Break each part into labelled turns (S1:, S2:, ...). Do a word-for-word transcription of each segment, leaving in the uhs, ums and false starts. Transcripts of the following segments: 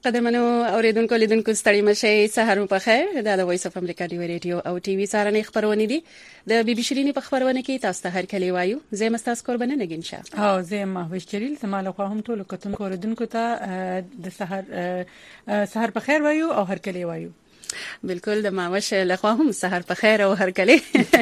S1: قدمنو اوریدونکو لیدونکو ستړي مشي سحر مو بخیر دا د وایس اف امریکا دی ریډیو او ټي وي سارنې خبرونه دي د بي بي شيرینی په خبرونه کې تاسو ته هر کلی وایو زه مستاس قربانه نگین شه
S2: او زه مهوش جلیل سماله خو هم ټول کتونکو اوریدونکو ته د سحر سحر بخیر وایو او هر کلی وایو
S1: بالکل د ماوش لخوا هم سحر په خیر او هر کله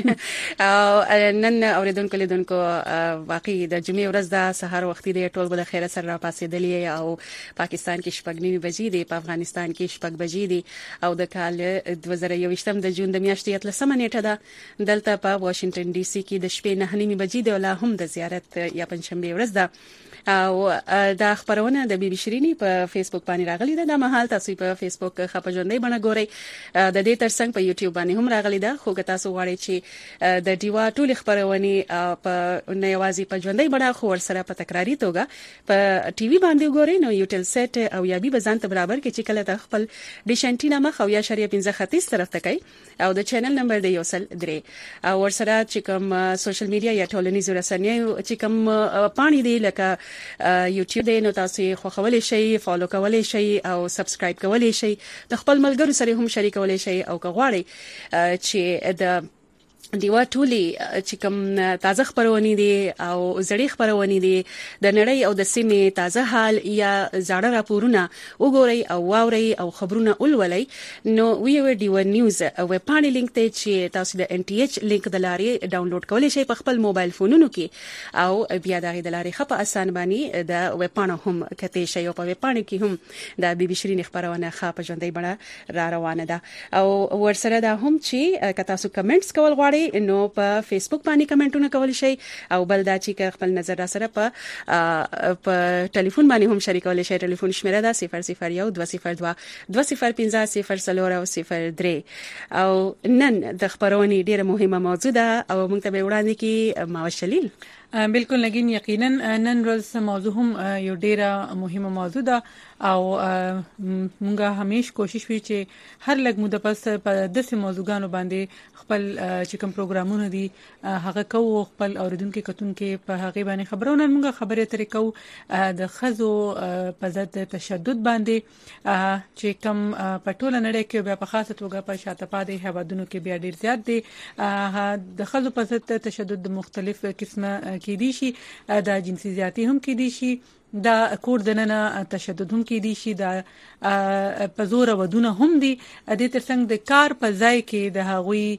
S1: او نن اوریدونکو لیدونکو واقعي د جمعې ورځ د سحر وختي د ټول بل خیر سره را پاسېدلې او پاکستان کې شپږ نیمه بجې دي په افغانستان کې شپږ بجې دي او د کال دوه زره یوویشتم د جون د میاشتې اتلسمه نیټه ده دلته په واشنگټن ډي سي کې د شپې نه نیمه بجې دی ولا هم د زیارت یا پنځشنبه ورځ ده او دا خبرونه د بي بي شيرینی په فیسبوک باندې راغلي ده د مهال تاسو په فیسبوک خپجوندې باندې ګورئ د دې ترڅنګ په یوټیوب باندې هم راغلي ده خو که تاسو غواړئ چې د ډیوا ټول خبرونه په نوازي په ژوندۍ بڼه خو ورسره په تکراری توګه په ټي وي باندې ګورئ نو یوټل سیټ او یا بي بزانت برابر کې چې کله ته خپل ډیش انټینا مخ او یا شریعه پنځه ختیځ طرف ته کوي او د چینل نمبر د یوسل درې او ورسره چې کوم سوشل میډیا یا ټولنیز رسنۍ چې کوم پانی دی لکه یوټیوب دی نو تاسو خو خولې شي فالو کولای شي او سبسکرایب کولای شي د خپل ملګرو سره هم شریکولای شي او که غواړئ چې د دیوا ټولي چې کوم تازه خبرونه دي او زړې خبرونه دي د نړۍ او د سیمې تازه حال یا زاړه راپورونه وګورئ او واورئ او خبرونه ولولئ نو وی وی دیوا نیوز او پانی لینک ته چې تاسو د ان ټي ایچ لینک د لارې ډاونلوډ کولای شئ په خپل موبایل فونونو کې او بیا د لارې خپ آسان باندې د ویب پاڼو هم کته شي او په ویب پاڼو کې هم د بي بي شيرینی خبرونه خپ ژوندۍ بڼه را روانه ده او ورسره دا هم چې که تاسو کمنټس کول غواړئ نو په فیسبوک باندې کمنټونه کول شي او بل دا چې خپل نظر را سره په په ټلیفون باندې هم شریکول شي ټلیفون شمیره ده صفر صفر یو دوه صفر دوه دوه صفر پنځه صفر څلور او صفر درې او نن د خبرونه ډیره مهمه موضوع ده او موږ ته وړاندې کی ماوشلیل
S2: بالکل لګین یقینا نن ورځ موضوع هم یو ډیره مهمه موضوع ده او مونږه همیش کوشش وکړو چې هر لږ موده پس په داسې موضوعګانو باندې خپل چې کوم پروګرامونه دي هغه کوو خپل اوریدونکو کتونکو په هغه باندې خبرونه مونږه خبرې ترې کوو د خزو په ضد تشدد باندې چې کوم په ټوله نړۍ کې بیا په خاصه توګه په شاته پاتې هیوادونو کې بیا ډیر زیات دي د خزو په ضد تشدد مختلف قسمه کې دي شي د جنسي زیاتی هم کې دي شي دا کور دننه تشدد هم کې دي شي دا په زور ودونه هم دي د ترڅنګ د کار په ځای کې د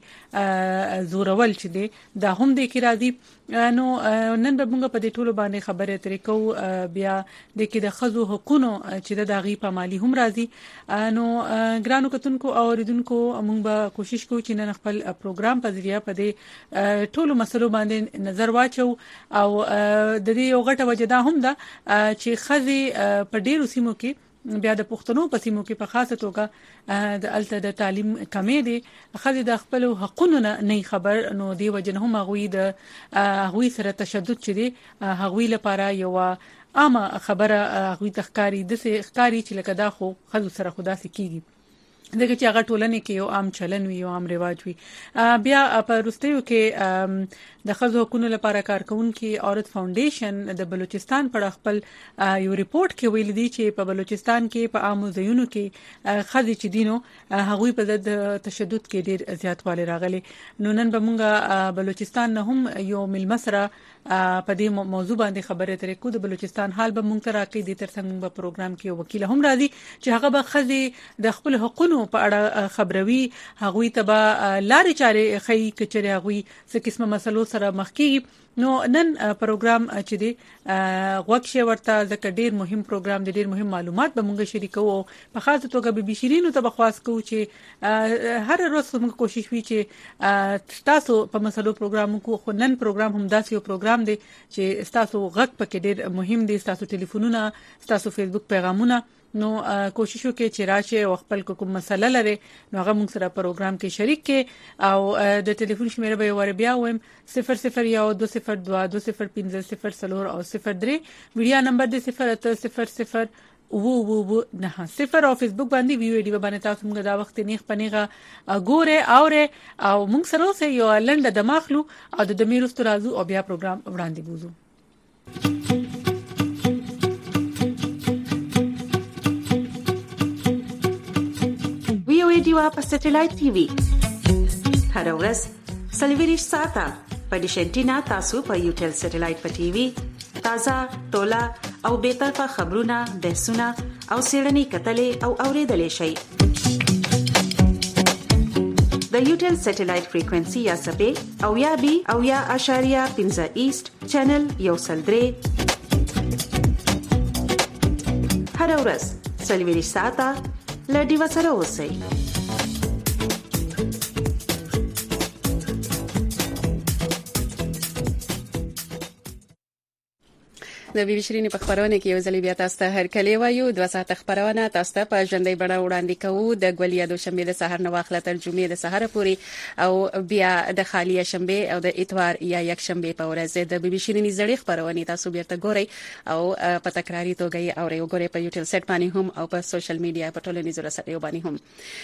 S2: هغوی زورول چې دي دا هم د کې راځي نو نن به موږ په دې ټولو باندې خبرې ترې کوو بیا د کې د خزو حقوقو چې د غي په مالی هم راځي نو ګرانو کتونکو او اوریدونکو موږ به کوشش کوو چې نن خپل پروګرام په ذریعہ په دې ټولو مسلو باندې نظر واچو او د دې یو غټه وجه دا هم ده چې خزي په ډیرو سیمو کې بیا د پښتنو په سیمو کې په خاصه توګه د الته د تعلیم کمې دي خزي د خپل حقوقو نه خبر نو دی وجنه هم غوي د غوي سره تشدد چي دي غوي لپاره یو عامه خبره غوي تخکاری د ښکاری چې لکه دا خو خزو سره خدا سکیږي دغه چې هغه ټولنې کې یو عام چلن وي یو عام رواج وي بیا په روستیو کې د خزو حقوقو لپاره کارکونکو عورت فاونډیشن د بلوچستان پر خپل یو ریپورت کې ویل دي چې په بلوچستان کې په عامو ځایونو کې خزي چې دینو هغوی په ضد تشدد کې ډیر زیاتوالی راغلي نو نن به مونږه بلوچستان نه هم یو ملمسره په دې موضوع باندې خبرې ترې کوو د بلوچستان حال به مونږ ته راکې دي ترڅنګ په پروګرام کې وکیل هم راځي چې هغه به خزي د خپل حقوقو په اړه خبروي هغوی ته به لارې چارې خي کچري هغوی څه قسمه مسلو سره مخ کیږي نو نن پروګرام چې دی غوښه ورته ځکه ډیر مهم پروګرام دی ډیر مهم معلومات به مونږ شریکو په خاصه توګه بي بي شيرینو ته بخواس کوو چې هر ورځ موږ کوشش وکړو چې تاسو په مسلو پروګرام کو خو نن پروګرام هم داسې یو پروګرام دی چې تاسو غږ پکې ډیر مهم دی تاسو ټلیفونونه تاسو فیسبوک پیغامونه نو کوشش وکړئ چې راشه او خپل کوم مسله لري نو هغه موږ سره پروګرام کې شریک کې او د ټلیفون شمیره به ور بیا ویم صفر صفر یو دوه صفر دوه دوه صفر پنځه صفر څلور او صفر درې ویډیو نمبر د صفر اته صفر صفر وو وو وو نه صفر او فیسبوک باندې ویډیو باندې تاسو موږ دا وخت نه خپنیغه ګوره اوره او موږ سره اوسه یو لنډه د ماخلو او د دمیرستو رازو او بیا پروګرام وړاندې بوزو
S3: شوا په سټلایټ ټي وي هر ورځ سلویریش ساته په ډیشنټینا تاسو په یوټل سټلایټ په ټي وي تازه ټولا او به طرفه خبرونه بحثونه او سیړنی کتلې او اوریدلې شي د یوټل سټلایټ فریکوئنسي یا سبې او یا بي او یا اشاریه پنځه ایست چینل یو سلدري هر ورځ سلویریش ساته لډي وسره اوسئ
S1: د بي بي شيرين په خبرونه کې یو ځل بیا تاسو ته هر کلی وایو دوه ساعت خبرونه تاسو ته په ژوندۍ بڼه وړاندې کوو د ګولیا د شنبه د سحر نو واخله تر جمعې د سحر پورې او بیا د خالیه شنبه او د اتوار یا یک شنبه په ورځ د بي بي شيرين زړې خبرونه تاسو بیرته ګورئ او په تکراری توګه یې اورئ وګورئ په یوټیوب سټ باندې هم او په سوشل میډیا په ټولنیزو رسنیو باندې هم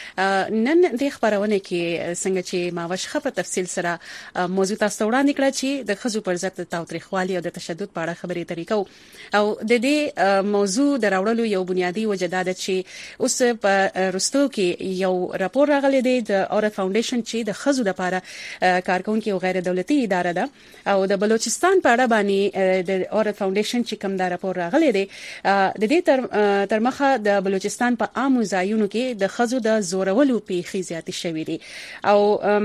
S1: نن د خبرونه کې څنګه چې ما وشخه په تفصیل سره موضوع تاسو وړاندې کړه چې د خزو پر ضد تاوتریخوالي او د تشدد په اړه خبرې طریقو او د دې موضوع دراوړلو یو بنیادی وجه دا ده چې اوس په رستو کې یو راپور راغلی دی د اورت فاونډیشن چې د خزو لپاره کارکونکو او غیر دولتي اداره ده او د بلوچستان په اړه باندې د اورت فاونډیشن چې کوم دا راپور راغلی دی د دې تر تر مخه د بلوچستان په عامو ځایونو کې د خزو د زورولو پیښې زیاتې شوې دي او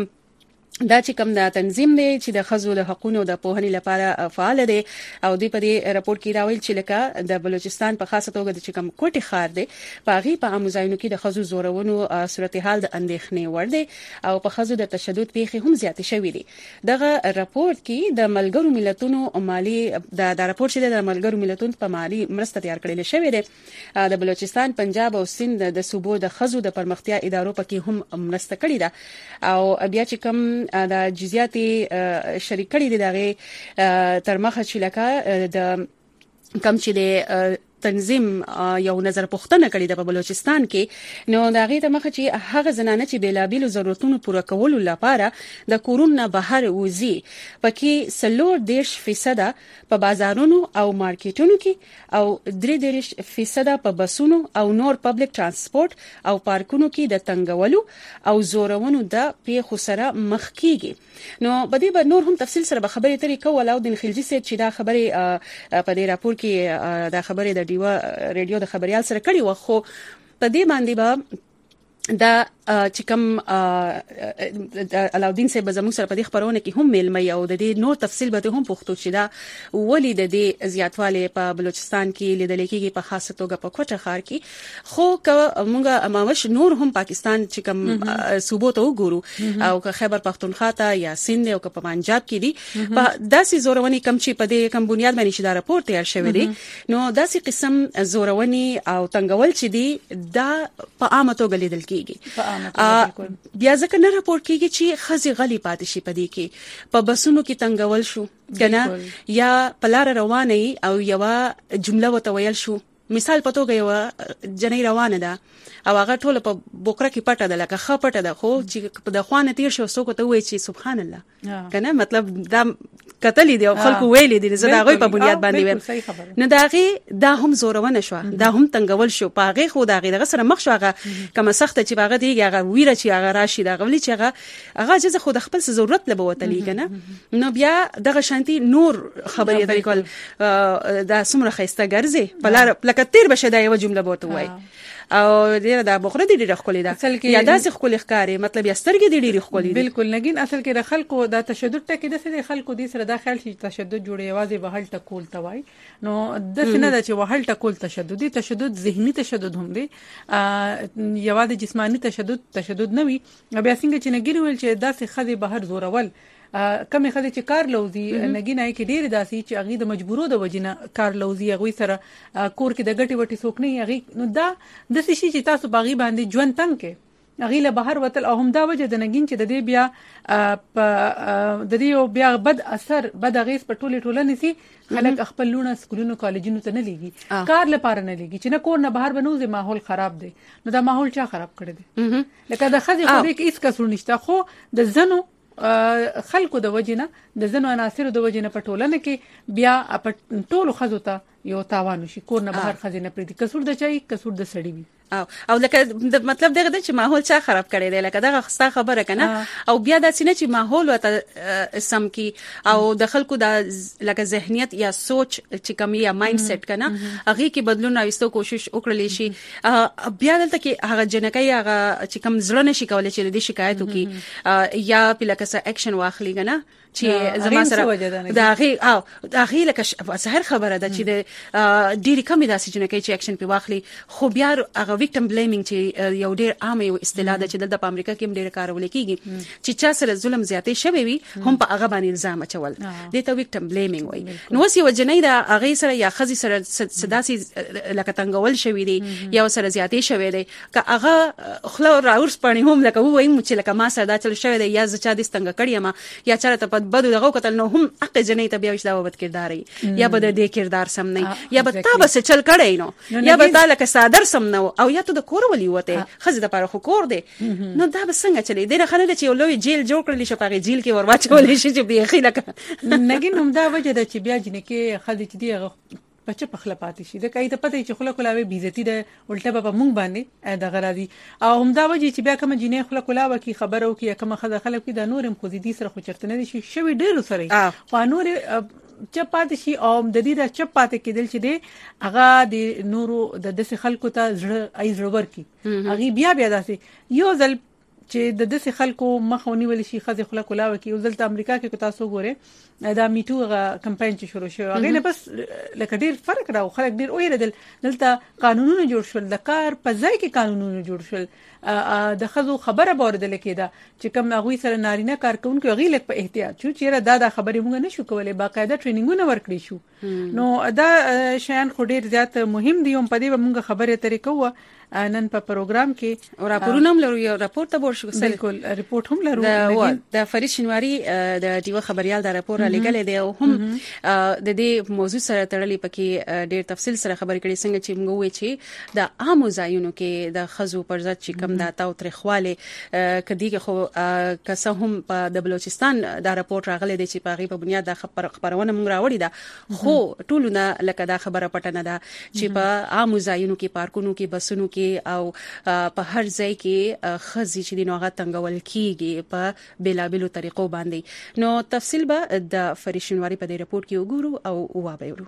S1: دا چې کوم دا تنظیم دی چې د خزو د حقوقو د پوهنې لپاره فعال دی او دوی په دې راپور کې راویل چې لکه د بلوچستان په خاصه توګه د چې کوم کوټي خار دی په غي په اموزاینو کې د خزو زورونو صورتحال د اندېښنې وړ دی او په خزو د تشدد پیښې هم زیاتې شوې دي دغه راپور کې د ملګرو ملتونو مالی د راپور چې د ملګرو ملتونو په مالی مرسته تیار کړل شوې ده د بلوچستان پنجاب او سند د صوبو د خزو د پرمختیا ادارو پکې هم مرسته کړې ده او بیا چې کوم د جزئیاتي شریک کړي دي دغه تر مخه چې لکه د کم چې د تنظیم یو نظر پوښتنه کړې ده په بلوچستان کې نو دا غي ته مخه چې هغه زنانه چې بیلابیل ضرورتونو پوره کولو لپاره د کورونه بهر وځي پکې سلور دیش فیصد په بازارونو او مارکیټونو کې او درې دیش فیصد په بسونو او نور پبلک ترانسپورت او پارکونو کې د تنګولو او زورونو د پیښو سره مخ کیږي نو په دې باندې نور هم تفصیل سره خبرې ترې کول او د خلجی سي چې دا خبرې په دې راپور کې دا خبرې د ډیوا ریډیو د خبريال سره کړي و خو په دې باندې به دا چې کوم علاودین صاحب زموږ سره په دې خبرونه کې هم ملمي او د دې نور تفصیل به هم پوښتو چې دا ولې د دې زیاتواله په بلوچستان کې لیدل کېږي په خاصه توګه په کوټه ښار کې خو که موږ اماوش نور هم پاکستان چې کوم صوبو ته وګورو او که خیبر پختونخوا ته یا سند او که په پنجاب کې دي په داسې زورونی کم چې په دې کم بنیاد باندې چې دا راپور تیار شوی دی نو داسې قسم زورونی او تنګول چې دی دا په عامه توګه لیدل کېږي بیا ځکه نه راپور کېږي چې خزي غلي پاتې شي پدې کې په بسونو کې تنګول شو کنه یا پلار روانه او یو جمله وتویل شو مثال پتوګه یو جنې روانه ده او هغه ټول په بوکره کې پټه ده لکه خه پټه ده خو چې په د خوانه تیر شو سو کوته وای چې سبحان الله کنه مطلب دا کتلې دی او خلکو ویلې دي زه دا غوي په بنیاد باندې ویم نه داغي دا هم زورونه شو دا هم تنګول شو پاغه خو داغي دغه سره مخ شو هغه کوم سخت چې باغه دی هغه ویره چې هغه راشي دا غولي چې هغه هغه چې خو د خپل ضرورت لبه وتلی کنه نو بیا دغه شانتي نور خبرې درې کول دا سمره خيسته ګرځي بلار لکه تیر بشه دا یو جمله بوته وای او ډیره د بخره دي ډیره خولي ده یا داسې خولي ښکاری مطلب یا سترګې دي ډیره خولي دي
S2: بالکل نګین اصل کې د خلکو د تشدد ټکی د سره خلکو دي سره د خیال شي تشدد جوړي یوازې وهل ټکول توای نو د سینه د چې وهل ټکول تشدد دي تشدد ذهني تشدد هم دي یوازې جسمانی تشدد تشدد نه وي بیا څنګه چې نګیر ویل چې داسې خدي بهر زورول کمه خدي چې کار لوزي نګینای کې ډیر داسي چې اغه د مجبورو د وجنه کار لوزي اغه سره کور کې د غټي وټي سوک نه اغه نو دا د شي چې تاسو باغی باندې ژوند تنګ کې اغه له بهر وتل او هم دا وجه د نګین چې د دې بیا د دې بیا بد اثر بد غیس په ټوله ټولنه سي خلک خپل لونه سکولونو کالجونو ته نه لګي کار لپاره نه لګي چې نه کور نه بهر بنوځي ماحول خراب دی نو دا ماحول چا خراب کړی دی لکه د خځې خو دې کې هیڅ کسر نشته خو د زنو خلکو د وجنه د زنو عناصر د وجنه په ټولنه کې بیا په ټولو خزو ته یو تاوان شي کور نه بهر خزینه پریدي کسور د چای کسور د سړی وي
S1: او او لکه د مطلب دغه چې ماحول چا خراب کړي دی لکه دغه خسته خبره کنه او بیا د سینې چې ماحول وته سم کی او د خلکو د لکه ذهنیت یا سوچ چې کمی یا مایند سیټ کنه هغه کې بدلون راوستو کوشش وکړلی شي بیا دلته کې هغه جنکای هغه چې کم زړه نشي کولای چې د شکایت وکي یا پلکه سره اکشن واخلي کنه چې زما سره دا غي او دا غي لکه سحر خبره ده چې د ډېری کمی داسې جنکای چې اکشن په واخلي خو بیا هغه ویکټم بلیمینګ چې یو ډېر عام یو اصطلاح ده چې دلته په امریکا کې هم ډېر کارول کیږي چې چا سره ظلم زیاتې شوی وي هم په هغه باندې الزام اچول دې ته ویکټم بلیمینګ وایي نو اوس یو جنۍ دا هغه سره یا خزي سره صداسي لکه تنګول شوی دی یا سره زیاتې شوی دی که هغه خلو راورس پانی هم لکه وایم چې لکه ما سره دا چل شوی دی یا زچا د ستنګ کړی ما یا چرته په بدو دغه کتل نو هم حق جنۍ ته بیا وشدا وبد کرداري یا بد دې کردار سم نه یا به تا بس چل کړی نو یا به تا لکه صادر سم نو او یا ته د کور ولي وته خزه د پاره خو کور دی نو دا به څنګه چلی دی خلک چې یو لوی جیل جوړ کړلی شي په جیل کې ورواچول شي چې بيخي لکه
S2: نګین هم دا وجه ده چې بیا جنې کې خدای چې دی بچه په خپل پاتې شي دا کای ته پته چې خله کولاوي بیزتی ده الټه به مونږ باندې د غراضي او هم دا وجه چې بیا کوم جنې خله کولاوي کی خبرو کی کوم خزه خلک دا نورم خو دې سره خو چرته نه شي شوی ډیر سره خو نور چپات شي او د دې د چپات کېدل چې دی هغه د نورو د دسه خلکو ته زړه ای زړور کی هغه بیا بیا داسې یو ځل چې د دسه خلکو مخونی ول شي خزه خله کولاوي کی ځل ته امریکا کې تاسو ګوره دا میټو غا کمپاین چې شروع شو هغه نه بس لکه ډیر فرق راو خلک ډیر ویریدل دلته قانونونه جوړ شول د کار په ځای کې قانونونه جوړ شول د خزو خبره باندې لیکيدا چې کوم هغه سره نارینه کارکونکو غي لک په احتیاط شو چې دا د خبرې مونږ نه شو کولای باقاعده ټریننګونه ورکړي شو نو دا شیان خو ډیر زیات مهم دي هم په دې مونږ خبره طریقو نن په پروګرام کې
S1: او راپورونه هم لرو یو راپور ته ور شو
S2: بالکل ریپورت هم لرو
S1: د فرید شنواری د دیو خبريال دا راپور لګل دی او هم د دې موضوع سره تړلې پکې ډېر تفصیل سره خبرې کړې څنګه چې موږ وې چې د عام ځایونو کې د خزو پر ځات چې کم داتا او ترخواله کدي کې خو کسه هم په د بلوچستان دا راپور راغلی دی چې په غي په بنیاد د خبر خبرونه موږ راوړی دا خو ټولونه لکه دا خبره پټنه ده چې په عام ځایونو کې پارکونو کې بسونو کې او په هر ځای کې خزي چې د نوغه تنګول کیږي په بلابلو طریقو باندې نو تفصیل به د فرید شنواری په دې راپور کې وګورو او وابهورو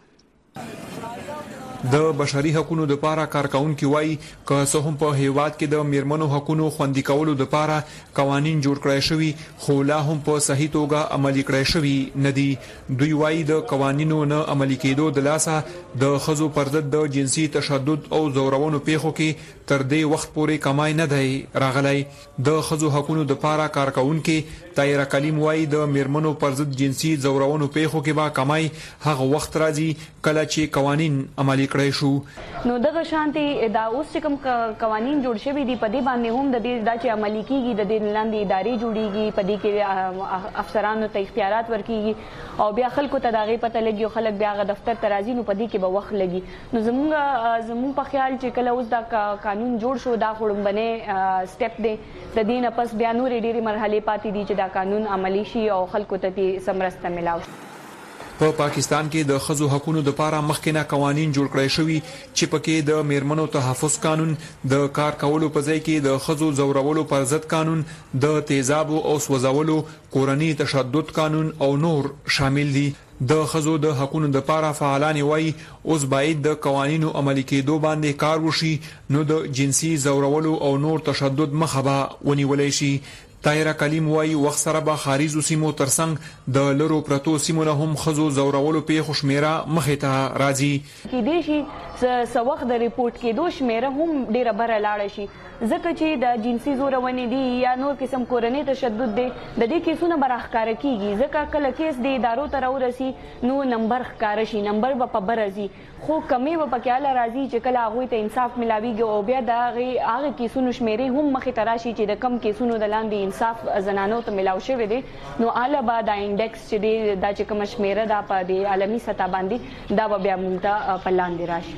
S4: د بشري حقوقو د پاره کارکونکو وایي که څه هم په هیواد کې د میرمنو حقوقو خوندي کولو د پاره قوانين جوړ کړای شوی خو لا هم په صحیح توګه عملي کړای شوی نه دي دوی وایي د قوانینو نه عملي کېدو د لاسه د خزو پر ضد د جنسي تشدد او زورونو پیښو کې تر دې وخت پورې کمای نه دی راغلی د خزو حقوقو د پاره کارکونکو طاهره کلیم وایي د میرمنو پر ضد جنسي زورونو پیښو کې با کمای هغه وخت راځي کله چې قوانين عملي کړای شو
S5: نو دغه شانتي دا اوس چې کوم قوانين جوړ شوي دي په دې باندې هم د دې د چې عملي کیږي د دې لاندې ادارې جوړیږي په دې کې افسرانو ته اختیارات ورکیږي او بیا خلکو ته دغه پته لګي او خلک بیا غ دفتر ته راځي نو په دې کې به وخت لګي نو زموږ زموږ په خیال چې کله اوس دا قانون جوړ شو دا خړمبنه سټپ دی د دې نه پس بیا نور ډېری مرحله پاتې دي چې دا قانون عملی شي او خلکو ته سمرسته ملاوي
S4: په پا پاکستان کې د خزو حقوقو د لپاره مخکینه قوانين جوړ کړی شوی چې پکې د میرمنو تحفظ قانون د کار کولو په ځای کې د خزو زورولو پر ضد قانون د تیزابو او سوځولو کورنی تشدد قانون او نور شامل دي د خزو د حقوقو د لپاره فعالان وایي اوس باید د قوانینو عملي کېدو باندې کار وشي نو د جنسي زورولو او نور تشدد مخه ونیولای شي طاهره کلیم وایي وخت سره به خارجو سیمو ترڅنګ د لرو پرتو سیمو نه هم خزو زورولو پیښو شمیره مخې ته راځي
S5: کې دې شي څه وخت د ریپورت کېدو شمیره هم ډیره بره لاړه شي ځکه چې د جنسي زورونې دي یا نور قسم کورنۍ تشدد دي د دې کیسونه برخکاره کیږي ځکه کله کیس د ادارو ته راورسي نو نمبر ښکار شي نمبر به په برازي خو کمی و پکاله راځي چې کله هغه ته انصاف ملاويږي او بیا دا هغه کیسونو شمیره هم مخې ته راشي چې د کم کیسونو د لاندې انصاف زنانو ته ملاو شوی دی نو اعلی با دا انډیکس چې دی دا چې کوم شمیره دا په د عالمي سطح باندې دا بیا مونږ ته په لاندې راشي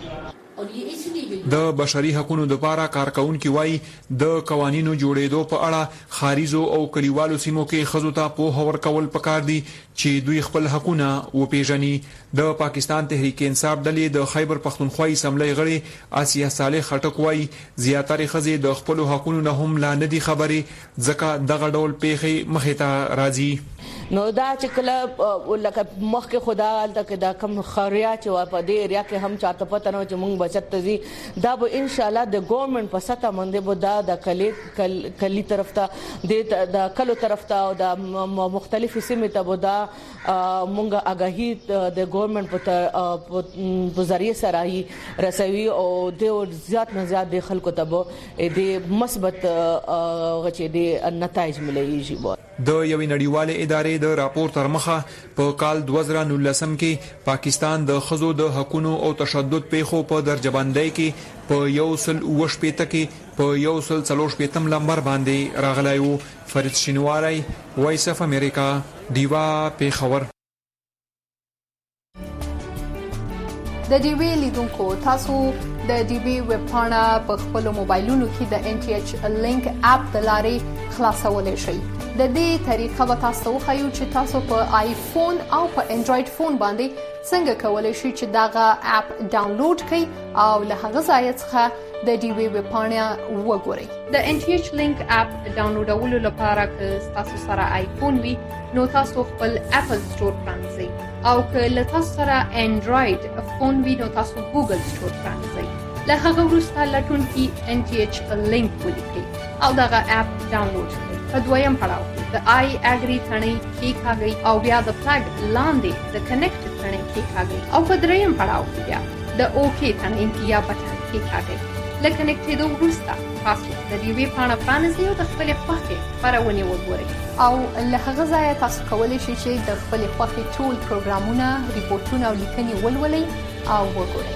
S4: د بشري حقوقو لپاره کارکونکو وایي د قوانینو جوړېدو په اړه خارجو او کلیوالو سیمو کې ښځو ته پوهه ورکول پکار دي چې دوی خپل حقوقونه وپیژني. د پاکستان تحریک انصاف ډلې د خیبر پختونخوا اسمبلی غړي آسیا صالح خټک وایي زیاتره ښځې د خپل حقوقو نه هم لا نه دي خبرې ځکه دغه ډول پیښې مخې ته راځي.
S6: نو دا چې کله لکه مخکې خدا تک دا کم خوریا چې په دې ایریا کې هم چاته پته نه چې مونږ بچت تزي دا به ان شاء الله د ګورنمنت په سطح باندې به دا د کلی کلی طرف ته د کلو طرف ته او د مختلفو سیمې ته به دا مونږه اگاهي د ګورنمنت په ذریعہ سره رسوي او د زیات نه زیات د خلکو ته به د مثبت غچې د نتایج مليږي.
S4: د یوې نړیوالې ادارې د راپور تر مخه په کال دوه زره نولسم کې پاکستان د ښځو د حقوقو او تشدد پیښو په درجه‌بندۍ کې په یو سل اوه شپېته کې په یو سل څلور شپېتم نمبر باندې راغلی و. فرید شینواری، وایس اف امریکا، ډیوا پیښور.
S7: د ډیوی لیدونکو تاسو د ډیوی ویب پاڼه په خپل موبایلونو کې د ان ټي ایچ لینک اپ د لارې خلاصولای شئ. د دې طریقه به تاسو وښایو چې تاسو په آیفون او په انډراید فون باندې څنګه کولای شئ چې دغه اپ ډاونلوډ کړئ او له هغه ځای څخه د ډیوی ویب پاڼه وګورئ. د ان ټي ایچ لینک اپ ډاونلوډولو لپاره که تاسو سره آیفون وي نو تاسو خپل اپل سٹور پرانځئ او که له تاسو سره انډراید فون وي نو تاسو ګوګل سٹور پرانځئ. له هغه وروسته لټونکي ان ټي ایچ لینک ولیکئ او دغه اپ ډاونلوډ کړئ. په دویم پړاو کې د آی اګری ثنې کېکاږئ او بیا د فلګ لاندې د کنیکټ ثنې کېکاږئ او په دریم پړاو کې بیا د اوکې ثنې یا بټن کېکاږئ. له کنیکټېدو وروسته تاسو د دې ویب پاڼه پرانیزئ او د خپلې خوښې خپرونې وګورئ او له هغه ځایه تاسو کولی شئ چې د خپلې خوښې ټول پروګرامونه، ریپورټونه او لیکنې ولولئ او وګورئ.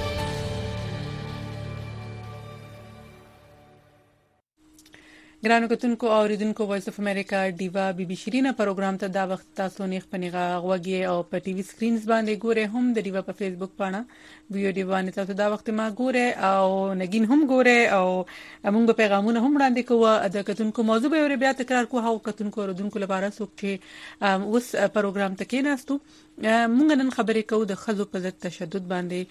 S2: ګرانو کتونکو او اوریدونکو وایس اف امریکا ډیوا بي بي شیرینه پروګرام ته دا وخت تاسو نه خپنیغه غوږی او په ټي وي سکرینز باندې ګوره هم د ډیوا په فیسبوک باندې ویډیو ډیوا نه تاسو دا وخت ما ګوره او نګین هم ګوره او موږ پیغامونه هم وړاندې کوو. د کتونکو موضوع به بیا تکرار کوو او کتونکو اوریدونکو لپاره څوک چې اوس پروګرام ته کېناستو مونږ نن خبرې کوو د ښځو په ضد تشدد باندې،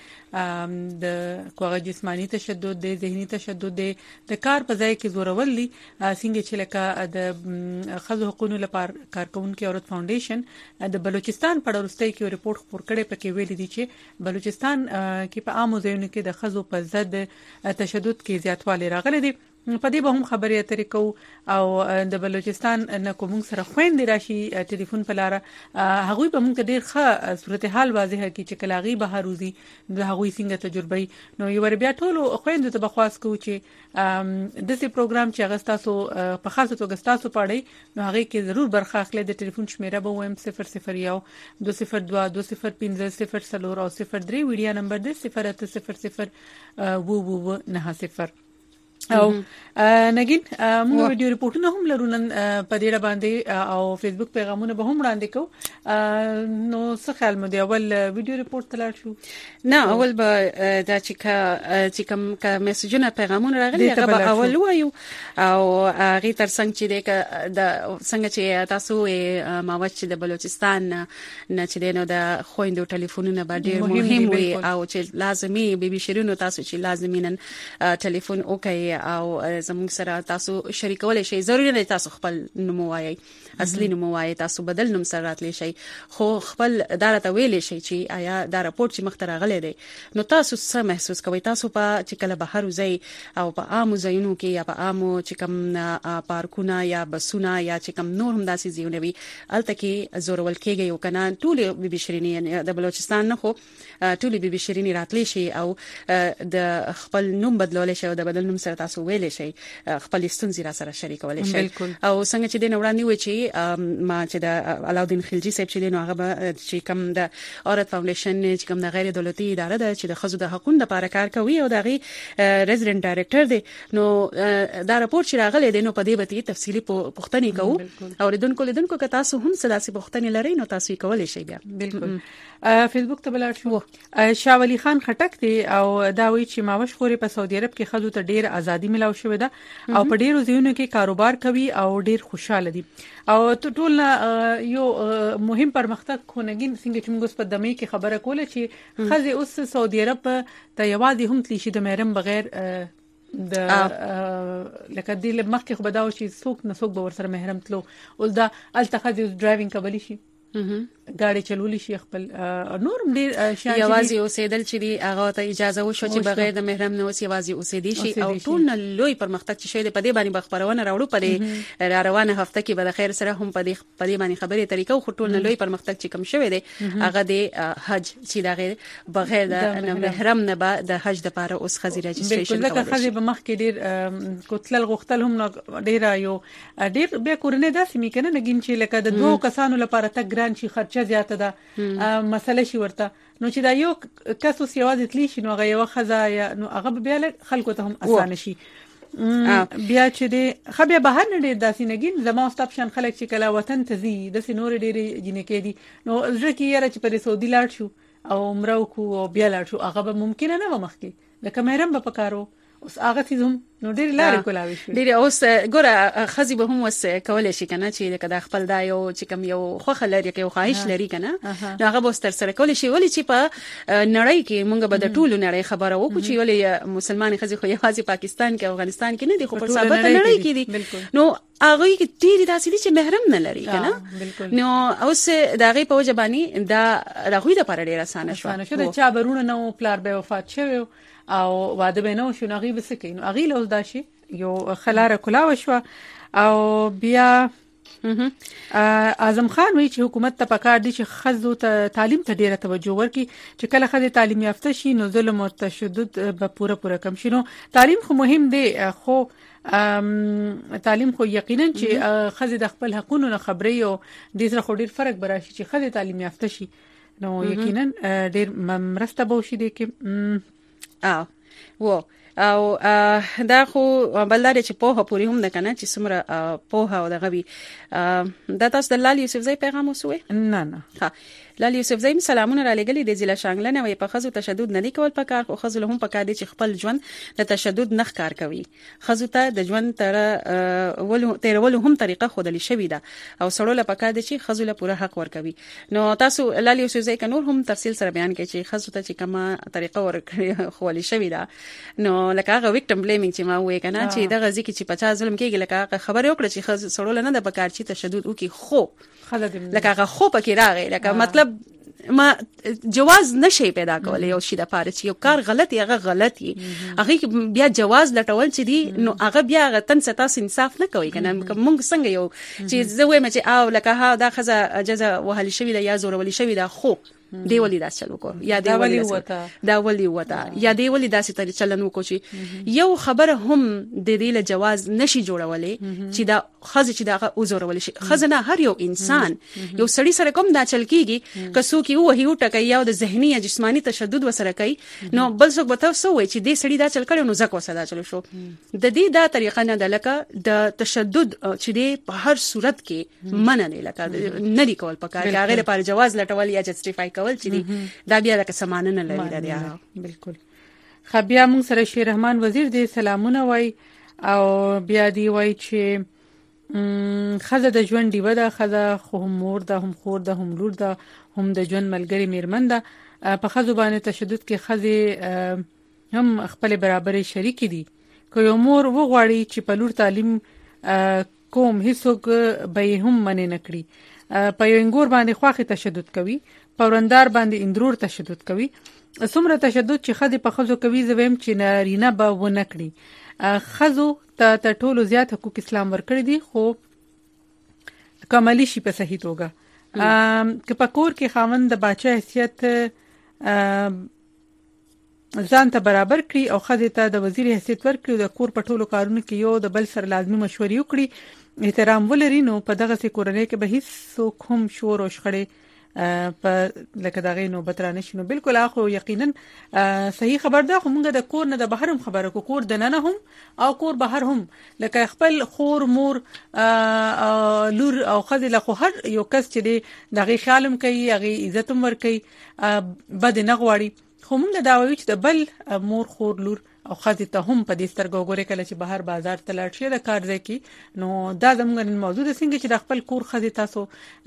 S2: د کوغه جسمانی تشدد، د ذهني تشدد، د کار په ځای کې زورول دي څنګه چې لکه د ښځو حقوقو لپاره کارکونکو عورت فاونډیشن د بلوچستان په ورستۍ کې ریپورت خپور کړي پکې ویلي دي چې بلوچستان کې په عامو ځایونو کې د ښځو په ضد تشدد کې زیاتوالی راغلی دی. په دې به هم خبرې اترې کوو او د بلوچستان نه کوم سره خويندې راشي ټلیفون په لار هغوی به موږ ډېر ښه صورتحال واضح کی چې کلاغي بهر وزي د هغوی څنګه تجربه نو یو ور بیا ټول خويندو ته بخواست کوو چې د دې پروګرام چې هغه تاسو په خاصه توګه تاسو پاړئ نو هغه کې ضرور برخه اخلي. د ټلیفون شمیره به وایم صفر صفر یو دو صفر دوه دو صفر پنځه صفر څلور او صفر درې ویډیو نمبر دی صفر اته صفر صفر وو وو نه صفر او نګین موږ ویډیو ریپورټونه هم لرو نن په دې باندې او فیسبوک پیغامونه به هم وړاندې کوو. نو څه خیال مو دی اول ویډیو ریپورټ تلل شو؟
S1: نه اول به دا چې کا چې کوم کا میسجونه پیغامونه راغلي هغه به اول وایو او هغه تر څنګه چې د څنګه چې تاسو ماوچ د بلوچستان نه چې دینو د خويندو ټلیفونونه به ډېر مهم وي او چې لازمي بي بي شیرینو تاسو چې لازمینن ټلیفون وکړي او زموږ سره تاسو شریکولای شئ. ضروري نه تاسو خپل نوم وایي، اصلي نوم وایي، تاسو بدل نوم سره راتلی شئ خو خپل دارته ویلې شئ چې آیا دا راپورټ چې مختره غلې دی نو تاسو څه محسوس کوئ. تاسو په چې کله بهر وځئ او په عامو ځایونو کې یا په عامو چې کوم پارکونه یا بسونه یا چې کوم نور هم داسې ځایونه وي الته کې زورول کېږي او کنه ټول بي بي شیرینی د بلوچستان نه خو ټول بي بي شیرینی راتلی شي او د خپل نوم بدلول شي او د بدل نوم سره تاسو ویلې شي خپل ستونزې را سره شریکولای شي او څنګه چې د وړاندې و چې ما چې د علاودین خلجی صاحب چې د هغه چې کوم د اورت فاونډیشن چې کوم د غیر دولتي اداره ده چې د خزو د حقوقو لپاره کار کوي او دغه ریزیدنت ډایریکټر دی نو دا راپور چې راغلی دی نو په دې باندې تفصیلی پوښتنې کوو او ردونکو لیدونکو که تاسو هم سداسي پوښتنې لرئ نو تاسو یې کولای شئ بیا
S2: بالکل فیسبوک ته بلار شو شاه ولی خان خټک دی او دا وایي چې ماوش خوري په سعودي عرب کې خزو ته ډیر ازادي ملاو شوې ده او په ډیرو ځایونو کې کاروبار کوي او ډیر خوشاله دي او ټول یو مهم پرمختګ خونګین څنګه چې موږ په دمه کې خبره کوله چې خزه اوس سعودي عرب ته یوازې هم تلی شي د مېرم بغیر د لکه د مخکې خو بداو چې څوک نه څوک به ورسره محرم تلو ول دا التخذ ډرایوینګ کولی شي ګاډي چلولی شي خپل نورم ډیر شاجي
S1: یوازې اوسېدل چې دی هغه ته اجازه وشو چې بغیر د محرم نه اوس یوازې اوسېدي شي او ټول نه لوی پرمختګ چې شوی دی په دې باندې بخبرونه راوړو په دې را روانه هفته کې به د خیر سره هم په دې په دې باندې خبرې طریقو خو ټول نه لوی پرمختګ چې کوم شوی دی هغه د حج چې دغه بغیر د محرم نه به د حج لپاره اوس خزي رجستریشن
S2: کوي لکه خزي به مخ کې ډیر کوتل غختل هم ډیر یو ډیر به کورنه داسې میکنه نګین چې لکه د دوه کسانو لپاره تک ګران شي خرچه زیاته ده مسله شي ورته نو چې دا یو کس اوس یوازې تلی شي نو هغه یو خزایا نو هغه بیا خلکو ته هم اسانه شي بیا چې د خبي بهر نه ډیر داسې نګین زما واستاب شان خلک چې کله وطن ته زی د سينور ډیر جنې کې دي نو ځکه یې چې په سعودي لاړ شو او عمره کو او بیا لاړ شو هغه به ممکن نه و مخکې د کمرم به پکارو اوس هغه تیزم نو ډیر لارې کولاوي شو
S1: ډیر اوس ګوره خزي به هم وس کولای شي کنه چې کدا خپل دا یو چې کوم یو خوخه لري کې یو خواهش لري کنه نو هغه به تر سره کولای شي ولی چې په نړۍ کې مونږ به د ټولو نړۍ خبره وکړو چې ولی مسلمان خزي خو یوازې پاکستان کې افغانستان کې نه دي خو په ثابت نړۍ کې دي نو هغه کې ډیر داسې چې محرم نه لري کنه نو اوس دا غي په وجبانی دا راغوي د پر ډیر اسانه شو
S2: شو د چا برونه نو پلار به وفات شوی او واده به نو شو نغي بسکین نو اغي لول داشي یو خلاره کلاو شو او بیا اعظم خان وی چې حکومت ته پکار دي چې خزو ته تعلیم ته ډیره توجه ورکړي چې کله خزه تعلیم یافته شي نو ظلم او تشدد به پوره پوره کم شي نو تعلیم خو مهم دی خو تعلیم خو یقینا چې خزه د خپل حقونو نه خبري او د سره خو ډیر فرق براشي چې خزه تعلیم یافته شي نو یقینا ډیر مرسته به شي دي کې
S1: او و او دا خو بلدار چې په پوری هم د کنه چې سمره په او د غوي دا تاسو د لال یوسف زئی پیغام وسوي
S2: نه نه
S1: ها لال یوسف زئی سلامونه را لګلې د ضلع شانګلنه وي په خزو تشدد نه دی کول پکار خو خزو هم پکار دي چې خپل ژوند د تشدد نه ښکار کوي خزو ته د ژوند تر ول تر ول هم طریقه خودلی شوی ده او سړول پکار دي چې خزو له پوره حق ور کوي نو تاسو لال یوسف زئی کنور هم تفصیل سره بیان کوي چې خزو ته چې کومه طریقه ور کوي خولي شوی ده نو لکه هغه وکټم بلیمینګ چې ما وې کنه چې دغه ځکه چې پچاس ظلم کېږي لکه خبر یو کړ چې خزو سړول نه د پکار چې تشدد وکي خو لکه هغه خو پکې راغی لکه مطلب ما جواز نشي پیدا کولای یو شي د پاره چې یو کار غلط یې هغه غلط یې هغه بیا جواز لټول چې دی نو هغه بیا غتن ستاس انصاف نه کوي کنه موږ څنګه یو چې زه وایم چې او لکه ها دا خزه اجازه وهل شوی دا یا زور ول شوی دا خو دی ولې دا چلو کو یا دی ولې دا ولې وتا یا دی ولې داسې طریقې چلن وکړي چې یو خبره هم د دې له جواز نشي جوړولې چې دا خزه چې دا اوزور ول شي خزنه هر یو انسان یو سړی سره کوم دا چل کیږي کسو کی وه یو ټکای یا د ذهني یا جسمانی تشدد وسره کوي نو بل څوک به تاسو وای چې دې سړی دا چل کړي نو زکه وسدا چلو شو د دې دا طریقه نه د لکه د تشدد چې دې په هر صورت کې منع نه لکه نه دی کول پکار هغه لپاره جواز لټول یا جسټیفای کول چې دا بیا لکه سمانه نه لري دا
S2: بالکل خبیا مون سره شیر رحمان وزیر دې سلامونه وای او بیا دی وای چې خزه د ژوند دی ودا خزه خو مور ده هم خور ده هم لور ده هم د ژوند ملګری میرمن ده په خزو باندې تشدد کې خزه هم خپل برابرۍ شریک دي که یو مور وغواړي چې په لور تعلیم کوم هیڅوک به هم منې نکړي په یو انګور باندې خواخي تشدد کوي پوروندار باندې اندرور تشدد کوي څومره تشدد چې خدي په خزو کوي زویم چې نارینه به ونه کړي خزو ته ټولو زیات حقوق اسلام ورکړي دي خو کمالی شي په صحیح توګه که په کور کې خاوند د بچا حیثیت ځان ته برابر کړي او ښځې ته د وزیر حیثیت ورکړي او د کور په ټولو کارونو کې یو د بل سره لازمي مشورې وکړي، احترام ولري، نو په دغه سي کورنۍ کې به هیڅ څوک هم شور او شخړې په لکه دغه نوبت را نشي. نو بالکل اخو یقینا صحیح خبر ده. خو موږ د کور نه د بهر هم خبره کو، کور د ننه هم او کور بهر هم، لکه خپل خور مور لور او خځه له خو هر یو کس چې دی دغه خیالم کوي، هغه عزت هم ور کوي، بد نه غواړي. خو موږ دا وایو چې د بل مور خور لور او خځه ته هم په دې سترګو ګوري کله چې بهر بازار ته لاړ شي د کار ځای کې. نو دا زموږ نن موضوع ده، څنګه چې د خپل کور خځه تاسو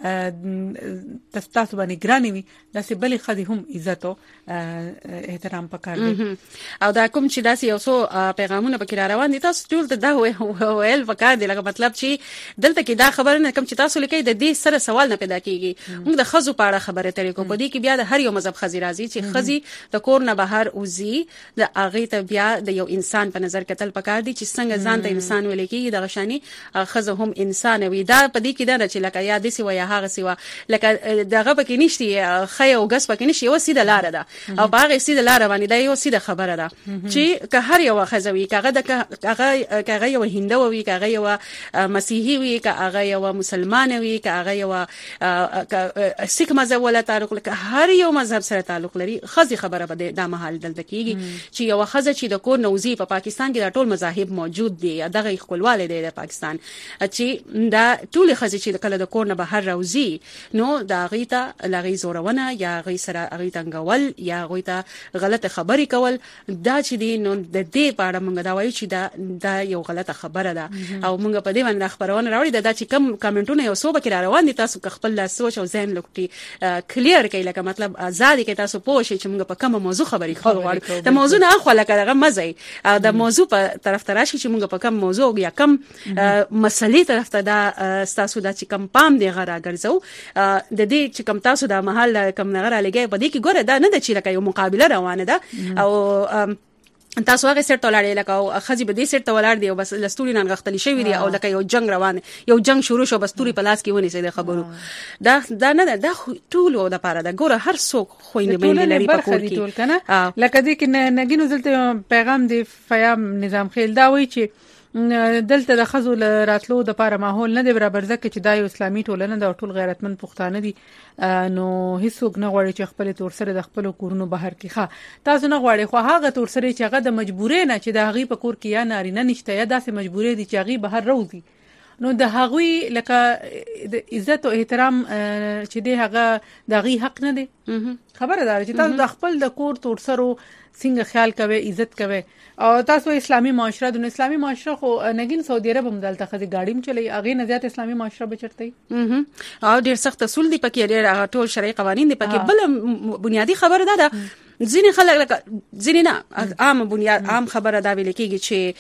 S2: تاسو باندې ګرانې وي، داسې بلې خځې هم عزت او احترام پکار دی.
S1: او دا کوم چې داسې یو څو پیغامونه پکې را روان دي، تاسو ټول ته دا ویل پکار دی، لکه مطلب چې دلته کې دا خبره نه کوم چې تاسو لیکي د دې سره سوال نه پیدا کیږي. موږ د خځو په اړه خبره ترې کوو، په دې کې بیا د هر یو مذهب خځې راځي چې خځې د کور نه بهر وځي، د هغه ته بیا د یو انسان په نظر کتل پکار دي چې څنګه ځان ته انسان ولې کېږي، د غشاني خزه هم انسان وي. دا په دې کې دا چې لکه یا د سی ویا هغه سی وا لکه دغه پکې نشتی خې او غس پکې نشي، یو سیده لار ده او هغه سیده لار باندې دا یو سیده خبره ده چې که هر یو خزه وي، کاغه د هغه کاغه یو هندو وي، کاغه یو مسیحي وي، کاغه یو مسلمان وي، کاغه یو سیک مذهب ولا تعلق، لکه هر یو مذهب سره تعلق لري. خزه خبره به د محل دلته کیږي چې یو خزه چې د کور نوزي په پاکستان کې دا ټول مذاهب موجود دي، دغه خپلواله دی د پاکستان چې دا ټول خزه چې کله د کور نه بهر راوځي، نو دا غیته لغی زورونه یا غی سره غی تنګول یا غی ته غلطه خبري کول، دا چې دی نو د دې په اړه موږ دا وایو چې دا دا یو غلطه خبره ده. او موږ په دې باندې خبرونه راوړي دا چې کم کمنټونه یو څو بکر روان دي، تاسو خپل سوچ او ذهن لوکټي کلیر کړئ، لکه مطلب آزادي کې تاسو پوه شئ چې موږ په کومه موضوع خبري کوو. د موضوع نه اخو لکه دغه مزه او د موضوع په طرف ته راشي چې موږ په کوم موضوع یا کوم مسلې طرف ته دا تاسو دا چې کوم پام دی غره ګرځو، د دې چې کوم تاسو د محل کوم نغره لګي په دې کې ګوره دا نه د چې لکه یو مقابله روانه ده او تاسو هغه سره تلاړې لکه او خزي به دې سره تلاړ دی او بس لستوري نن غختلی شوی دی او لکه یو جنگ روان یو جنگ شروع شو بس توري په لاس کې ونی سي د خبرو. دا دا نه دا ټول او د پاره دا ګوره هر څوک خوينه مې لري په کور کې،
S2: لکه دې کې نګینو زلته پیغام دی فیام نظام خیل دا وایي چې دلته د خزو راتلو د پاره ماحول نه دی برابر، ځکه چې دا یو اسلامي ټولنه د ټول غیرتمن پښتانه دي، نو هیڅوک نه غواړي چې خپل تور سره د خپل کورونو بهر کې ښه تاسو نه غواړي، خو هغه تور سره چې هغه د مجبورې نه چې د هغه په کور کې یا نارینه نشته یا داسې مجبورې دي چې هغه بهر روزي، نو د هغوی لکه د عزت او احترام چې دی هغه د هغه حق نه دی. خبره ده چې تاسو د خپل د کور تور سره څنګه خیال کوي، عزت کوي. او تاسو اسلامي معاشره د اسلامي معاشره خو نګین سعودي عرب هم دلته خدي گاډیم چلی اغه نه زیات اسلامي معاشره بچرتي
S1: او ډیر سخت اصول دي پکې، ډیر ټول شرعي قوانين دي پکې. بل بنیادی خبره ده ځینې خلک لکه ځینې نه عام بنیاد عام خبره دا ویل کېږي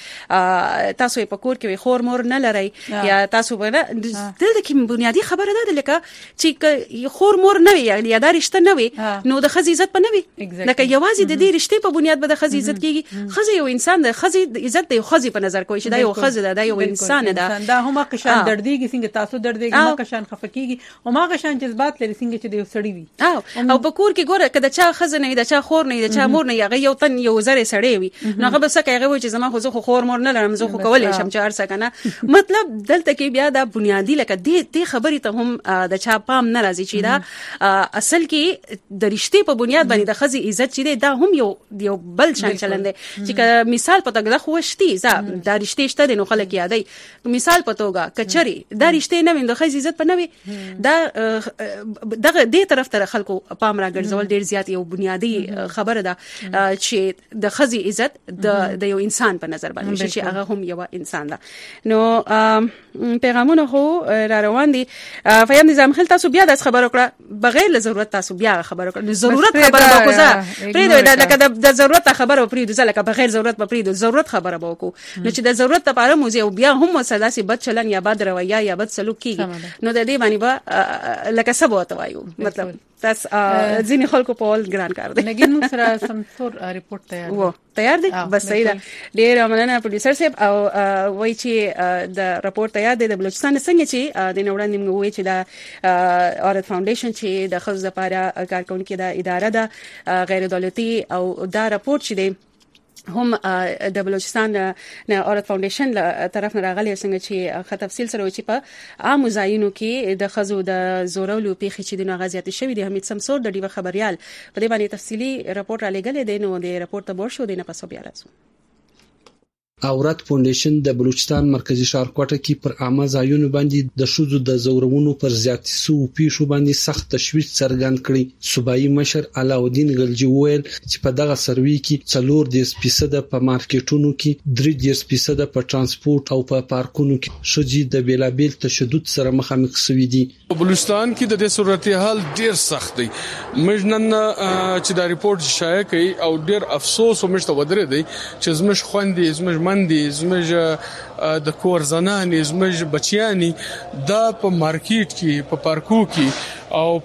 S1: چې تاسو په کور کې خور مور نه لري یا تاسو به دلته کې بنیادی خبره ده لکه چې خور مور نه وي یا دا رشتہ نه وي نو د خزي عزت په نه وي، لکه یوازې د دې رشتې په بنیاد به د خزي عزت کېږي. خزي یو انسان د خزي عزت د خزي په نظر کوي چې دا یو خزي ده، دا یو انسان ده،
S2: دا هم قشان درديږي څنګه تاسو درديږي، ما قشان خفقيږي او ما قشان جذبات لري څنګه چې د یو سړی وي.
S1: او په کور کې ګوره کله چا خزه نه د چا خور نه د چا مور نه یغه یو تن یو زره سړی وي، نو هغه بس کوي هغه چې زما خو زه خور مور نه لرم، زه خو کولای شم چې ارسه کنه. مطلب دلته کې بیا دا بنیادی لکه دې دې خبرې ته هم د چا پام نه راځي چې دا اصل کې د رښتې په بنیاد باندې د خزي عزت چې دا هم یو یو بل شان چلند دی چې مثال په توګه خو شتي ځا دا رښتې شته د نو خلک یادای مثال په توګه کچري دا رښتې نه ویند د خزي عزت په نه وي، دا دغه دې طرف ته خلکو پام را ګرځول ډیر زیات یو بنیادی خبره ده چې د خزي عزت د د یو انسان په نظر باندې چې هغه هم یو انسان ده. نو پیغامونه خو را روان دي. فیم نظام خل تاسو بیا د خبرو کړه بغیر له ضرورت تاسو بیا خبرو کړه، ضرورت خبره وکړه پرې دا لکه د ضرورت خبره پرې د لکه بغیر ضرورت په پرې د ضرورت خبره وکړو، نو چې د ضرورت لپاره موزه او بیا هم وسلاسي بد چلن یا بد رویه یا بد سلوک کیږي، نو د دې باندې به لکه سبا توایو مطلب تاسو ځینې خلکو په ول ګران کار دی.
S2: نګین موږ سره سمسور ریپورت تیار
S1: و تیار دی بس صحیح ده. ډیر مننه پروډوسر صاحب او وای چې د راپور تیار دی د بلوچستان څنګه چې د نوړاندې موږ وای چې د اورت فاونډیشن چې د خزو لپاره کارکونکو د اداره ده غیر دولتي او دا راپور چې دی هم د بلوچستان نه اورت فاونډیشن له طرف نه راغلی څنګه چې خه تفصیل سره چې په عام مزاینو کې د خزو د زورولو پیښې چې د ناغازيات شوی دی حمید سمسور د ډیو خبريال په دې باندې تفصیلی راپور را لګل دی نو د راپور ته ور شو دی نه پسو بیا راځو.
S8: اورت فاونډیشن د بلوچستان مرکزی ښارکوټه کې پر عامه ځایونو باندې د شوزو د زورونو پر زیاتې سو پیښو باندې سخت تشویش څرګند کړي. صوبایي مشر علاودین غلجی ویل چې په دغه سروي کې څلور د فیصد په مارکیټونو کې درې د فیصد په ترانسپورت او په پارکونو کې شوجي د بیلابل تشدد سره مخامخ شوي دي.
S9: بلوچستان کې د دې صورتحال ډیر سخت دی. مجنن چې دا ریپورت شایع کړي او ډیر افسوس ومشته ودرې دی چې زموږ خويندې زموږ مندي زموږ د کور زنانې زموږ بچیانی دا په مارکیټ کې په پارکو کې او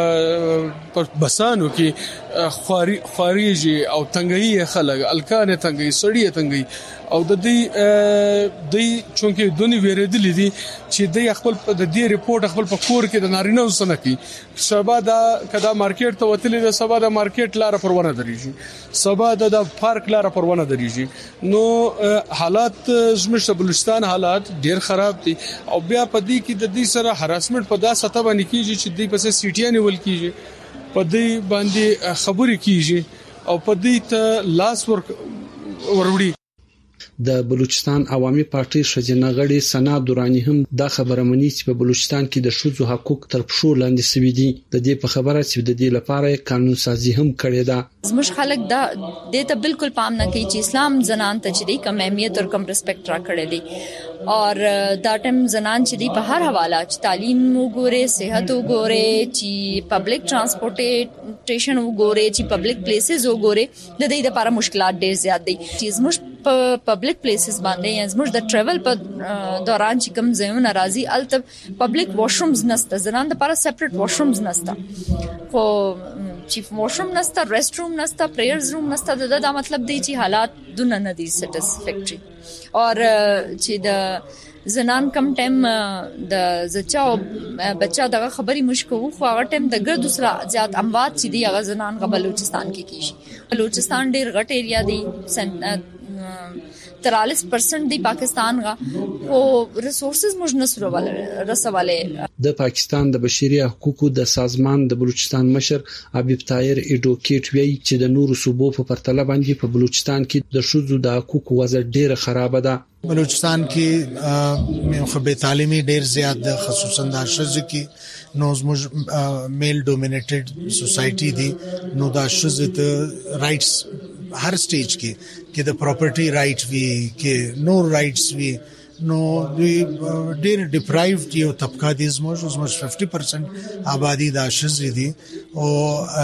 S9: په بسانو کې خواري خاريجي او تنګي خلک الکان تنګي سړی تنګي او د دې د چونکه دونی ویریدلې دي چې د خپل د دې ریپورت خپل په کور کې د نارینه وسنه کې سبا دا کدا مارکیټ ته وتلې د سبا د مارکیټ لار پرونه درېږي سبا د پارک لار پرونه درېږي. نو حالات زموږ بلوچستان حالات ډیر خراب دي او بیا په دې کې د دې سره هراسمنت په داسه سطح باندې کیږي چې د پسې سیټیانه ول کیږي په دې باندې خبرې کیږي او په دې ته لاس ور وروړي.
S8: د بلوچستان عوامي پارټي شجنه غړي سنا دورانی هم دا خبره مني چې په بلوچستان کې د شوزو حقوق تر پښو لاندې سوي دي. د دې په خبره چې د دې لپاره قانون سازي هم کړې ده.
S10: زموږ خلک دا د ته بالکل پام نه کوي چې اسلام زنان ته چې کم اهمیت او کم ریسپیکټ را کړی دي اور دا ټیم زنان چې دی په هر حواله چې تعلیم وګوره صحت وګوره چې پبلک ترانسپورټیشن وګوره چې پبلک پلیسز وګوره د دې لپاره مشکلات ډېر زیات دي. چې زموږ په پبلک پلیسز باندې زموږ د ټریول په دوران چې کوم ځایونه راځي الته پبلک واشرومز نشته زنان لپاره سپریټ واشرومز نشته خو چیف واشروم نشته ریسټ روم نشته پریئرز روم نشته دا, دا مطلب دی چې حالات دونه نه دي سټیسفیکټري اور چې د زنان کم ټایم د زچا بچا دغه خبري مشکو خو هغه ټایم د ګرد سره زیات اموات چې دی هغه زنان غ بلوچستان کې کیږي. بلوچستان ډیر غټ ایریا دی ترالس پرسنٹ دی پاکستان غا او ریسورسز موږ نسرو رسواله.
S8: د پاکستان د بشري حقوقو د سازمان د بلوچستان مشر حبیب طاهر ایډوکیټ وی چې د نورو صوبو په پرتله باندې په بلوچستان کې د شوزو د حقوقو وضع ډیره خراب ده.
S11: بلوچستان کې خبره تعلیمي ډیر زیات ده خصوصا د شذ کې نو زموږ میل ډومینیټډ سوسايټي دي نو دا شذ ته رائټس هر سټیج کې کې د پراپرټي رائټ وی کې نو رائټس وی نو دوی ډېر ډیپرایوډ یو طبقه دي زموږ زموږ پنځه پرسنټ آبادی د شذ دي او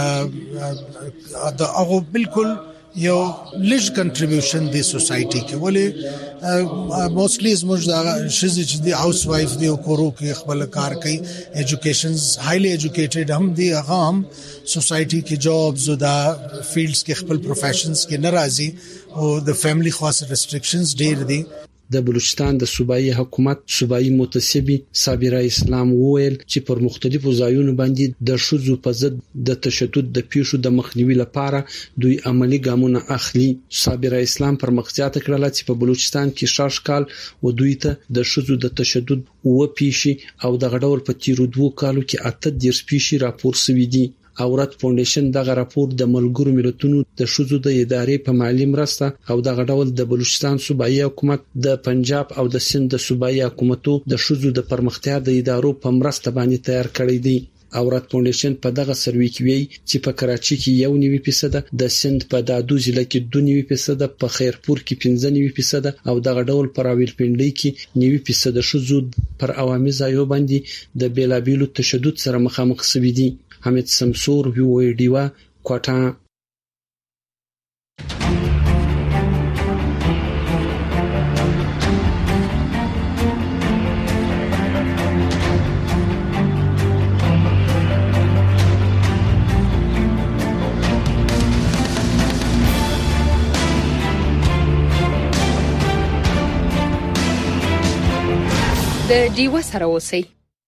S11: دا هغه بالکل یو لږ کنټریبیوشن دی سوسايټي کې ولې موستلی زموږ د شذ چې دی هاوس وایف دی او کورو کې خپل کار کوي ایجوکیشنز هایلی ایجوکیټډ هم دی هغه هم سوسايټي کې جابز او د فیلډز کې خپل پروفیشنز کې ناراضي او د فیملی خاص ریسټریکشنز ډېر دي.
S8: د بلوچستان د صوبایي حکومت صوبایي متسبي صابره اسلام وویل چې پر مختلفو ځایونو باندې د شوزو په ضد د تشدد د پیښو د مخنیوي لپاره دوی عملی ګامونه اخلي. صابره اسلام پر مخزیات کړل چې په بلوچستان کې شاش کال و دوی ته د شوزو د تشدد و پیښې او د غډول په تیرو دوه کالو کې اته د پیښې راپور شوی دی. اورت فاونډیشن دغه راپور د ملګرو ملتونو د شوزو د ادارې په مالی مرسته او دغه ډول د بلوچستان صوبایي حکومت د پنجاب او د سند د صوبایي حکومتو د شوزو د پرمختیا د ادارو په مرسته باندې تیار کړی دی. اورت فاونډیشن په دغه سروي کې وی چې په کراچي کې یو نیوي فیصد د سند په دادو ضلع کې دوه نیوي فیصد په خیرپور کې پنځه نیوي فیصد او دغه ډول پر راولپنډي کې نیوي فیصد شوزو پر عوامي ځایو باندې د بیلابیلو تشدد سره مخامخ شوي دي. حمید سمسور وی ډیوا کوټا.
S12: د ډیوه سره اوسئ.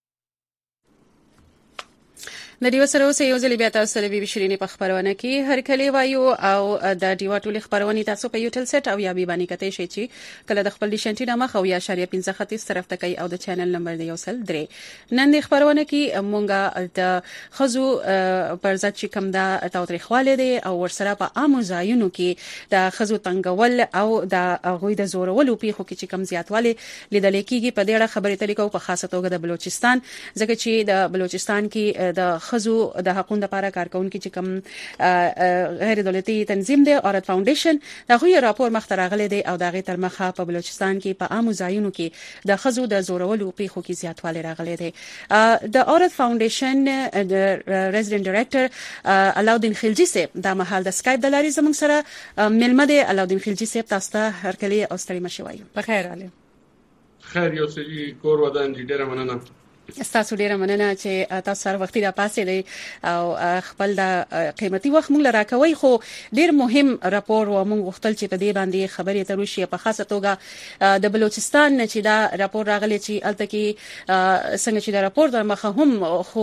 S1: د ډیو سره اوسه یو ځل بیا تاسو سره بي بي شيرين په خبرونه کې هر کلی وایو او د ډیو ټولې خبرونه تاسو په یوټل سټ او یا بي باندې کته شي چې کله د خپل ډیشنټي نامه خو یا شریعه پنځه خطیس طرف ته کوي او د چینل نمبر دی یو سل درې نن د خبرونه کې مونږه د خزو پر ځات چې کم دا تاوتریخواله دي او ورسره په عامو ځایونو کې د خزو تنګول او د غوي د زورولو پیخو کې چې کم زیاتواله لیدل کېږي په دې اړه خبرې تلیکو په خاصه توګه د بلوچستان ځکه چې د بلوچستان کې د خزو د حقوقو لپاره کارکونکو چې کوم غیر دولتي تنظیم دی اورت فاونډیشن دا غوي راپور مخترغله دی او دا غي تر مخه په بلوچستان کې په عامو ځایونو کې د خزو د زورولو پیخو کې زیاتوالی راغلی دی. د اورت فاونډیشن د ریزیدنت ډایریکټر علاودین خلجی صاحب د محل د سکایپ د لاري زموږ سره ملمه دی. علاودین خلجی صاحب تاسو ته هرکلی او ستړي مشوي.
S2: په خیر علي.
S9: خیر یو سړي کور ودان دي ډیره مننه.
S1: تاسو ډیره مننه چې تاسو سره وختي را پاسې دی او خپل د قیمتي وخت موږ راکوي خو ډیر مهم راپور و موږ غوښتل چې په دې باندې خبرې ترو شي په خاصه توګه د بلوچستان چې دا راپور راغلی چې الته کې څنګه چې دا راپور در مخه هم خو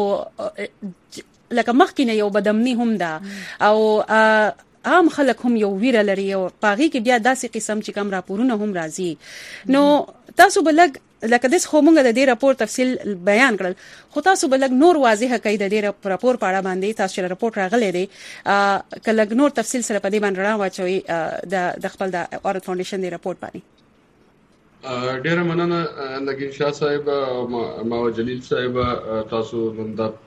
S1: لکه مخکینه یو بدمنی هم ده او عام خلک هم یو ویره لري او پاغي کې بیا داسې قسم چې کوم راپورونه هم راځي نو تاسو بلګ لکه د خمونګه د دې راپور تفصیل بیان کړل خو تاسو بلګ نور واضح کړئ د دې راپور په اړه باندې تاسو چې راپور راغلی دی کله نور تفصیل سره په دې باندې راو واچوي د د خپل د اورت فاونډیشن دی راپور باندې.
S9: ډیره مننه نگین شاه صاحب او ماو جلیل صاحب تاسو نن دا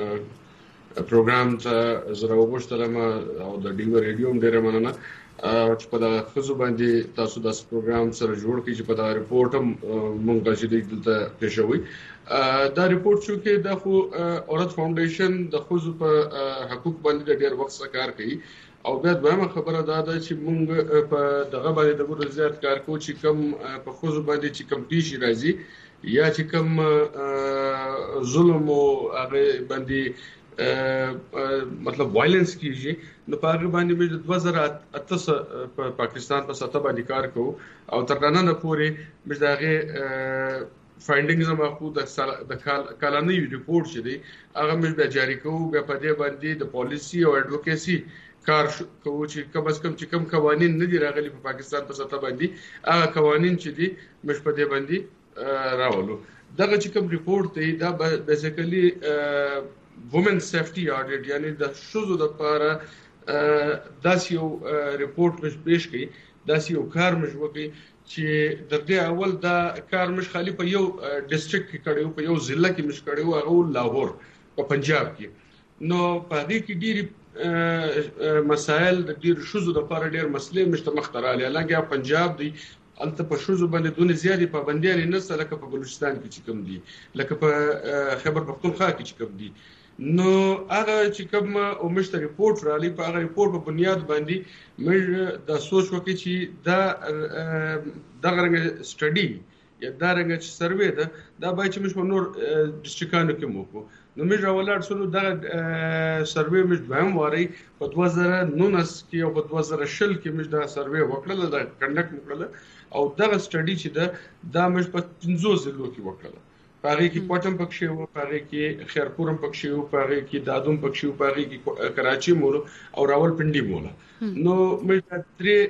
S9: پروګرام ته زره وغوښتلم او د ډیو ریډیو ډیره مننه چې په دغه خزو باندې تاسو د پروګرام سره جوړ کړئ چې په دا ریپورت هم مونږ چې دلته پېښوي. دا ریپورت چې کې د خو اورت فاونډیشن د خزو په حقوق باندې ډېر وخت سره کار کوي او بیا دویمه خبره دا ده چې مونږ په دغه باندې د ګورو زیات کار کوو چې کم په خزو باندې چې کم پیښې راځي یا چې کم ظلم او هغه باندې مطلب وایلنس کیږي نو په هغه باندې موږ د دوه زره اته په پاکستان په سطح باندې کار کوو او تر نن پورې موږ دغه فایندینګز مخکو د کالاني ریپورت چې دی هغه موږ بیا جاری کوو بیا په دې باندې د پالیسی او اډوکیسي کار کوو چې کم از کم چې کم قوانين نه دي راغلي په پاکستان په سطح باندې هغه قوانين چې دي موږ په دې باندې راولو. دغه چې کوم ریپورت دی دا بیسیکلی وومن سیفټي اډیټ یعنی د شوزو د لپاره داسې یو ریپورت مش پیش کړي داسې یو کار مش وکړي چې د دې اول دا کار مش خالی په یو ډیسټریکټ کې کړو په یو ضلع کې مش کړو هغه لاهور په پنجاب کې نو په دې کې ډېری مسایل د ډېر شوزو د لپاره ډېر مسلې مشتمختراله لکه پنجاب دی انت په شوزو باندې دونه زیاتې پابندیاں نه سره لکه په بلوچستان کې چې کوم دي لکه په خیبر پختونخوا کې چې کوم دي نو هغه چې کوم او مشته ریپورت را لې په هغه ریپورت په بنیاد باندې موږ د سوچ وکړي چې دا دغه رنګ سټډي یا دا رنګ چې سروې ده دا به چې موږ نور ډیسټریکټانو کې مو نو موږ راولار سره دغه سروې موږ دویم واري په دوه زره نولس کې او په دوه زره شل کې موږ دا سروې وکړل دا کنډکټ وکړل او دغه سټډي چې ده دا موږ په پنځو ضلعو کې وکړل. پاره کې کوټم پکښې وو پاره کې خیرپورم پکښې وو پاره کې دادوم پکښې وو پاره کې کراچي مول او راولپنډي مول نو موږ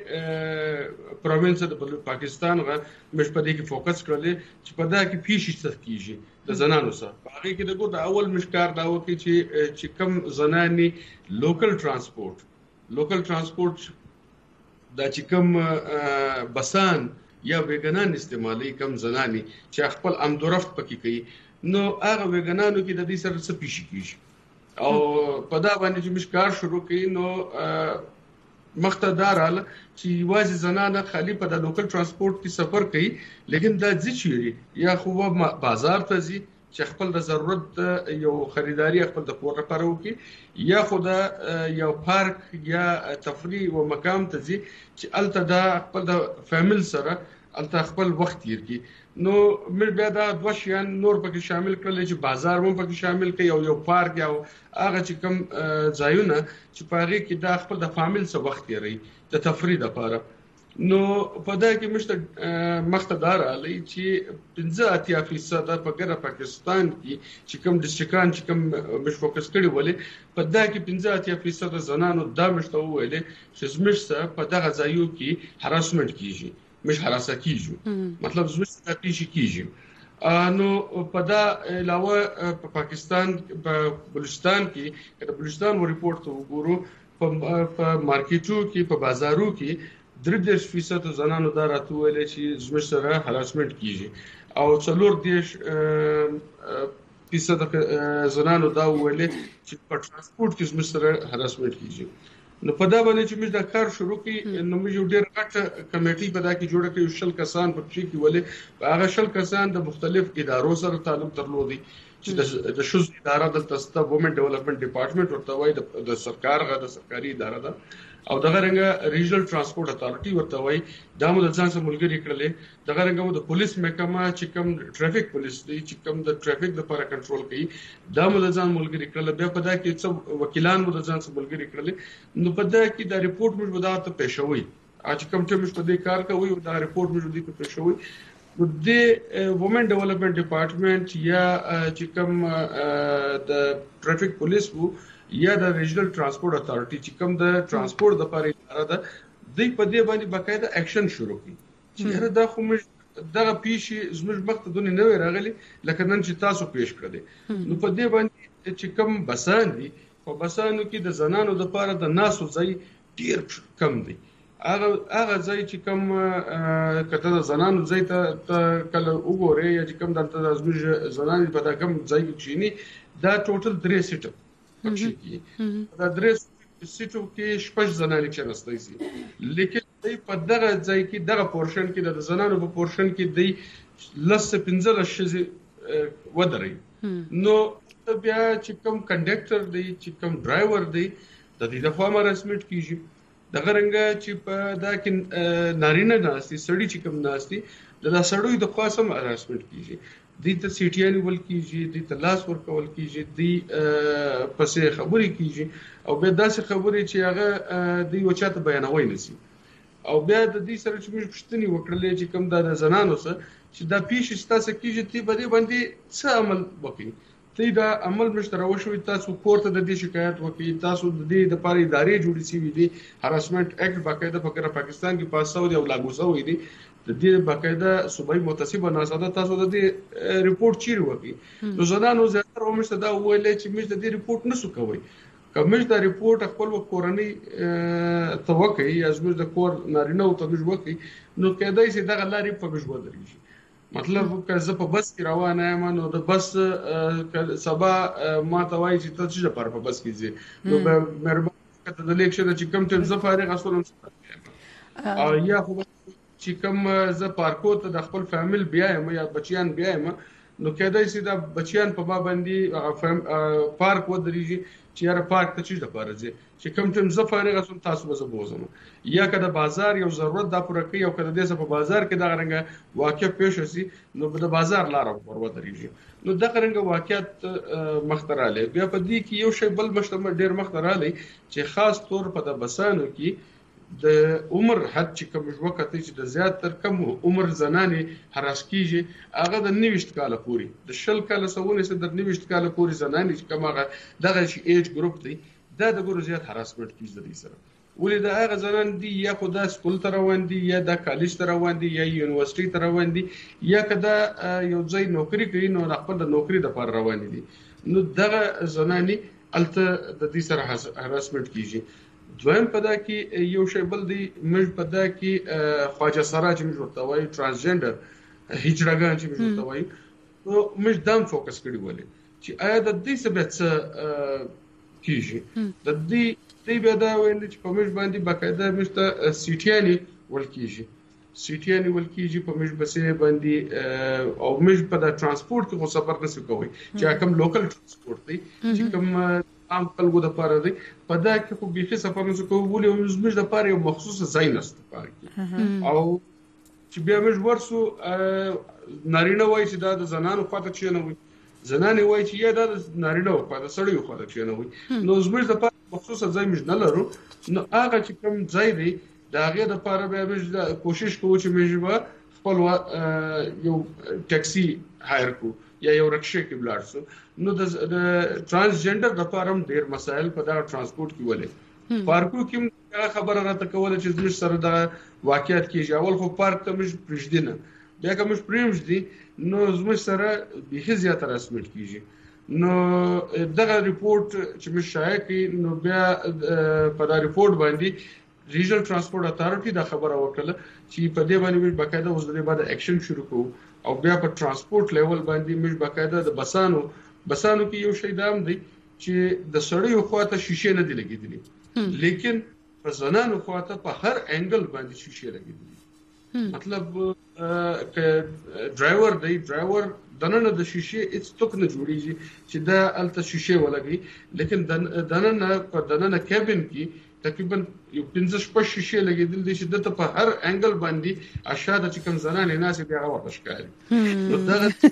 S9: درې پروینس د پاکستان غا موږ په دې کې فوکس کړل چې په دا کې پیښې څه کیږي د زنانو سره پاره کې دغه د اول مشکار دا و چې چې کم زناني لوکل ترانسپورت لوکل ترانسپورت دا چې کم بسان یا ویګنان استعمالي کم زناني چې خپل امدورفت پکې کوي نو هغه ویګنانو کې د دې سره څه پیښ کیږي او په دا باندې چې مشکار شروع کړي نو مختدارال چې واځي زنانه خالی په د لوکل ترانسپورت کې سفر کوي لیکن دا ځي یا خو بازار ته ځي چې خپل د ضرورت یو خریداري خپل د کور لپاره وکړي یا خو دا یو پارک یا تفریح او مقام ته ځي چې الته دا خپل د فیمل سره الته خپل وخت تیر کی نو مې بیا دا دوه شیان نور پکې شامل کړل چې بازار مو پکې شامل کړي او یو پارک یا هغه چې کوم ځایونه چې پاره کې دا خپل د فامیل سره وخت تیری د تفریح لپاره نو په دا کې مشته مختدار علي چې پنځه اتیا فیصد په ګره پاکستان کې چې کوم ډیسټریکټان چې کوم مش فوکس کړي ولې په دا کې پنځه اتیا فیصد زنانو دا مشته ویلې چې زمشته په دغه ځایو کې هراسمنت کیږي مش هراسه کیږي مطلب زمشته پیښ کیږي نو په دا علاوه په پاکستان په بلوچستان کې د بلوچستان ریپورت ته وګورو په مارکیټو کې په بازارو کې درې فیصد زنانو دا راتوولې چې زموږ سره هراسمنت کیږي او څلور دیش فیصد زنانو دا ویلې چې په ترانسپورت کې زموږ سره هراسمنت کیږي نو په دا باندې چې موږ دا کار شروع کړي نو موږ یو ډېر غټ کمیټي په دا کې جوړه کړې شل کسان په چې کې ولې هغه شل کسان د مختلف ادارو سره تعلق درلودي چې د شوز اداره د تاسو وومن ډیولپمنٹ ډپارټمنټ ورته وایي د سرکار غا د سرکاري اداره ده او دغه رنګه ریجنل ترانسپورت اتارټي ورته وایي دا مو د ځان سره ملګری کړلې دغه رنګه مو د پولیس محکمه چې کوم ټریفیک پولیس دی چې کوم د ټریفیک لپاره کنټرول کوي دا مو د ځان ملګری کړل بیا په دا کې څو وکیلان مو د ځان سره ملګری کړل نو په دا کې دا ریپورت موږ وداته پېښوي چې کوم چې موږ په دې کار کوي دا ریپورت موږ دې په پېښوي د وومن ډیولپمنٹ ډپارټمنټ یا چې کوم د ټریفیک پولیس وو یا د ریجنل ترانسپورت اتارټي چې کوم د ترانسپورت د لپاره اداره ده د په دې باندې باقاعده اکشن شروع کړي چې دا خو موږ دغه پیښې زموږ وخت دونه نه راغلي لکه نن چې تاسو پیښ کړل نو په دې باندې چې کوم بسان دي په بسانو کې د زنانو د لپاره د ناسو ځای ډیر کم دی هغه هغه ځای چې کوم کته د زنانو ځای ته کله وګورئ یا چې کوم د زموږ زنانو په دا کوم ځای کې چینی دا ټوټل درې سیټ پکې دا درې سیټو کې شپږ زنانې چې راستای سي لیکن په دغه ځای کې دغه پورشن کې د زنانو په پورشن کې دی لس پنځه شې ودرې نو بیا چې کوم کنډکټر دی چې کوم ډرایور دی د دې د فارم رسمیت کیږي دغه رنګ چې په دا کې نارینه ناشتي سړی چې کوم ناشتي د سړوي د خاصم رسمیت کیږي د ته سیټیان ول کیږي د ته لاس ور کول کیږي د پسې خبرې کیږي او به داسې خبرې چې هغه د یو چاته بیانوي نسی او بیا د دې سره چې موږ پښتني وکړلې چې کوم د زنانو سره چې دا پیښ ستاسو کیږي تی بده باندې څه عمل وکړي تی دا عمل مشترک شوی تاسو کوړه د دې شکایت وکړي تاسو د دې د پاره ادارې جوړې شي دي هراسمنت اکټ باقاعده په پاکستان کې پاس شو دی او لاګو شوی دی د دې باقاعده صوبایي متسبه ناساده تاسو د دې ریپورت چیر وکړي نو زنانو زیاتره ومشته دا ویل چې موږ د دې ریپورت نسو کوي کومه دا ریپورت خپل کورنۍ توقع یا زموږ د کور نارینه او تبج وکړي نو کېدای شي دغه لارې په بجو درېږي مطلب که زه په بس کې روانه یم نو د بس سبا ما ته وایي چې ته څه پر په بس کې ځې نو مهرباني کته د لیکشن چې کوم ټیم زه فارغ اصلا او یا خو چې کوم زه پارکو ته د خپل فامیل بیا یم یا بچیان بیا یم نو کېدای شي دا بچیان په ما باندې پارک ودرېږي چې یاره پارک ته چې د پاره ځي چې کوم ټیم زه فارغ اسم تاسو به زه بوزم یا کله بازار یو ضرورت دا پوره کوي او کله د څه په بازار کې دا رنګ واقع پېښ شي نو د بازار لار ور ودرېږي نو دا رنګ واقعیت مختراله بیا په دې کې یو شی بل مشتمل ډیر مختراله چې خاص طور په د بسانو کې د عمر حد چې کوم وخت چې د زیات تر کم عمر زنانې هراس کیږي هغه د نوښت کاله پوري د شل کاله سوونه سره د نوښت کاله پوري زنانې چې کوم هغه دغه شي ایج ګروپ دی دا د ګورو زیات هراسمنت کیږي د سره ولې دا هغه زنان دي یا خو د سکول ته روان دي یا د کالج ته روان دي یا یونیورسيټي ته روان دي یا کدا یو ځای نوکری کوي نو خپل د نوکری د پر روان دي نو دغه زنانې الته د دې سره هراسمنت کیږي دویم پدا کې یو شی بل دی موږ پدا کې خواجه سره چې موږ ورته وایو ترانسجندر هجرګان چې موږ ورته وایو نو موږ دام فوکس کړی ولې چې آیا د دې سبب څه کیږي د دې دې بیا دا ویل چې په موږ باندې باقاعده موږ ته سیټیانی ول کیږي سیټیانی ول کیږي په موږ بسې باندې او موږ په د ترانسپورت کې خو سفر نشو کوي چې کوم لوکل ترانسپورت دی چې کوم عام خلکو د پاره دی په دا کې خو به سفر نشو کوي ولې موږ د پاره یو مخصوص ځای نشته پاره او چې بیا موږ ورسو نارینه وایي چې دا د زنانو خاطر چې نه وي زنانه وایي چې یا د نارینه خاطر سړیو خاطر چې نه وي نو موږ د پاره مخصوص ځای موږ نه لرو نو هغه چې کوم ځای دی
S12: دا هغه د لپاره به موږ کوشش کوو چې موږ خپل یو ټاکسي هایر کو یا یو رکشې کې بلاړ شو نو د ترانسجنډر د لپاره هم ډېر مسایل په دا ترانسپورت کې ولې پارکو کې خبره راته کوله چې زموږ سره د واقعیت کې اول خو پارک ته موږ پرېږدي نه بیا کوم پرېږدي نو زموږ سره به زیات رسمیت کیږي نو دغه ریپورت چې موږ شایع کړي نو بیا په دا ریپورت باندې ریجنل ترانسپورت اتارټي دا خبره وکړه چې په دې باندې موږ باقاعده اوس د بعد اکشن شروع کوو او بیا په ترانسپورت لیول باندې موږ باقاعده د بسانو بسانو کې یو شی دام دی چې د سړیو خواته شیشه نه دی لګیدلې لیکن په زنانو خواته په هر انګل باندې شیشه لګیدلې مطلب ک ډرایور دی ډرایور دنه د شیشه هیڅ توک نه جوړیږي چې دا الته شیشه ولګي لیکن دنه په دنه کابین کې تقریبا یو پنځه شپږ شیشه لګیدل دي چې د په هر انګل باندې اشاده چې کوم زنانه ناس بیا غوړ ښکاري نو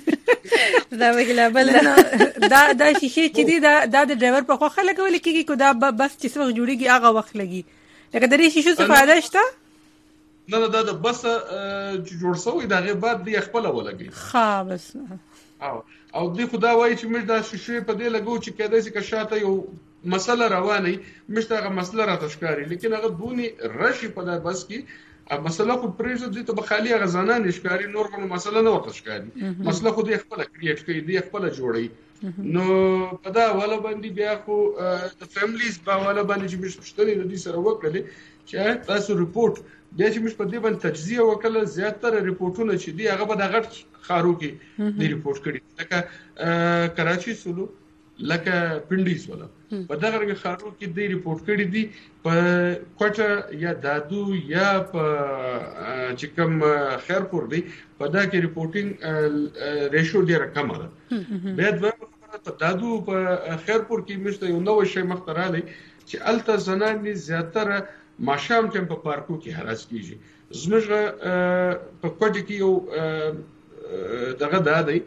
S12: دا
S2: دا ویلا بل دا دا شیشه چې دی دا د ډرایور په خو لګول کېږي کو دا بس چې څو جوړیږي هغه وخت لګي لکه د دې شیشه څه فائدہ شته
S12: نه نه دا د بس جوړ شوی دا غي بعد دی خپل ولګي
S2: ها بس
S12: او او دی خدا وایي چې موږ دا شیشه په دې لګو چې کېدای شي که شاته یو مسله روانه مشته هغه مسله را تشکاري لیکن هغه دونی رشي په د بس کې مسله خو پرېږده دي ته بخالي هغه ځانان نشکاري نور کوم مسله نه ورته ښکاري مسله خو دې خپل کریټ کوي دې خپل جوړي نو په دا والا باندې بیا خو د فیملیز په والا باندې چې مش پښتني د دې سره وکړي چې تاسو ریپورت بیا چې مش په دې باندې تجزیه وکړه زیاتره ریپورتونه چې دی هغه به د غټ خارو کې دی ریپورت کړي لکه کراچي سولو لکه پندیس ولا په دغه رنګ خارو کې دی ریپورت کړی دی په کوټه یا دادو یا په چې کوم خیرپور دی په دا کې ریپورټینګ ریشو ډیره کمه ده بیا د په دادو په خیرپور کې مشته یو نو شی مختراله چې الته زنانې زیاتره ماشام ټیم په پارکو کې هراس کیږي زموږ په کوټه کې یو دغه دادی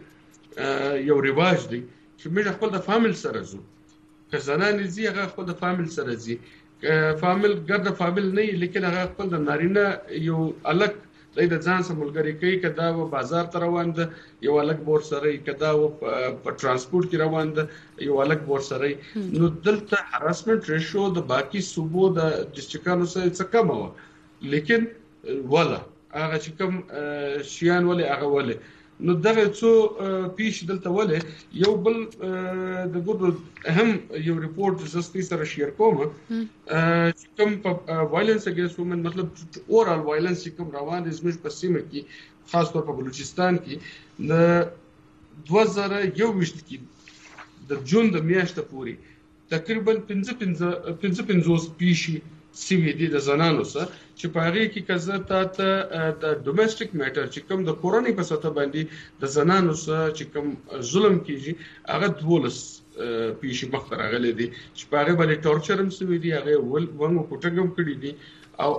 S12: یو رواج دی چې موږ خپل د فامیل سره زو که زنانه زی هغه خپل د فامیل سره زی فامیل ګرد فامیل نه لیکن هغه خپل د نارینه یو الګ د ځان سره ملګری کوي کدا و بازار ته روان ده یو الګ بور سره کدا و په ترانسپورت کې روان ده یو الګ بور سره نو دلته هراسمنت ریشو د باقی صوبو د ډیسټریکټونو سره څه کم و لیکن ولا هغه چې کوم شیان ولې هغه ولې نو دغه څو پیش دلته ولې یو بل د ګورو اهم یو ریپورت زستي سره شیر کوم چې کوم په وایلنس اگینست وومن مطلب اورال وایلنس کوم روان دي زموږ په سیمه کې خاص طور په بلوچستان کې د دوه زره یوویشت کې د جون د میاشتې پورې تقریبا پنځه پنځوس پیشي سی وی دي د زنانو سره چې په هغه کې کزه ته د ډومېسټک میټر چې کوم د کورونی په سطح باندې د زنانو سره چې کوم ظلم کیږي هغه دولس پیشي مخ راغلي دي چې په هغه باندې ټورچر هم سوي دي هغه ول ونګو کوټګم کړی دي او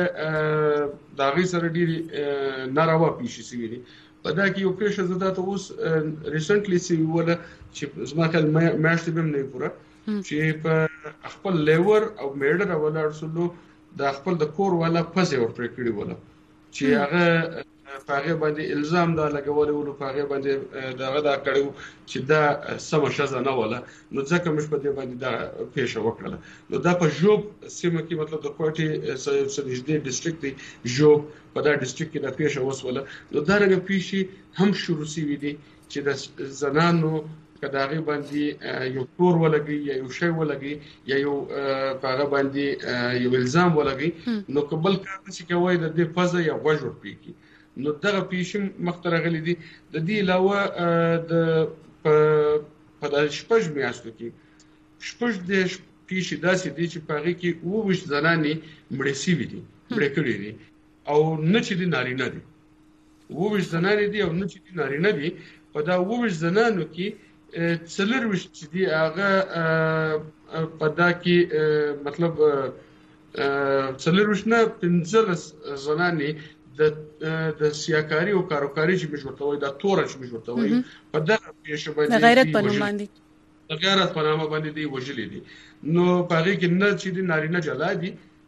S12: هغه د هغه سره ډیری ناروا پیشي سوي دي په دا کې یو پیښه زده ته اوس ریسنټلی سی ولا چې زما کل مېشت بهم نه پورا چې په خپل لیور او میډر ولا رسولو د خپل د کور ولا پځه ور پرې کړی ولا چې هغه هغه باندې الزام دا لګول ولو هغه باندې دغه دا کړو چې دا سم شزه نه ولا نو ځکه مش په دې باندې دا پیښه وکړه نو دا په جوب سیمه کې مطلب د کوټي سجدي ډیسټریکټ دی جوب په دا ډیسټریکټ کې دا پیښه وسوله نو دا رنګ پیښې هم شروع شي دي چې د زنانو کداغي باندې یو تور ولګي یا یو شی ولګي یا یو هغه باندې یو الزام ولګي نو قبل کار چې کوي د دې فزه یا غوړ پیږي نو دغه پیشم مخترغلي دي د دې علاوه د په د شپږ میاشتو کې شپږ د پیشي داسې دي چې پاره کې ووش زنانې مړې سی وي دي مړې کړې دي او نه چې دي نارینه دي ووش زنانې دي او نه چې دي نارینه دي په دا ووش زنانو کې څلور وشت چې دی هغه په دا کې مطلب څلور وشت نه پنځه زنانې د د سیاکاری او کاروکاری چې مشورتوي دا تور چې مشورتوي په دا پیښه باندې
S1: د غیرت په نوم باندې
S12: د غیرت په نوم باندې دی وجلې دي نو په هغه کې نه چې دی نارینه جلا دي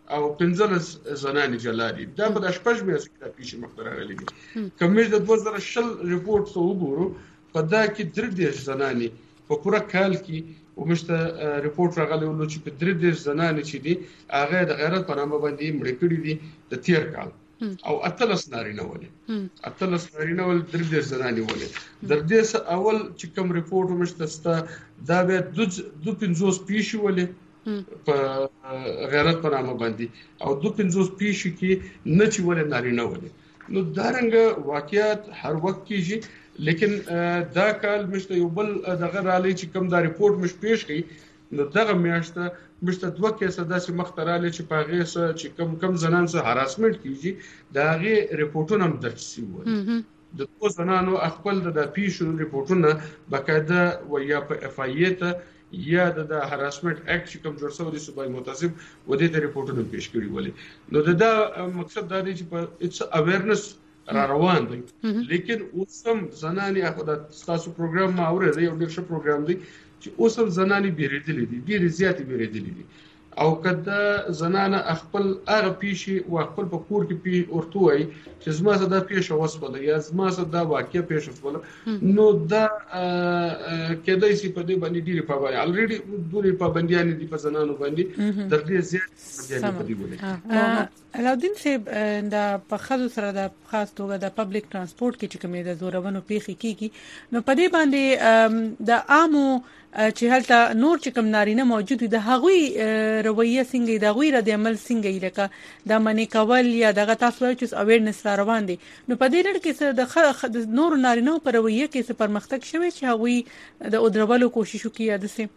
S12: او پنځلس زنانې جلا دي. دا په شپږ میاشتو کې د پیښې مخ ته راغلي دي. کومې د دوه زره شل ریپورت څو وګورو په دا کې درې دېرش زنانې په پوره کال کې ومشته ریپورت راغلی ولو چې په درې دېرش زنانې چې دي هغه د غیرت په نامه باندې مړې کړې دي د تیر کال او اتلس نارینه ولې اتلس نارینه ول درې دېرش زنانې ولې در دې اول چې کوم ریپورت ومشته ستا دا به دو پنځوس پیښې ولې په غیرت په نامه باندې او دو پنځوس پیښې کې نه چې ولې نارینه ولې. نو دا رنګ واقعیت هر وخت کېږي لیکن دا کال مشته یو بل دغه رالي چې کوم دا ریپورت مش پیش کړي نو دغه میاشته مشته دوه کیسه داسې مخترالي چې پاغه سره چې کوم کوم زنان سره هراسمنت کیږي دا غي ریپورتونه هم درج شي وي د دوه زنانو خپل د پیښو ریپورتونه بقاعده و یا په اف ای ته یا د هراسمنت اکټ چې کوم جوړ شوی دی صوبایي متعصب و دې ته ریپورتونه پیش کړي ولې. نو دا مقصد دا دی چې په اټس اویرنس را روان دي لیکن اوس هم زنانې اخو د تاسو پروګرام ما اورېدی یو ډېر ښه پروګرام دی چې اوس هم زنانې بیریدلې دي ډېرې زیاتې بیریدلې دي او کله زنانه خپل هغه پیښې او خپل په کور کې پی ورته وای چې زما زه دا پیښه وسوله یا زما زه دا واقعیا پیښه وسوله نو دا کېدای شي په دې باندې ډېری پابندي الریډي دوی پابنديان دي په زنانو باندې د دې زیات پابندي په دې ولې.
S2: علاودین صاحب دا په خاص سره د خاص توګه د پبلک ترانسپورت کې چې کومې د زورونو پیښې کیږي نو په دې باندې د عامو چې هلته نور چې کوم نارینه موجود دي د هغوی رویه څنګه د هغوی رد عمل څنګه لکه د منی کول یا دغه تاسو چې اویرنس را روان دي نو په دې لړ کې د نور نارینه په رویه کې څه پرمختګ شوی چې هغوی د ودرولو کوشش وکړي د سه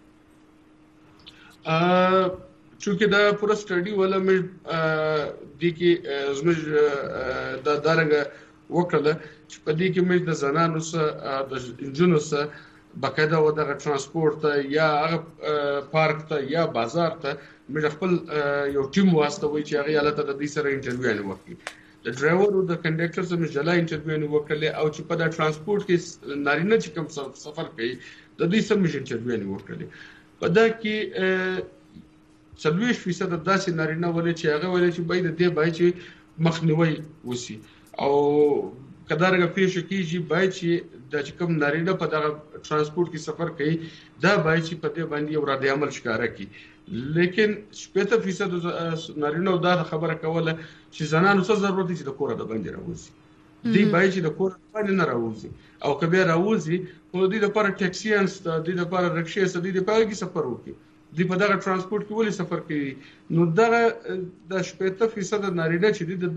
S12: ا چونکه دا پوره سټډي ولا مې د کې زموږ د دارنګ وکړه چې په دې کې مې د زنانو سره د جنونو سره بقاعده و دغه ترانسپورت یا هغه پارک ته یا بازار ته مې خپل یو ټیم واستوي چې هغه حالت د دې سره انټرویو نه وکړي د ډرایور او د کنډکټر سره مې جلا انټرویو نه وکړل او چې په د ترانسپورت کې نارینه چې کوم سفر کوي د دې سره مې انټرویو نه وکړل په دا کې څلويش فیصد داسې نارینه ولې چې هغه ولې چې باید دې باید چې مخنیوي وسی او کدارغه پیښه کیږي باید چې د کوم نارینه په دغه ترانسپورت کې سفر کوي دا باید چې په دې باندې یو رد عمل ښکارا کړي لیکن شپږ فیصد نارینه دا خبره کوله چې زنانو څه ضرورت دي چې د کور د باندې راوځي دی باید چې د کور باندې نه راوځي او کبه راوځي نو د دې لپاره ټیکسیانس د دې لپاره رکشې د دې لپاره کې سفر وکړي دی په دغه ترانسپورت کې ولې سفر کوي نو دغه د شپږ فیصد نارینه چې د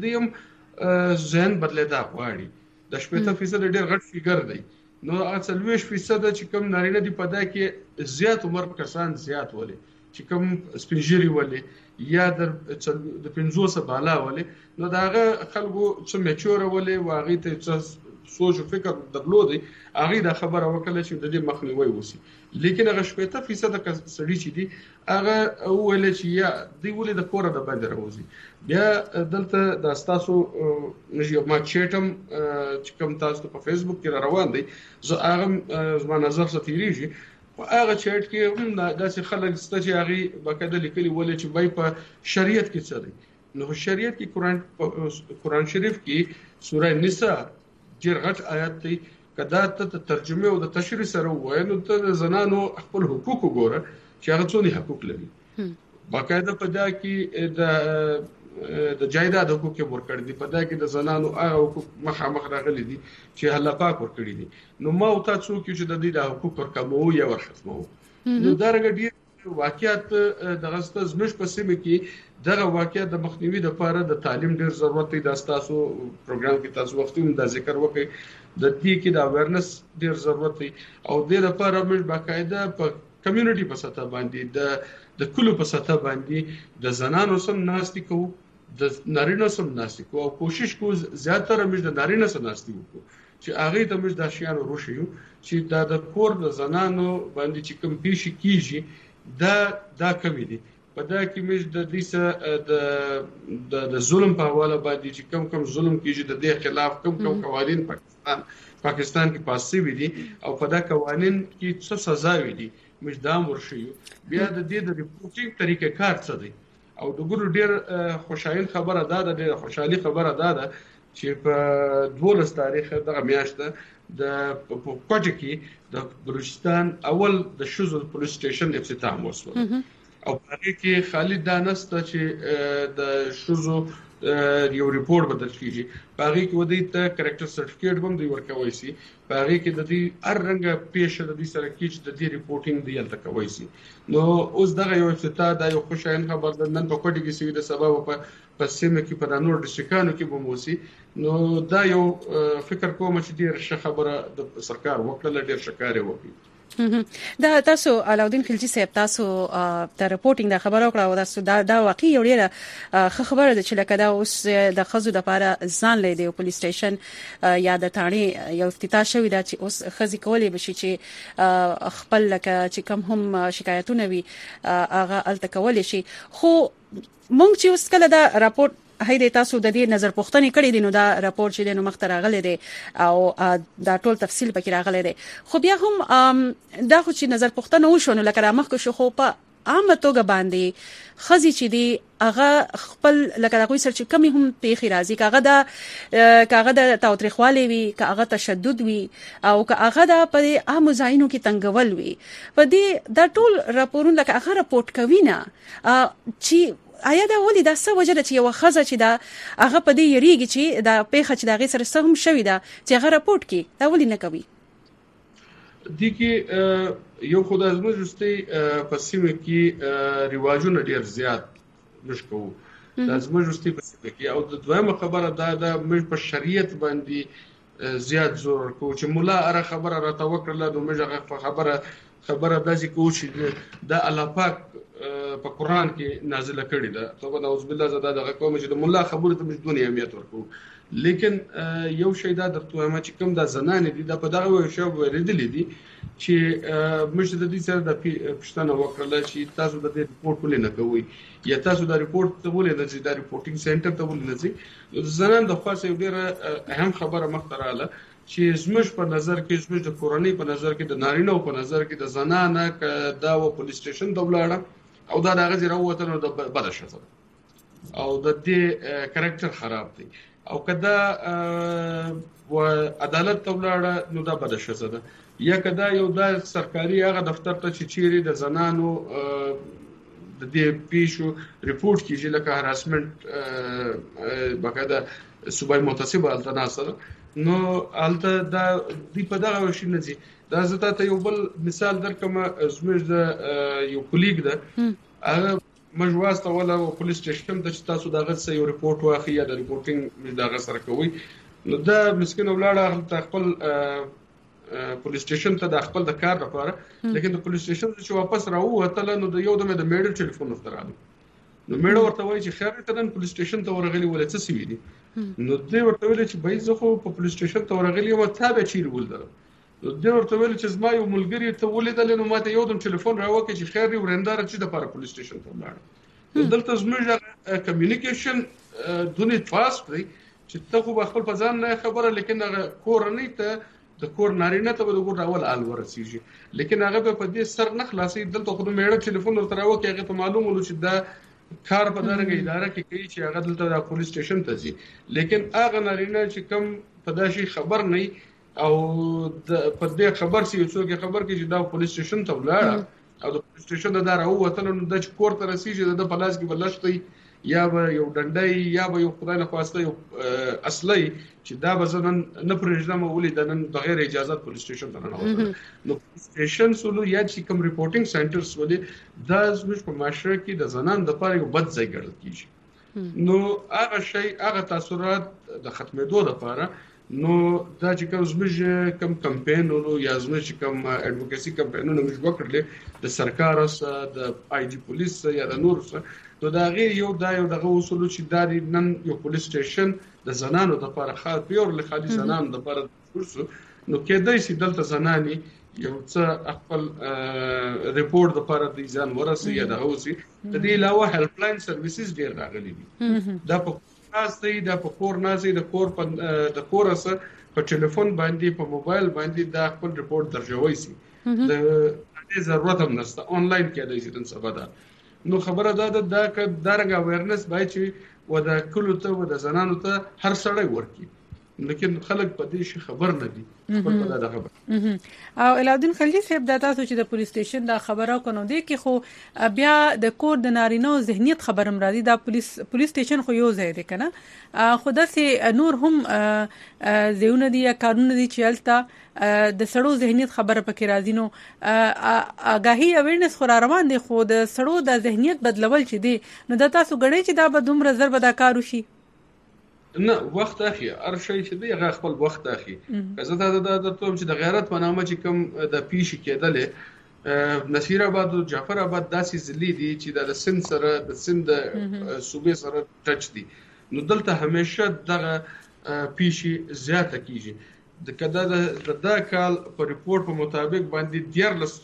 S12: دې ځین بدلیدا غواړي د شپږ فیصد ډېر غټ فیګر دی نو څلويش فیصد چې کوم نارینه دی په دا کې زیات عمر کسان زیات ولې چې کوم سپینجری ولې یا د پنځوس بالا ولې نو داغه خلکو چې میچور ولې واغې ته سوچ او فکر درلودي هغه دا خبره وکړه چې د دې مخنیوي وسی لیکن هغه شپږ فیصد کسړي چې دي هغه ولې چې یا دی ولې د کور د باندې راوځي بیا دلته د تاسو نشي ما چیټم چې کوم تاسو په فیسبوک کې روان دي زه هغه زما نظر ستیریږي هغه چیټ کې هم داسې خلک ست چې هغه باقاعده لیکلي ولې چې بای په شریعت کې څه دی نو شریعت کې قران قران شریف کې سوره نساء ډیر غټ آیات دی کدا ته ترجمه او د تشریح سره وای نو ته زنانو خپل حقوق وګوره چې هغه څونه حقوق لري باقاعده په دا کې د د جایداد حقوق ورکړي دي په دا کې د زنانو هغه حقوق مخامخ راغلي دي چې الله پاک ورکړي دي نو ما او تاسو چې د دې د حقوق ورکمو یا ورختمو نو دا رګ واقعیت دغه ستاسو زموږ په سیمه کې دغه واقعیت د مخنیوي لپاره د تعلیم ډیر ضرورت دی د تاسو پروګرام کې تاسو وخت هم د ذکر وکړي د دې کې د اویرنس ډیر ضرورت دی او د لپاره موږ باقاعده په کمیونټي په سطح باندې د د کلو په سطح باندې د زنانو سم ناستي کوو د نارینه سم ناستي کوو او کوشش کوو زیاتره موږ د نارینه سم ناستي وکړو چې هغه ته موږ د شیانو روشیو چې د کور د زنانو باندې چې کوم پیښ کیږي دا دا کوي دي په دا کې موږ د دې سره د د ظلم په حواله باندې چې کوم کوم ظلم کیږي د دې خلاف کوم کوم قوانين پاکستان پاکستان کې پاسي وي دي او په دا قوانين کې څه سزا وي دي موږ دا ورشيو بیا د دې د ریپورټینګ طریقې کار څه دی او د ګورو ډیر خوشاله خبره ده د ډیر خوشحالي خبره ده چې په دولس تاریخ دغه میاشت د کوټه کې د بلوچستان اول د شوزو پولیس سټیشن افتتاح وشو او په هغه کې خالد دانسته چې د شوزو یو ریپورت بدل کیږي په هغه کې ودی ته کریکټر سرټیفیکیټ هم دی ورکوي سي په هغه کې د دې هر رنګه پیښه د دې سره کې چې د دې ریپورتینګ دی الته کوي سي نو اوس دغه یو افتتاح د یو خوشاین خبر د نن په کوټه کې سوي د سبب په پسمه کې په نور ډیسټریکانو کې بموسی نو دا یو فکر کوم چې ډیر ښه خبره د سرکار وکړه ډیر شکارې وکړي
S1: دا تاسو علاودین خلجی صاحب تاسو د ریپورتینګ د خبرو کړو تاسو دا دا واقعي یو ډیره ښه خبره ده چې لکه دا اوس د خزو د لپاره ځان لیدي پولیس سټیشن یا د ثاني یو افتتاح شوی دا چې اوس خزي کولې بشي چې خپل لکه چې کم هم شکایتونه وي هغه الته کولې شي خو مونږ چې اوس کله دا راپورټ هیله تاسو د دې نظر پوښتنه کړې دي نو دا راپور چې د نو مخته راغلی دی او دا ټول تفصیل پکې راغلی دی خو بیا هم دا خو چې نظر پوښتنه وشو نو لکه رامخ شو خو په عامه توګه باندې خزي چې دی هغه خپل لکه دغه سر چې کمی هم پیخي راځي کاغه دا کاغه د تاوتریخوالي وي کاغه تشدد وي او کاغه د په عام ځایونو کې تنګول وي په دې دا ټول راپورونه لکه هغه راپورټ کوي نه چې آیا دا ولې دا څه وجه ده چې یو خزه چې دا هغه په دې یریږي چې دا پیخه چې دا غي سره سم شوی دا چې هغه راپورټ کی دا ولې نه کوي
S12: دي کې یو خدای زموږ جستي په سیمه کې رواجونه ډیر زیات نشکو دا زموږ جستي په سیمه کې او د دویمه خبره دا د موږ په شریعت باندې زیات زور کو چې مولا اره خبره را توکل له موږ خبره خبره داسې کو چې د الله پاک په قران کې نازله کړی ده توبه نعوذ بالله زدا دغه کوم چې د مولا خبره ته مش دنیا اهمیت ورکو لیکن یو شی دا درته ما چې کوم د زنانه دي د په دغه یو شی ورېدلې دي چې مش د دې سره د پښتنه وکړه چې تاسو د دې ریپورت ولې نه کوئ یا تاسو د ریپورت ته ولې نه ځي د ریپورټینګ سنټر ته ولې نه ځي زنان د خاصه یو ډیره اهم خبره مختراله چې زموږ په نظر کې زموږ د کورنۍ په نظر کې د نارینه په نظر کې د زنانه دا و پولیس سټیشن د ولاړه او دا دغه زیرو وته نو د بد شته او د دې کریکټر خراب دی او کدا و عدالت ته ولاړه نو دا بد شته ده یا کدا یو د سرکاري هغه دفتر ته چې چیرې د زنانو د دې پیښو ریپورت کیږي لکه هراسمنت بقاعده صوبای متصبه التناصر نو الته دا دی په دغه شي نه دي دا زه ته یو بل مثال درکم زموږ د یو کولیګ ده هغه مجواسته ولا پولیس سټیشن ته چې تاسو دغه څه یو ریپورت واخی یا د ریپورتینګ دغه سره کوي نو دا مسکین ولاړه خپل پولیس سټیشن ته د خپل د کار لپاره لیکن د پولیس سټیشن چې واپس راووتل نو د یو د د میډر ټلیفون افتراله نو میډر ورته وایي چې خیر ته نن پولیس سټیشن ته ورغلی ولې څه سوي دي نو دوی ورته ویل چې بای زه خو په پولیس سټیشن ته ورغلی یم تابع چیر ولدل نو دوی ورته ویل چې زما یو ملګری ته ولیدل نو ماته یو دم ټلیفون راوکړ چې خیر یو ورندار چې د لپاره پولیس سټیشن ته ولاړ دلته زموږ کمیونیکیشن دونه فاست دی چې ته خو خپل په ځان نه خبره لیکن هغه کورنۍ ته د کور نارینه ته به د ګور اول آل ورسیږي لیکن هغه په دې سر نه خلاصي دلته خو میړه ټلیفون ورته راوکړ هغه ته معلومه ول چې دا کار په دغه اداره کې کوي چې هغه دلته د پولیس سټیشن ته ځي لیکن هغه نارینه چې کم په داسې خبر نه او د په دې خبر سي څوک خبر کې چې دا پولیس سټیشن ته ولاړ او د پولیس سټیشن د دار او وتل نو د کور ته رسیږي د پلاس کې بلشتي یا به یو ډنډای یا به یو خدای نه خواسته یو اصلي چې دا به زنن نه پرېږدم ولې د نن بغیر اجازه پولیس سټیشن ته نه وځي نو سټیشن سولو یا چې کوم ریپورتینګ سنټرز ولې دا زموږ په معاشره کې د زنان د لپاره یو بد ځای ګڼل کیږي نو هغه شی هغه تاثیرات د ختمېدو لپاره نو دا چې کوم زموږ کوم کمپاینونو یا زموږ کوم اډوکیسي کمپاینونو موږ وکړل د سرکار سره د آی جی پولیس یا د نور سره نو دا غي یو دا یو دغه اصول چې دا نن یو پولیس سټیشن د زنانو د لپاره خاص پیور له خالي زنانو د لپاره ورسو نو کېدای شي دلته زناني یو څه خپل ریپورت د لپاره د ځان ورسي یا د اوسي د دې علاوه هیلپ لاین سرویسز ډیر راغلي دي دا په خاص دی دا په کور نازي د کور په د کور سره په ټلیفون باندې په موبایل باندې دا خپل ریپورت درجوي سي د دې ضرورت هم نشته انلاین کېدای شي تن سبا دا نو خبره دا ده دا ک درنګ اویرنس باید چې و د کلو ته و د زنانو ته هر سړی ورکی لیکن خلک په دې شي خبر نه دي په دا خبر.
S2: او الهدین خلجی صاحب دا تاسو چې د پولیس سټیشن دا خبره کوو دی کې خو بیا د کور د نارینه ذهنیت خبرم راځي دا پولیس پولیس سټیشن خو یو ځای دی کنه خو داسې نور هم زیونه دي یا کارونه دي چې الته د سړو ذهنیت خبره پکې راځي نو آگاهی اویرنس خو روان دي خو د سړو د ذهنیت بدلول چې دي نو دا تاسو غړي چې دا به دومره زر به دا کار وشي
S12: نه وخت اخی هر شي چې دی هغه خپل وخت اخی زه دا د درته چې د غیرت په نامه چې کوم د پیش کېدل نصیر آباد او جعفر آباد داسې ضلع دي چې د سند سره د سند صوبې سره ټچ دي نو دلته همیشه دغه پیشي زیاته کیږي د کدا د دا کال په ریپورت په مطابق باندې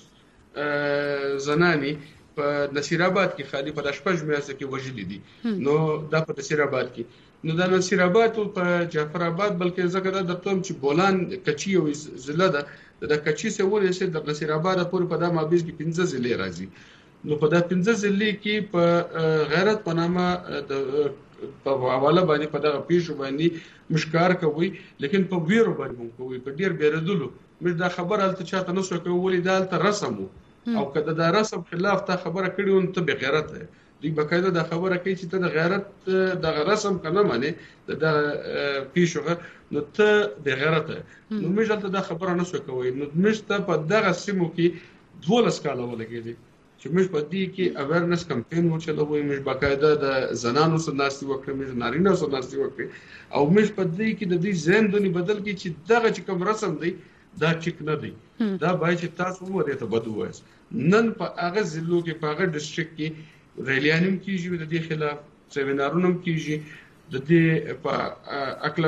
S12: دیارلس زنانی په نصیر آباد کې خالي په شپږ میاشتې کې وژلې دي نو دا په نصیر آباد کې نو د نصیر آباد او په جعفر آباد بلکې زګه د درتوم چې بولان کچي او ضلع ده د کچي څخه ورسې د نصیر آباد پورې په د مابیز کې پنځه ضلع راځي نو په د پنځه ضلع کې په غیرت په نامه د په حواله باندې په دغه پیښو باندې مشکار کوي لیکن په ویرو باندې کوي په ډیر بیردلو مې دا خبر الته چاته نسو کوي دالته رسم او کله دا رسم خلاف ته خبره کړي او ته به غیرت دی بقایده دا خبره کوي چې ته د غیرت د رسم کنه معنی د پیښو نو ته د غیرت نو مې دا خبره نسو کوي نو مشته په دغه سیمو کې دولس کاله ولګېدي چې مش په دې کې اویرنس کمپاین وچلوي مش بقایده د زنانو سره ناسي وکړي مش نارینه سره ناسي وکړي او مش په دې کې د دې ذهن دونی بدل کی چې دغه چې کوم رسم دی دا ټیک نه دی دا باید چې تاسو مو دې ته بدو وایس نن په هغه ضلعو کې په هغه ډیسټریکټ کې ریلیانم کیږي د دې خلاف سیمینارونه کیږي د دې په عقل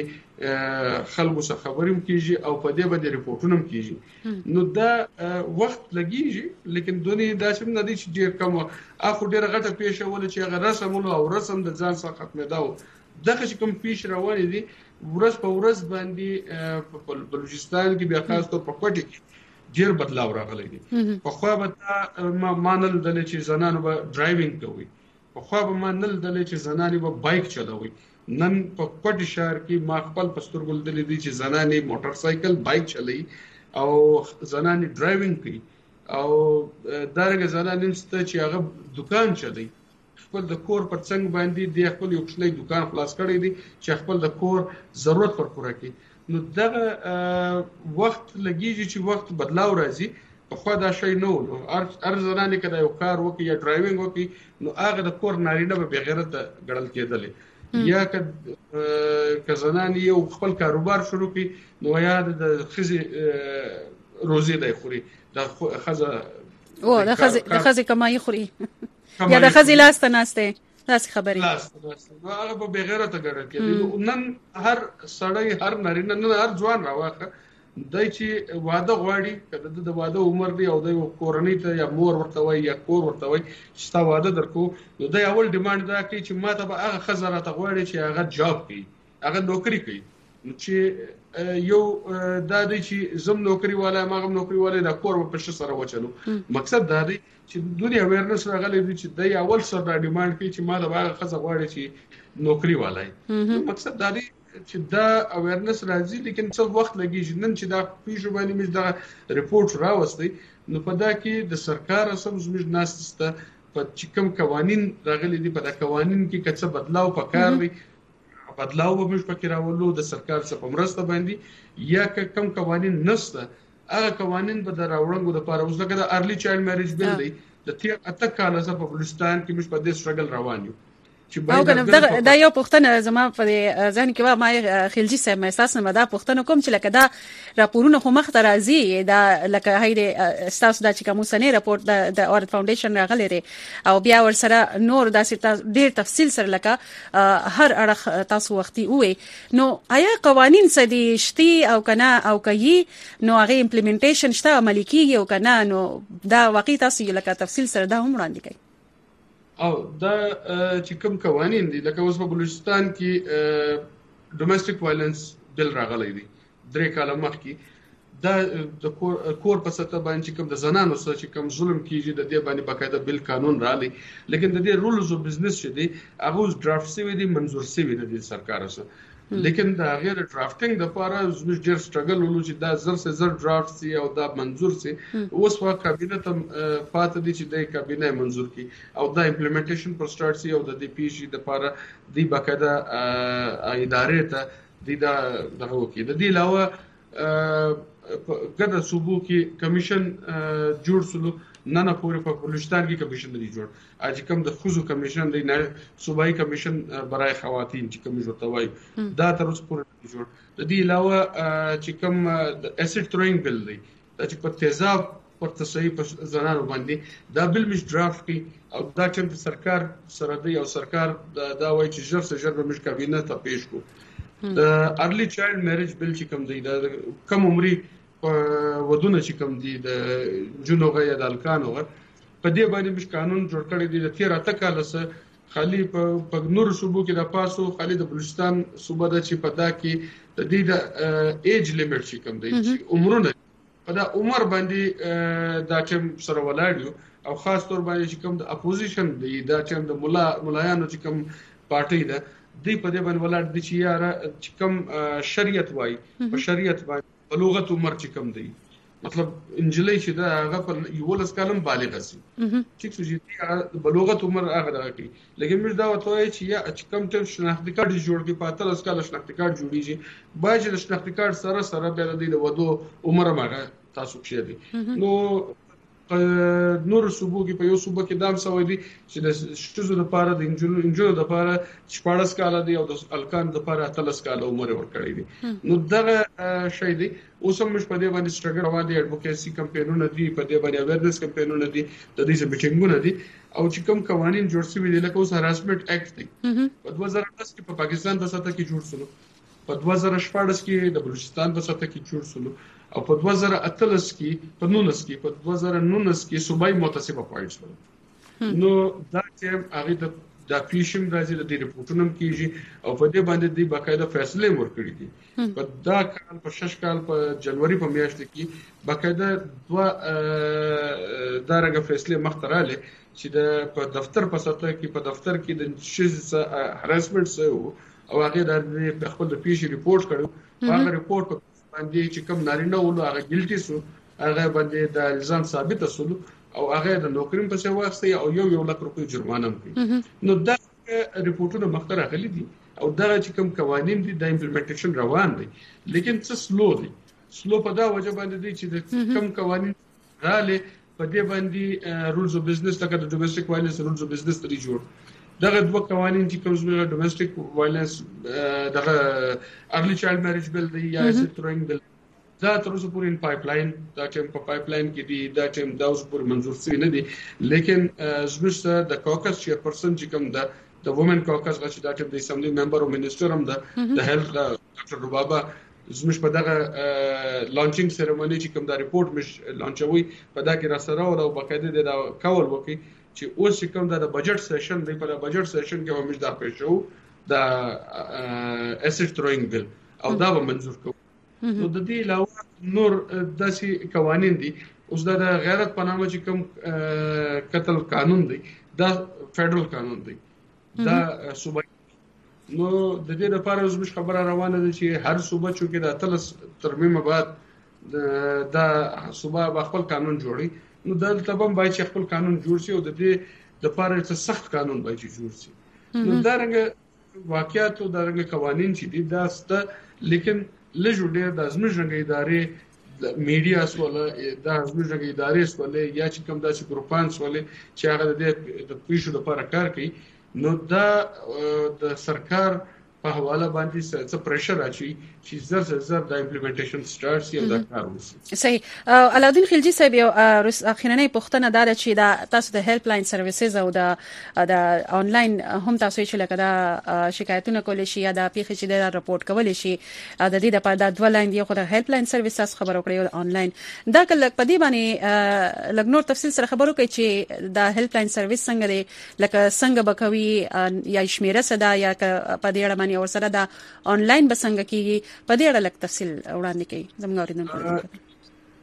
S12: باندې خلکو سره خبرم کیږي او په دې باندې ریپورتونه کیږي نو دا وخت لګیږي لیکن دونی دا چې نه دي چې ډیر کم اخو ډیر غټه پیښه ول چې هغه رسم او رسم د ځان سره ختمه دا دغه چې کوم پیښ روان دي ورځ په ورځ باندې په بلوچستان کې بیا خاص طور په کوټه کې ډیر بدلاو راغلی دي په خو به ما مانل د چې زنانو به ډرایوینګ کوي په خو به مانل د چې زنانو به بایک چلوي نن په کوټ شهر کې ما خپل پسترګل د دې چې زنانو موټر سایکل بایک چلوي او زنانو ډرایوینګ کوي او دارنګه زنانو چې هغه دکان چلوي خپل د کور پر څنګ باندې د خپل یو څلې دکان خلاص کړی دي چې خپل د کور ضرورت پر پوره کړي نو دغه وخت لګیږي چې وخت بدلاو راځي په خو دا شی نو هر زنانه کده یو کار وکي یا ډرایوینګ وکي نو هغه د کور نارینه به بغیرت غړل کېدل یا که زنانه یو خپل کاروبار شروع کړي نو یا د خزي روزي دی خوري د خزه
S1: او د خزي د خزي کمای خوري یا د خزي لاس ته ناشته تاسو خبرې
S12: لاس نو هغه به بغیرت غړل کېدل نن هر سړی هر نارینه نن هر ځوان راوخه دای چې واده غواړي کله د واده عمر دی او د کورنۍ ته یا مور ورته وای یا کور ورته وای چې تا واده درکو نو د اول ډیماند دا کوي چې ماته به هغه خزره ته غواړي چې هغه جاب کوي هغه نوکری کوي چې یو دا دی چې زم نوکری والا ماغم نوکری والا د کور په څیر سره وچلو مقصد دا دی چې دنیا اویرنس راغلی دی چې د اول سره ډیماند کوي چې ماته هغه خزه غواړي چې نوکری والای مقصد دا دی چې دا اویرنس راځي لیکن څو وخت لګیږي نن چې دا پیښو باندې موږ دا ریپورت راوستي نو په دا کې د سرکار سم زموږ ناسسته په چې کوم قوانين راغلي دي په دا قوانين کې کڅه بدلاو پکار دي بدلاو به موږ پکې راولو د سرکار څخه مرسته باندې یا کوم قوانين نسته هغه قوانين به د راوړنګو لپاره اوس لکه د ارلی چایلډ میریج بیل دی د تیر اته کال سره په بلوچستان کې موږ په دې سټرګل روان یو
S1: او کنه دا دا یو پښتنه زما په ځان کې و ما خلجی سم احساس نه دا پښتنه کوم چې لکه دا راپورونه خو مخ ته راځي دا لکه هيده استاس دا چې کوم سنې راپورټ د د اورت فاونډیشن راغلی لري او بیا ور سره نور داسې ډیر تفصیل سره لکه هر اړه تاسو وختي وې نو آیا قوانين سدي شتي او کنه او کوي نو هغه امپلیمنټیشن شته عملي کیږي او کنه نو دا واقعي تاسو لکه تفصیل سره دا هم وړاندې کوي
S12: او دا چې کوم قوانين دي لکه اوس په بلوچستان کې ډومېسټک وایلنس بل راغلی دی درې کاله مخکې دا د کور په سطح باندې کوم د زنانو سره چې کوم ظلم کیږي د دې باندې باقاعده بل قانون رالی لیکن د دې رولز او بزنس چې دی هغه درافټ شوی دی منزور شوی دی د سرکار سره لیکن دا غیر ډرافټینګ د لپاره زموږ ډیر سټرګل ولول چې دا زر سره زر ډرافټ سي او دا منزور سي اوس په کابینه ته پاتې دي چې د کابینه منزور کی او دا امپلیمنټیشن پر سٹارټ سي او د دې پی شي د لپاره دی باقاعده ادارې ته د دغه وکي د دې علاوه ګډه صوبو کې کمیشن جوړ سلو نه نه پورې په بلوچستان کې کمیشن دی جوړ اج کوم د خصوصي کمیشن دی نه صوبایي کمیشن برای خواتین چې کوم جوړ توای دا تر اوسه پورې جوړ د دې علاوه چې کوم د اسید تھروینګ بل دی چې په تیزاب پر تصحیح په زنانو باندې دا بل مش ډرافټ کی او دا چې سرکار سره دی او سرکار دا وایي چې ژر څه ژر به مش کابینه ته پیښ کو د ارلی چایلډ میریج بل چې کوم دی دا کم عمري ودونه چې کوم دي د جنوغه یا د الکانو په دې باندې مش قانون جوړ کړی دی د تیرا تکاله سره خالي په نور صوبو کې د پاسو خالي د بلوچستان صوبه د چې پدا کې د دې د ایج لیمټ چې کوم دی چې عمرونه په دا عمر باندې دا چې سره ولاړ او خاص طور باندې چې کوم د اپوزیشن دی دا چې د مولا مولایانو چې کوم پارټي ده دی په دې باندې ولاړ دي چې یاره چې کوم شریعت وای په شریعت باندې بلوغت عمر چې کم دی مطلب انجلۍ چې دا هغه په یو لس کالم بالغ شي چې چې بلوغت عمر هغه دا کوي لکه موږ دا وته چې یا چې کم ټیم شناختی کارت جوړ کې پاتل اس کال شناختی کارت جوړیږي باید د شناختی کارت سره سره به د ودو عمر ماغه تاسو کې دي نو نور صوبو کې په یو صوبه کې دام سوي دي چې د شتزو لپاره د انجلو انجلو لپاره شپږ کال دي او د الکان لپاره اتلس کال عمر ورکړي دي نو دغه شی دی اوس هم په دې باندې سټرګل روان دي اډوکیسي کمپاینونه دي په دې باندې اویرنس کمپاینونه دي د دې میټینګونه دي او چې کوم قوانين جوړ شوي دي لکه اوس هراسمنت اکټ دی په دوه زره دس کې په پاکستان د سطح کې جوړ شو په دوه زره شپږ کې د بلوچستان په سطح کې جوړ شو او په دوه زره اتلس کې په نولس کې په دوه زره نولس کې صوبایي متصبه پایښ شو نو دا چې هغه د د پیشم راځي د دې رپورټونو کېږي او په دې باندې د باقاعده فیصله ورکړي دي په دا کال په شش کال په جنوري په میاشت کې باقاعده دوه دارغه فیصله مختراله چې د په دفتر په سطح کې په دفتر کې د شیز هراسمنت سو او هغه د خپل د پیش ریپورت کړو هغه ریپورت باندې چې کوم نارینه ولو هغه ګلټي سو هغه باندې د الزام ثابت سول او هغه د نوکرین په څیر واسطه او یو یو لک روپۍ جرمانه کوي نو دا ریپورتونه مختره غلي دي او دا چې کوم قوانين دي د امپلیمنټیشن روان دي لیکن څه سلو دي سلو په دا وجه باندې دي چې کوم قوانين رااله په دې باندې رولز اف بزنس لکه د ډومېسټک وایلنس رولز اف بزنس لري جوړ دغه دوه قوانين چې کوم زموږ ډومېسټک وایلنس دغه ارلی چایلډ میریج بل دی یا اسید تھروینګ بل دا تر اوسه پورې په پایپ لاین دا چې په پایپ لاین کې دي دا چې دا اوس پورې منزور شوی نه دي لیکن زموږ د کوکس چې پرسن چې کوم دا د وومن کوکس چې دا چې د اسمبلی ممبر او منیسټر هم ده د هیلث ډاکټر ربابا زموږ په دغه لانچینګ سیریمونی چې کوم دا ریپورت مش لانچوي په دا کې را سره او باقاعده دا کول وکي چې اوس کوم دا د بجټ سیشن دی په بجټ سیشن کې هم دا پېښو دا اسید تھروینګ بل او دا به منزور کوو نو د دې علاوه نور داسې قوانين دي اوس دا د غیرت په نامه چې کوم قتل قانون دی دا فدرال قانون دی دا صوبایي نو د دې لپاره زموږ خبره روانه ده چې هر صوبه چې د اتلس ترمیم بعد دا صوبه به خپل قانون جوړي نو دلته هم باید چې خپل قانون جوړ شي او د دې لپاره چې سخت قانون باید جوړ شي نو دا رنګ واقعیت او دا رنګ قوانين چې دي دا ست لیکن لږ ډېر د ازمنځ ادارې میډیا سواله د ازمنځ ادارې سواله یا چې کوم داسې ګروپان سواله چې هغه د پیښو لپاره کار کوي نو دا د سرکار په حواله باندې څه پریشر اچي چې زر زر د امپلیمنټیشن سٹارټ سی دا کار وشي
S1: صحیح علادین خلجی صاحب یو اخیرنۍ پوښتنه دا چې دا تاسو د هیلپ لاین سرویسز او د د انلاین هم تاسو چې لکه دا شکایتونه کول شي یا د پیښې چې د راپورټ کول شي د دې لپاره د دوه لاین دی خو د هیلپ لاین سرویسز خبرو کړی او انلاین دا کله په دې باندې لږ نور تفصیل سره خبرو کوي چې د هیلپ لاین سرویس څنګه دی لکه څنګه بکوي یا شمیره صدا یا په دې اړه باندې ورسره دا انلاین بسنګ کیږي په دې اړه لږ تفصیل وړاندې کړئ زموږ اوریدونکو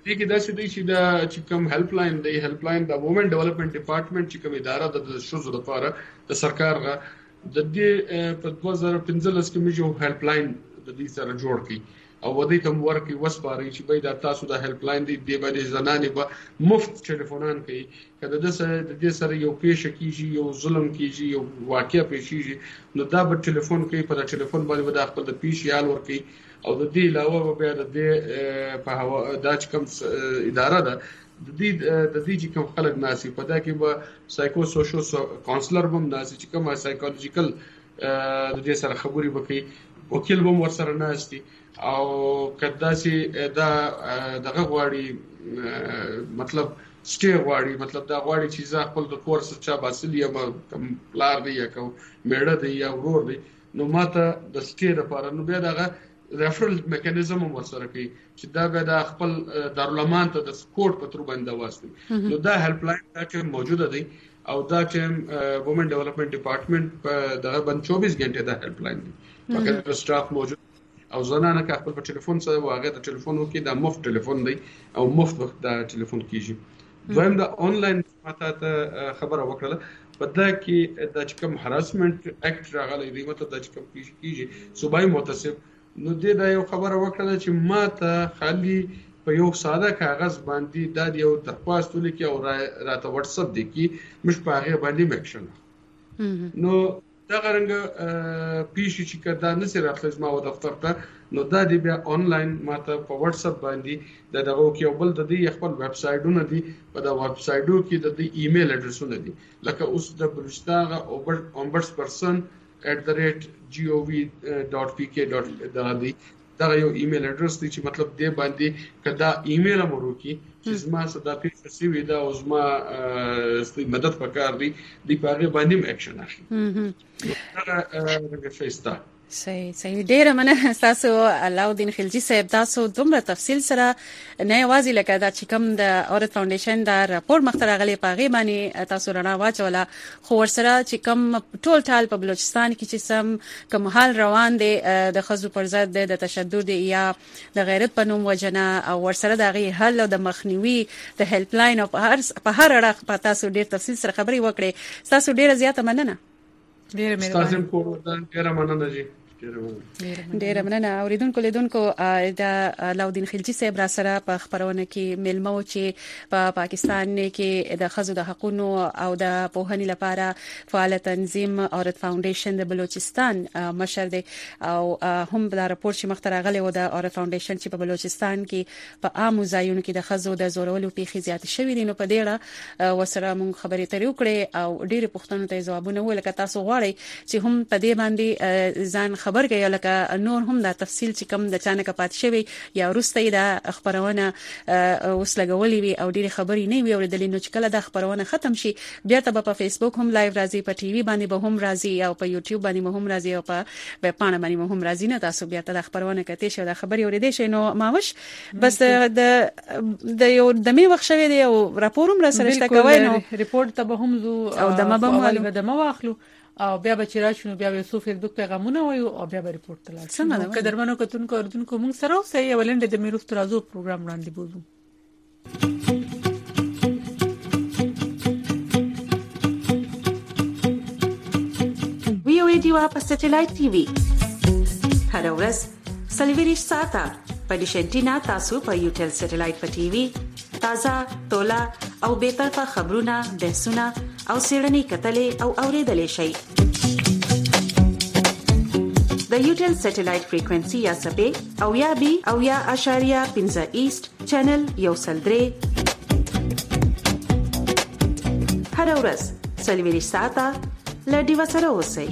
S12: دې کې داسې دی چې دا چې کوم هیلپ لاین دی هیلپ لاین د وومن ډیولپمنٹ ډپارټمنټ چې کوم اداره د شوزو لپاره د سرکار غا د دې په دوه زره پنځلس کې موږ یو هیلپ لاین د دې سره جوړ کړی او ودی ته ورکې وسپاري چې به دا تاسو د هیلپ لاین دی د باندې زنانې په مفت ټلیفونان کوي کله د سره د دې سره یو پیښه کیږي یو ظلم کیږي یو واقعیا پیښیږي نو دا به ټلیفون کوي په ټلیفون باندې د خپل د پیښې حال ورکي او د دې علاوه به د دې په هوا د کوم اداره ده د دې د دې چې کوم خلک ناسي په دا کې به سایکو سوشل کاونسلر هم ناسي چې کوم سایکولوژیکل د دې سره خبري وکړي وکیل هم ورسره ناشتي او کدا چې دا دغه غواړي مطلب سټي غواړي مطلب دا غواړي چې زه خپل د کورس چا باسل یا کوم پلار دی یا کوم میړه دی یا ورور دی نو ماته د سټي لپاره نو بیا دغه ریفرل میکانیزم هم ورسره کوي چې دا به د خپل دارالمان ته د سپورت په تر باندې واسطه نو دا هیلپ لاین دا چې موجوده دی او دا چې وومن ډیولپمنٹ ډپارټمنټ په دغه باندې چوبیس غنټه دا هیلپ لاین دی پکې سټاف موجود او زنانه که خپل په ټلیفون سره واغې د ټلیفون وکي دا مفت ټلیفون دی او مفت وخت دا ټلیفون کیږي دویم دا آنلاین ماته ته خبره وکړه په دا کې د کوم هراسمنت اکټ راغلی دی ماته د کوم کیږي صوبایي متصف نو دې دا یو خبره وکړه چې ماته خالي په یو ساده کاغذ باندې دا یو درخواست ولیکي او راته واتس اپ دی کی مش په هغه باندې مکشن نو دا غرنګ پیشي چې کدا نه سره راځي ما و دفتر ته نو دا دی بیا آنلاین ماته په واتس اپ باندې دا دغه کې بل د دې خپل ویب سټایټونه دي په دا ویب سټایټو کې د دې ایمیل اډرسونه دي لکه اوس د بلوچستان اومبرس پرسن ایٹ د ریټ جی او وی ډاٹ پی کے ډاٹ دا دی دا یو ایمیل اډرس دی چې مطلب دې باندې کدا ایمیل امرو کې چې زما صدا پیښه سی وی دا او زما ستې مدد پکار دی دی په باندې اکشن اخلي دا هغه فیستا
S1: صحیح صحیح ډیره مننه تاسو علاودین خلجی صاحب تاسو دومره تفصیل سره نه یوازې لکه دا چې کوم د اورت فاونډیشن دا راپور مختره غلي پاغي باندې تاسو رڼا واچوله خو ورسره چې کوم ټول ټال په بلوچستان کې چې سم کوم حال روان دي د خزو پر ضد د تشدد یا د غیرت په نوم وجنه او ورسره د غي حل او د مخنیوي د هیلپ لاین او په هر په هر اړه په تاسو ډیر تفصیل سره خبري وکړي تاسو ډیره زیاته مننه
S2: ډیره مهرباني
S12: تاسو کوم ډیره مننه جی
S1: ډیره مننه اوریدونکو لیدونکو د علاودین خلجی صاحب را سره په خبرونه کې ملمو چې په پاکستان کې د خزو د حقوقو او د پوهنې لپاره فعال تنظیم اورت فاونډیشن د بلوچستان مشر دی او هم د راپور چې مختره غلي و د اورت فاونډیشن چې په بلوچستان کې په عام ځایونو کې د خزو د زورولو پیښې زیات شوې دي نو په دې اړه وسره مونږ خبرې ترې وکړې او ډېر پوښتنو ته جوابونه ولکه تاسو غواړئ چې هم په دې باندې ځان خبر کړئ لکه نور هم دا تفصیل چې کوم د چانه کپات شوی یا ورسته دا خبرونه اوس لګولې وي او ډېر خبرې نه وي اوریدلې نو چې کله دا خبرونه ختم شي بیا ته په فیسبوک هم لایو راځي په ټي وي باندې به هم راځي او په یوټیوب باندې هم راځي او په ویب پاڼه باندې هم راځي نه تاسو بیا ته دا خبرونه کته شي دا خبرې اوریدې شي نو ماوش بس د د یو د می وخت شوی دی او راپور هم را سره شته کوي نو
S2: ریپورت ته به هم زو
S1: او د مبه
S2: د مواخلو او بیا به چې راشنو بیا به سو فیسبوک پیغامونه وایو او بیا به ریپورت تلل څنګه ده قدرمنو کتونکو اردوونکو موږ سره اوسئ یو لنډه د میروس ترازو پروګرام وړاندې بوزو
S3: وی او ای ډیوا په سټلایټ ټي وي هر ورځ سلیویریش ساته په ډیشنټینا تاسو په یوټل سټلایټ په ټي وي تازه تولا او بیطرفه خبرونه بحثونه او سیړنی کتلې او اوریدلې شي د یوټل سټلایټ فریکوئنسي یا سپې او یا بي او یا اشاریه پنځه ایست چینل یو سلدري هر ورځ سلیویریش ساته لډي وسره اوسئ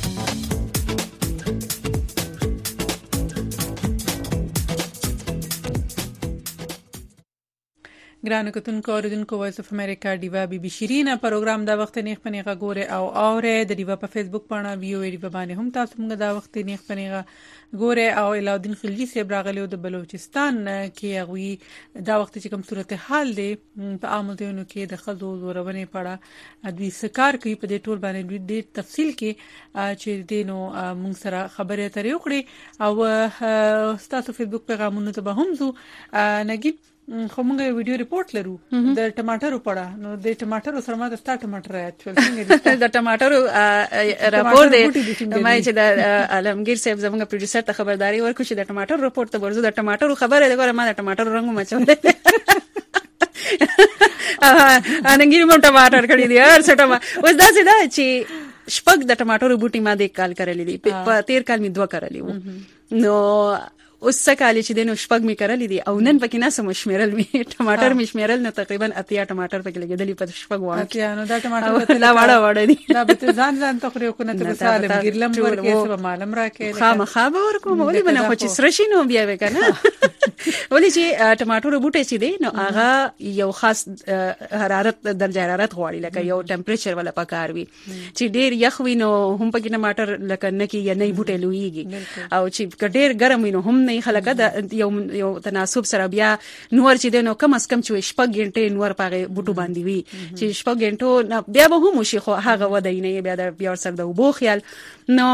S2: ګرانو کتونکو اوریدونکو وایس اف امریکا دیوا بي بي شيرینه پروګرام دا وخت نه خپنیغه ګوره او اوره د دیوا په فیسبوک باندې ویو ای دیوا باندې هم تاسو موږ دا وخت نه خپنیغه ګوره او علاودین خلجی صاحب راغلی د بلوچستان کې هغه دا وخت چې کوم صورت حال دی په عامو ځایونو کې د خزو زورونه پړه دوی سکار کوي په دې ټول باندې د تفصیل کې چې دینو موږ سره خبرې ترې وکړي او تاسو فیسبوک پیغامونو ته به هم زو نګي خو موږ یو ویډیو ریپورت لرو د ټماټرو په اړه. نو د ټماټرو سره ما د ستا ټماټر یاد شول. څنګه
S1: د ټماټرو راپور دی ما چې د عالمگیر صاحب زموږ پروډوسر ته خبرداري ورکړه چې د ټماټر راپور ته ورزو. د ټماټرو خبره ده ګوره ما د ټماټر رنگ مچولې انګیر مو ټماټر کړی دی هر څه ټما. اوس دا څه ده چې شپږ د ټماټرو بوټي ما د کال کړلې دي په تیر کال می دوه کړلې وو. نو اوس څه کال چې دینو شپږ می کړلې دي او نن پکې نه سم شمیرل می ټماټر می شمیرل نو تقریبا اتیا ټماټر پکې لګیدلې په شپږ وانه.
S2: اتیا نو دا ټماټر
S1: ته لا واړه واړه دي.
S2: دا به ځان ځان ته خو کو نه ته سالم ګرلم ورکې سبا معلوم راکې
S1: خامخا به ورکوم ولې بنه خو چې سره شي نو بیا وکنه ولې چې ټماټر بوټي چې دي نو هغه یو خاص حرارت درجه حرارت غواړي لکه یو ټمپریچر ولا پکار وي چې ډیر یخ وي نو هم پکې ټماټر لکه نه کې یا نه بوټي لویږي او چې ډیر ګرم وي نو هم نه خلک دا یو یو تناسب سره بیا نور چې دنو کم از کم چې شپږ غنټې نور پاغه بوټو باندې وي چې شپږ غنټو بیا به هم شي خو هغه ودی نه بیا د بیا سره د وبو خیال. نو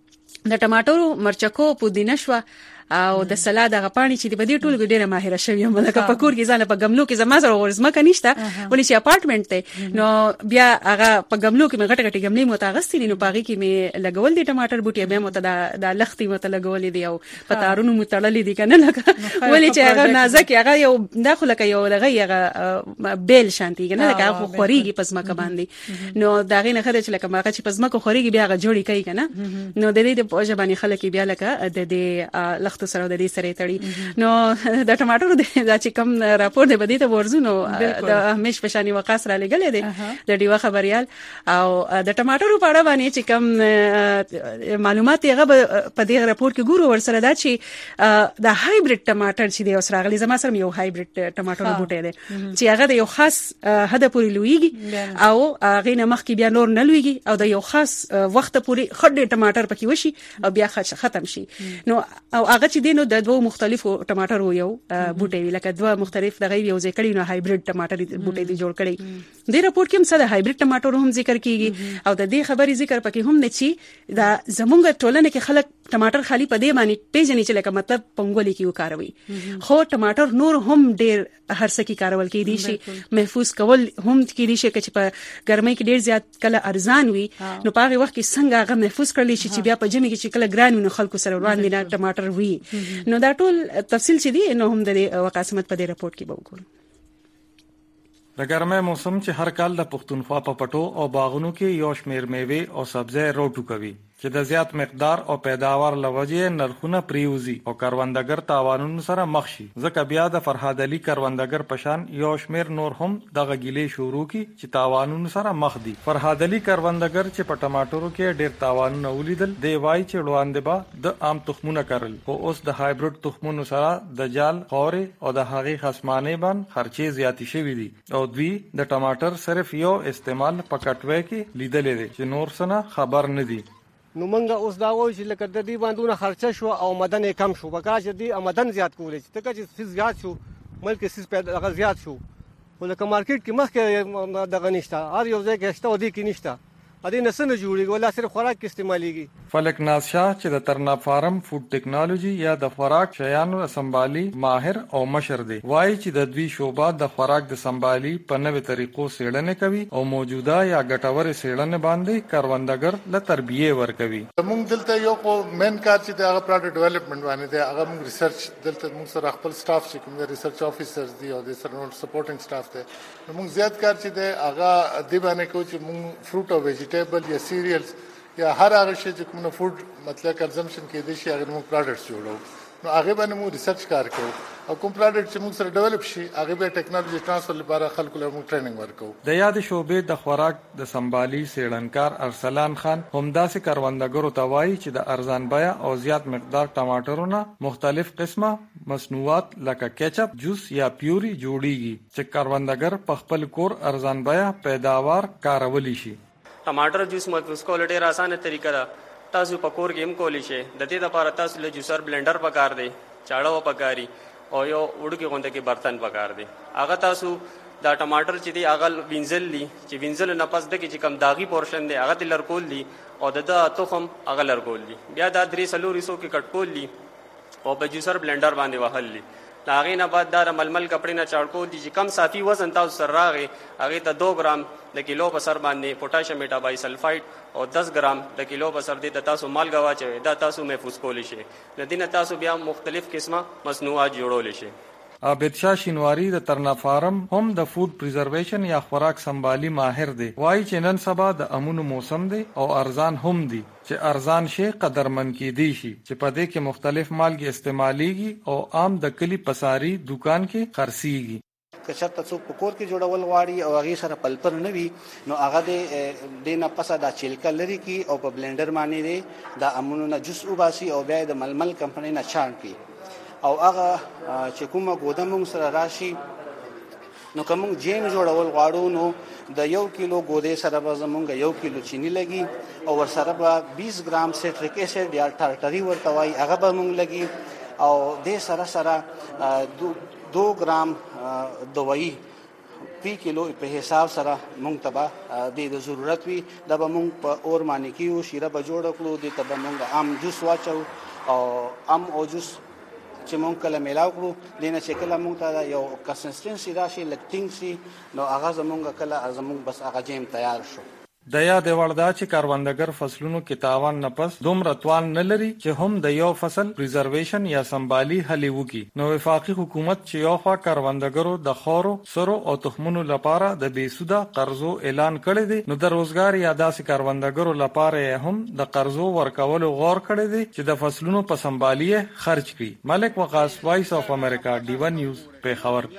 S1: د ټماټرو مرچکو پودینه شو او د سلاد غ پانی چې په دې ټولګه ډیره ماهره شوی یم لکه په کور کې ځان په غملو کې زما سره ورزمه کنيشته ولې چې اپارټمنټ ته نو بیا هغه په غملو کې مې غټه غټه غملې متغستې نو پاغي کې مې لګول دي ټماټر بوټي بیا مت د لختي مت لګول دي او پتارونو متړلې دي کنه لکه ولې چې هغه نازک هغه یو داخله کې یو لغه هغه بیل شانتي کنه لکه هغه خوريږي پس مکه باندې نو دا غي نه خره چې لکه ماګه چې پس مکه خوريږي بیا هغه جوړی کوي کنه نو د دې په ژبانی خلک بیا لکه د دې لخت سره د دې سره تړي. نو د ټماټرو د چې کوم راپور دی بده ته ورزو نو د همیش پشانی وقاص را لګلې دي د ډیوا خبريال او د ټماټرو په اړه باندې چې کوم معلومات هغه په دې راپور کې ګورو ور سره دا چې د هایبرید ټماټر چې دی اوس راغلي زما سره یو هایبرید ټماټر بوټی دی چې هغه د یو خاص هده پورې لویږي او هغه نه مخکې بیا نور نه لویږي او د یو خاص وخت پورې خډې ټماټر پکې وشي او بیا ختم شي. نو او هغه چې دینو د دوه مختلفو ټماټر یو بوټي لکه دوه مختلف دغه یو ذکر نو هایبرید ټماټر بوټي دی جوړ کړي. د راپور کې هم سره هایبرید ټماټر هم ذکر کیږي او د دې خبرې ذکر پکې هم نه چی دا زمونږ ټولنه کې خلک ټماټر خالی په دې باندې پیژنې چې لکه مطلب پنګولي کې وکاروي خو ټماټر نور هم ډیر هر څه کې کارول کېدي شي محفوظ کول هم کېدي شي چې په ګرمۍ کې ډیر زیات کله ارزان وي نو په هغه وخت کې څنګه هغه محفوظ کړلی شي چې بیا په جمع کې چې کله ګران وي نو خلکو سره روان دي نه ټماټر وي. نو دا ټول تفصیل چې دی نو هم د وقاسمت په دې راپورټ کې به وګورو.
S13: د ګرمۍ موسم چې هر کال د پښتونخوا په پټو او باغونو کې یو شمیر میوه او سبزی روټو کوي چې د زیات مقدار او پیداوار لوجه نرخونه پریوزي او کاروندګر تاوانونو سره مخ شي. ځکه بیا د فرهاد علي کاروندګر پشان یو شمیر نور هم د غګیلې شروع کی چې تاوانونو سره مخ دي. فرهاد علي کاروندګر چې په ټماټرو کې ډیر تاوانونه ولیدل دی وای چې وړاندې به د عام تخمونه کرل او اوس د هایبرید تخمونو سره د جال خوري او د هغې خصمانه باندې خرچې زیاتې شوې دي او دوی د ټماټر صرف یو استعمال پکټوي کې لیدلې دي چې نور څه خبر نه دي.
S14: نو منګه اوس دا وایي چې لکه د دې باندې خرچه شو او آمدن کم شو بکا چې دې آمدن زیات کولې چې تکه چې فیس زیات شو ملک سیس پیدا زیات شو ولکه مارکیټ کې مخکې دغه نشته هر یو ځای کې شته او دې کې نشته ادي نسنه جوړیږي ولا صرف خوراک کې استعماليږي.
S13: فلک ناز شاه چې د ترنا فارم فود ټیکنالوژي یا د خوراک شیانو سمبالي ماهر او مشر دی وایي چې د دوی شوبه د خوراک د سمبالي په نوې طریقو سیړنه کوي او موجوده یا ګټور سیړنه باندې کاروندګر له تربیه ورکوي.
S15: موږ دلته یو کو مین کار چې د هغه پروډکټ ډیولپمنٹ باندې دی هغه موږ ریسرچ دلته موږ سره خپل سټاف چې کوم د ریسرچ افیسرز دی او د سره سپورټینګ سټاف دی موږ زیات کار چې دی هغه دی باندې کو چې موږ فروټ او ویجیټیبل یا سیریلز یا هر هغه شی چې کوم فود مطلب کنزمپشن کې دي شي هغه موږ پروډکټس جوړو نو هغه باندې موږ ریسرچ کار کوو او کوم پروډکټ چې موږ سره ډیولپ شي هغه به ټیکنالوژي ترانسفر لپاره خلکو له موږ ټریننګ ورکو.
S13: د یاد شوبې د خوراک د سمبالي سیړنکار ارسلان خان همداسې کاروندګرو ته وایي چې د ارزان بیا او زیات مقدار ټماټرونه مختلف قسمه مصنوعات لکه کیچپ جوس یا پیوري جوړیږي چې کاروندګر په خپل کور ارزان بیا پیداوار کارولی شي.
S16: ټماټر جوس محفوظ کول ډیر اسانه طریقه ده تاسو په کور کې هم کولی شئ. د دې لپاره تاسو له جوسر بلندر پکار دی چاړه و پکاري او یو وړوکی غونډه کې برتن پکار دی هغه تاسو دا ټماټر چې دی هغه وینځل دي چې وینځل نه پس د کې چې کم داغي پورشن دی هغه تل لرکول دي او د تخم هغه لرکول دي بیا دا درې سلو ریسو کې کټ کول دي او په جوسر بلندر باندې وهل دي هغه نه بعد دا ململ کپڑے نه چاړکو دي چې کم صافي وزن تاسو سره راغی هغه ته دو ګرام د کیلو په سر باندې پوتاشیم میټابای سلفایډ او دس ګرام د کیلو په سر دي د تاسو مالګه واچوي دا تاسو محفوظ کولی شي د دینه تاسو بیا مختلف قسمه مصنوعات جوړول شي.
S13: عابد شاه شینواری د ترنا فارم هم د فود پریزرویشن یا خوراک سنبالي ماهر دی. وایي چې نن سبا د امونو موسم دی او ارزان هم دی چې ارزان شي قدرمن کیدی شي چې په دې کې مختلف مالګي استعماليږي او عام د کلی پساری دکان کې خرڅيږي.
S17: که چېرته څوک په کور کې جوړول غواړي او هغې سره پلپر نه وي نو هغه د دې نه پسه دا چیلکه لري کړي او په بلنډر باندې دی د امونو نه جوس وباسي او بیا د ململ کمپنۍ نه چاڼ کړي او هغه چې کومه ګوده موږ سره راشي نو که موږ جیم جوړول غواړو نو د یو کیلو ګودې سره به زموږ یو کیلو چینی لګي او ورسره به بیس ګرام سیټریک ایسډ یا ټارټري ورته وایي هغه به موږ لګي او دې سره سره دو, دو ګرام دوایي پی کیلو په حساب سره موږ ته به د ضرورت وي دا به موږ په اور باندې کیو شیره به جوړ کړو دې ته به موږ ام جوس واچو او ام او جوس چې مونږ کله میلاو کړو دینه چې کله مونږ ته یو کنسستنسي راشي لکټینګ سي نو هغه زمونږ کله زمونږ بس هغه جیم تیار شو.
S13: د یاد وړدا چې کاروندګر فصلونو کې تاوان نه پس دومره توان نه لري چې هم د یو فصل پریزرویشن یا سنبالي هلي وکي. نو وفاقي حکومت چې یو خوا کاروندګرو د خورو سرو او تخمونو لپاره د بیسوده قرضو اعلان کړی دی نو د روزګار یا داسې کاروندګرو لپاره هم د قرضو ورکولو غور کړی دی چې د فصلونو په سنبالي خرج کړي. ملک وقاص، وایس اف امریکا، ډی ون نیوز، پیښور.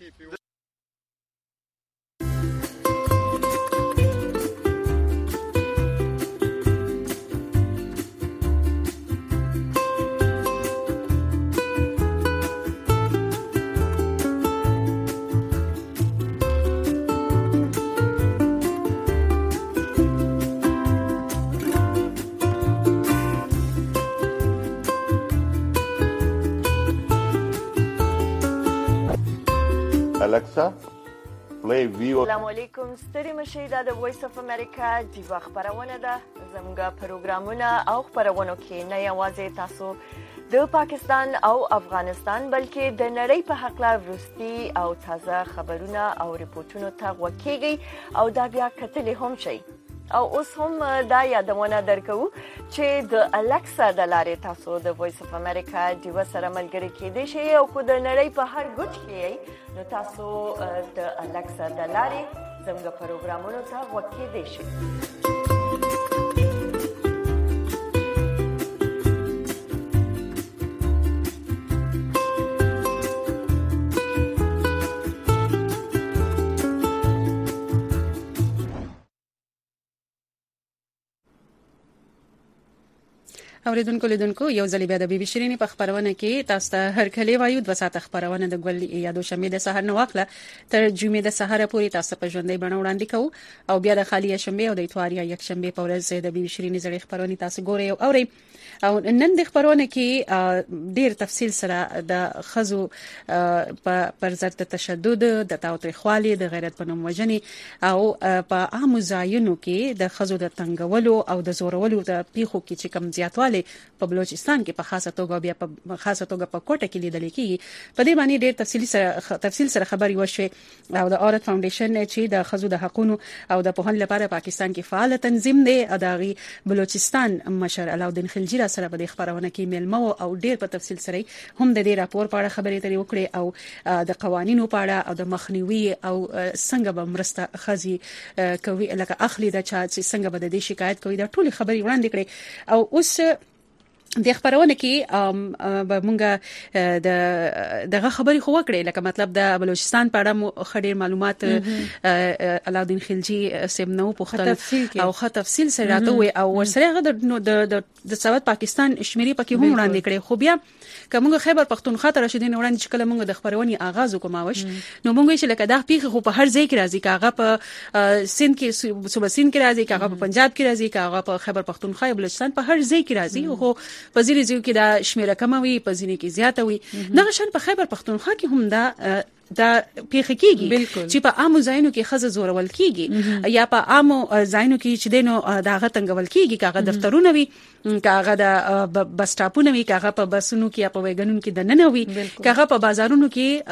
S18: Alexa, play View.
S19: السلام علیکم ستړي مشي دا د وایس اف امریکا د خبرونه ده زموږ پروګرامونه او خبرونه کې نه یوازې تاسو د پاکستان او افغانستان بلکې د نړۍ په حق لا ورستي او تازه خبرونه او ریپورتونه ته وکیږي او دا بیا کتلې هم شي او اوس هم دا یادونه درکو چې د الکسا د لارې تاسو د وایس اف امریکا د وسره ملګری کېدئ شئ او کو د نړۍ په هر ګوټ کې نو تاسو د الکسا د لارې زموږ پروګرامونو ته وکیدئ شئ.
S1: اوریدونکو لیدونکو یو ځل بیا د بي بي شيرينې په خبرونه کې تاسو ته هر کله وایو د وساته خبرونه د ګل یا د شمې د سحر نو واخله تر جمعې د سحر پورې تاسو په ژوندۍ بڼه وړاندې کوو او بیا د خالی شنبه او د اتوار یا یک شنبه په ورځ د بي بي شيرينې زړې خبرونه تاسو ګورئ او اورئ او نن د خبرونه کې ډیر تفصیل سره د خزو پر ضد تشدد د تاوتریخوالي د غیرت په نوم وجنې او په عام ځایونو کې د خزو د تنګولو او د زورولو د پیخو کې چې کم زیاتوالی په بلوچستان کې په خاصه توګه بیا په خاصه توګه په کوټه کې لیدل کېږي. په دې باندې ډېر تفصیلی سره تفصیل سره خبري وشوه او د اورت فاونډیشن چې د خزو د حقوقو او د پوهن لپاره پاکستان کې فعال تنظیم دی اداغي بلوچستان مشر علاؤالدین خلجی را سره په دې خبرونه کې ملمو او ډېر په تفصیل سره هم د دې راپور په اړه خبرې ترې وکړي او د قوانینو په اړه او د مخنیوي او څنګه به مرسته خزي کوي لکه اخلي د چا چې څنګه به د دې شکایت کوي دا ټول خبري وړاندې کړي او اوس د خبرونه کې به مونږه د دغه خبري خو وکړي لکه مطلب د بلوچستان په اړه خډیر معلومات علاؤالدین خلجی سیمنو پوښتنه او خه تفصیل سره راته او ورسره د د ساوت پاکستان شمیري پکې هم وړاندې کړي خو بیا کومه خیبر پختونخوا ته راشدین وړاندې چې کله مونږ د خبرونې آغاز وکماوش نو مونږ چې لکه دا پیخ خو په هر ځای کې راځي کاغه په سند کې صوبه سند کې راځي کاغه په پنجاب کې راځي کاغه په خیبر پختونخوا بلوچستان په هر ځای کې راځي خو په ځینې ځایو کې دا شمیره کم وي په ځینې کې زیاته وي دغه شان په خیبر پختونخوا کې هم دا دا پیښ کیږي چې په عامو ځایونو کې خزه زورول کیږي یا په عامو ځایونو کې چې دینو داغه تنګول کیږي کاغه دفترونه وي کاغه د بس سټاپونه وي کاغه په بسونو کې یا په وګنونو کې د ننوي کاغه په بازارونو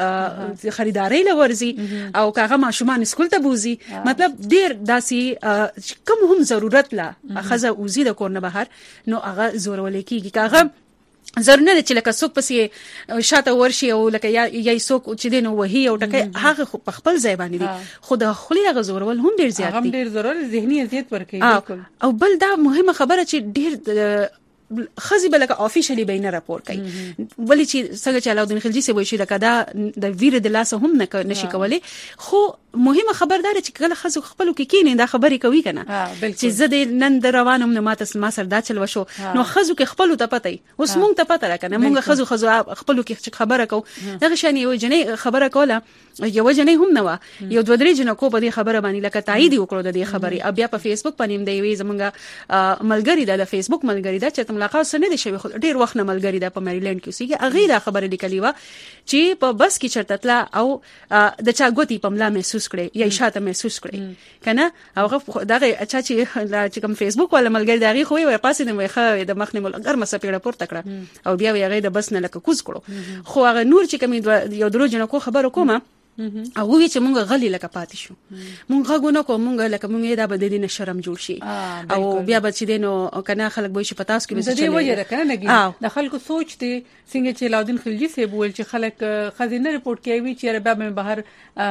S1: کې خریداري لورزي او کاغه ماشومان سکول ته بوزي مطلب ډیر داسي کوم هم ضرورت لا خزه اوزي د کور نه بهر نو هغه زورول کیږي کاغه ضروري نه چې لکه څوک پسې شاته ورشي او لکه یا یا څوک چې دینو وهي او ټکه هغه په خپل ځای باندې دي خو د خولي هغه زورول هم ډیر زیات دي
S2: هم ډیر ضروري ذهني اذیت ورکوي بالکل
S1: او بل دا مهمه خبره چې ډیر خزي بلکه افیشلی بینه راپور کوي ولی چې څنګه چې علاءالدین خلجی سي وایي چې لکه دا د ویر د لاس هم نه نشي کولای خو مهمه خبردار چې کله خزو خپل کې کینې دا خبري کوي کنه چې زه د نن د روانم نه ماته ما سره دا چل وشو نو خزو کې خپل ته پته اوس مونږ ته پته راکنه مونږ خزو خزو خپل کې خبره کو دغه شان یو جنې خبره کوله یو جنې هم نه و یو دوه درې جنې کو په دې خبره باندې لکه تایید وکړو د دې خبري بیا په فیسبوک باندې دی وی زمونږ ملګری د فیسبوک ملګری دا چې ملاقات سره نه دي شوی خو ډیر وخت نه ملګری د په میریلند کې سیګه اغه دا خبره لیکلی و چې په بس کې چرته تلا او د چا ګوتی په ملا محسوس کړي یا شاته محسوس کړي کنه او دغه اچھا چې کوم فیسبوک ولا ملګری دغه خو یې پاسې نه وي د مخ نه ملګر مسپېړه پورته کړه او بیا یې د بس نه لکه کوز کړو خو هغه نور چې کوم یو درو جن کو خبرو کومه او وی چې مونږ غلي لکه پاتې شو مونږ غوونه کو مونږ لکه مونږ دا به د دې نشرم جوړ شي او بیا به چې دینو کنه خلک به شي پتاس کې
S2: به چې وجه راکنه نګي د خلکو سوچ دي څنګه چې علاءالدین خلجی سي بول چې خلک خزینه رپورټ کوي چې ربا به بهر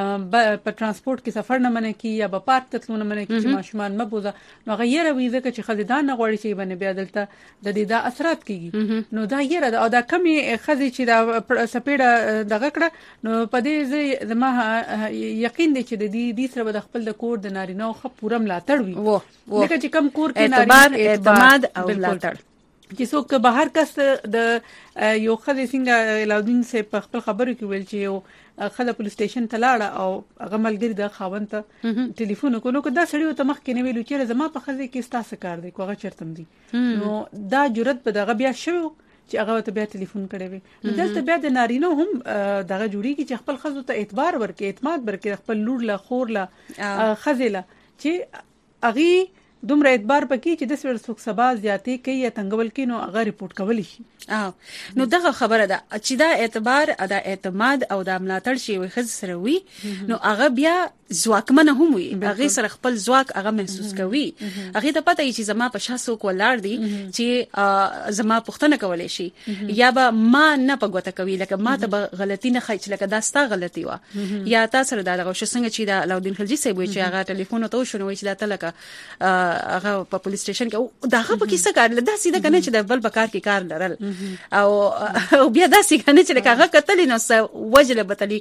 S2: په ترانسپورت کې سفر نه منې کی یا په پارک تلونه منې کی چې ماشومان مبوزه نو غیر وی ځکه چې خزیدان غوړي شي باندې بیا دلته د دې دا اثرات کیږي نو دا یره دا د کمی خزي چې دا سپېړه دغه کړه نو په دې زما یقین دی چې د دې د سره د خپل د کور د نارینه خو پوره ملاتړ وي لکه چې کم کور کې
S1: نارینه اعتماد او ملاتړ
S2: چې څوک بهر کس د یو خزي څنګه علاءالدین سے په خپل خبرو کې ویل چې یو خزه پولیس سټیشن ته لاړه او هغه ملګری د خاوند ته ټلیفون وکړو نو دا سړی ته مخ کې نه ویلو چې زما په خزه کې ستاسو کار دی کوغه چرتم دی نو دا جرأت به دغه بیا شوی چې هغه ته بیا ټلیفون کړی وي دلته بیا د نارینه هم دغه جوړیږي چې خپل خزو ته اعتبار ورکړي اعتماد ورکړي خپل لور له خور له خزله چې اغي دومره اعتبار پکې چې د سور څوک سبا زیاتې کوي یا تنګول کې نو هغه ریپورت کولی شي
S1: نو دغه خبره ده چې دا اعتبار دا اعتماد او د ملاتړ شي وي خز سره وي نو هغه بیا ځواکمنه هم وي هغه سره خپل ځواک هغه محسوس کوي هغه ته پته چې زما په شاسو کولار دي چې زما پښتنه کولای شي یا به ما نه پګوته کوي لکه ما ته غلطي نه خایچ لکه دا ستا غلطي و یا تاسو سره دا دغه څنګه چې دا علاءالدین خلجی سي وي چې هغه ټلیفون ته شنو وي چې دا تلکه هغه په پولیس سټیشن کې داغه په کیسه کار لدا سیده کنه چې د بل بکار کې کار لرل او بیا داسې کنه چې هغه قتل نو وجله بتلی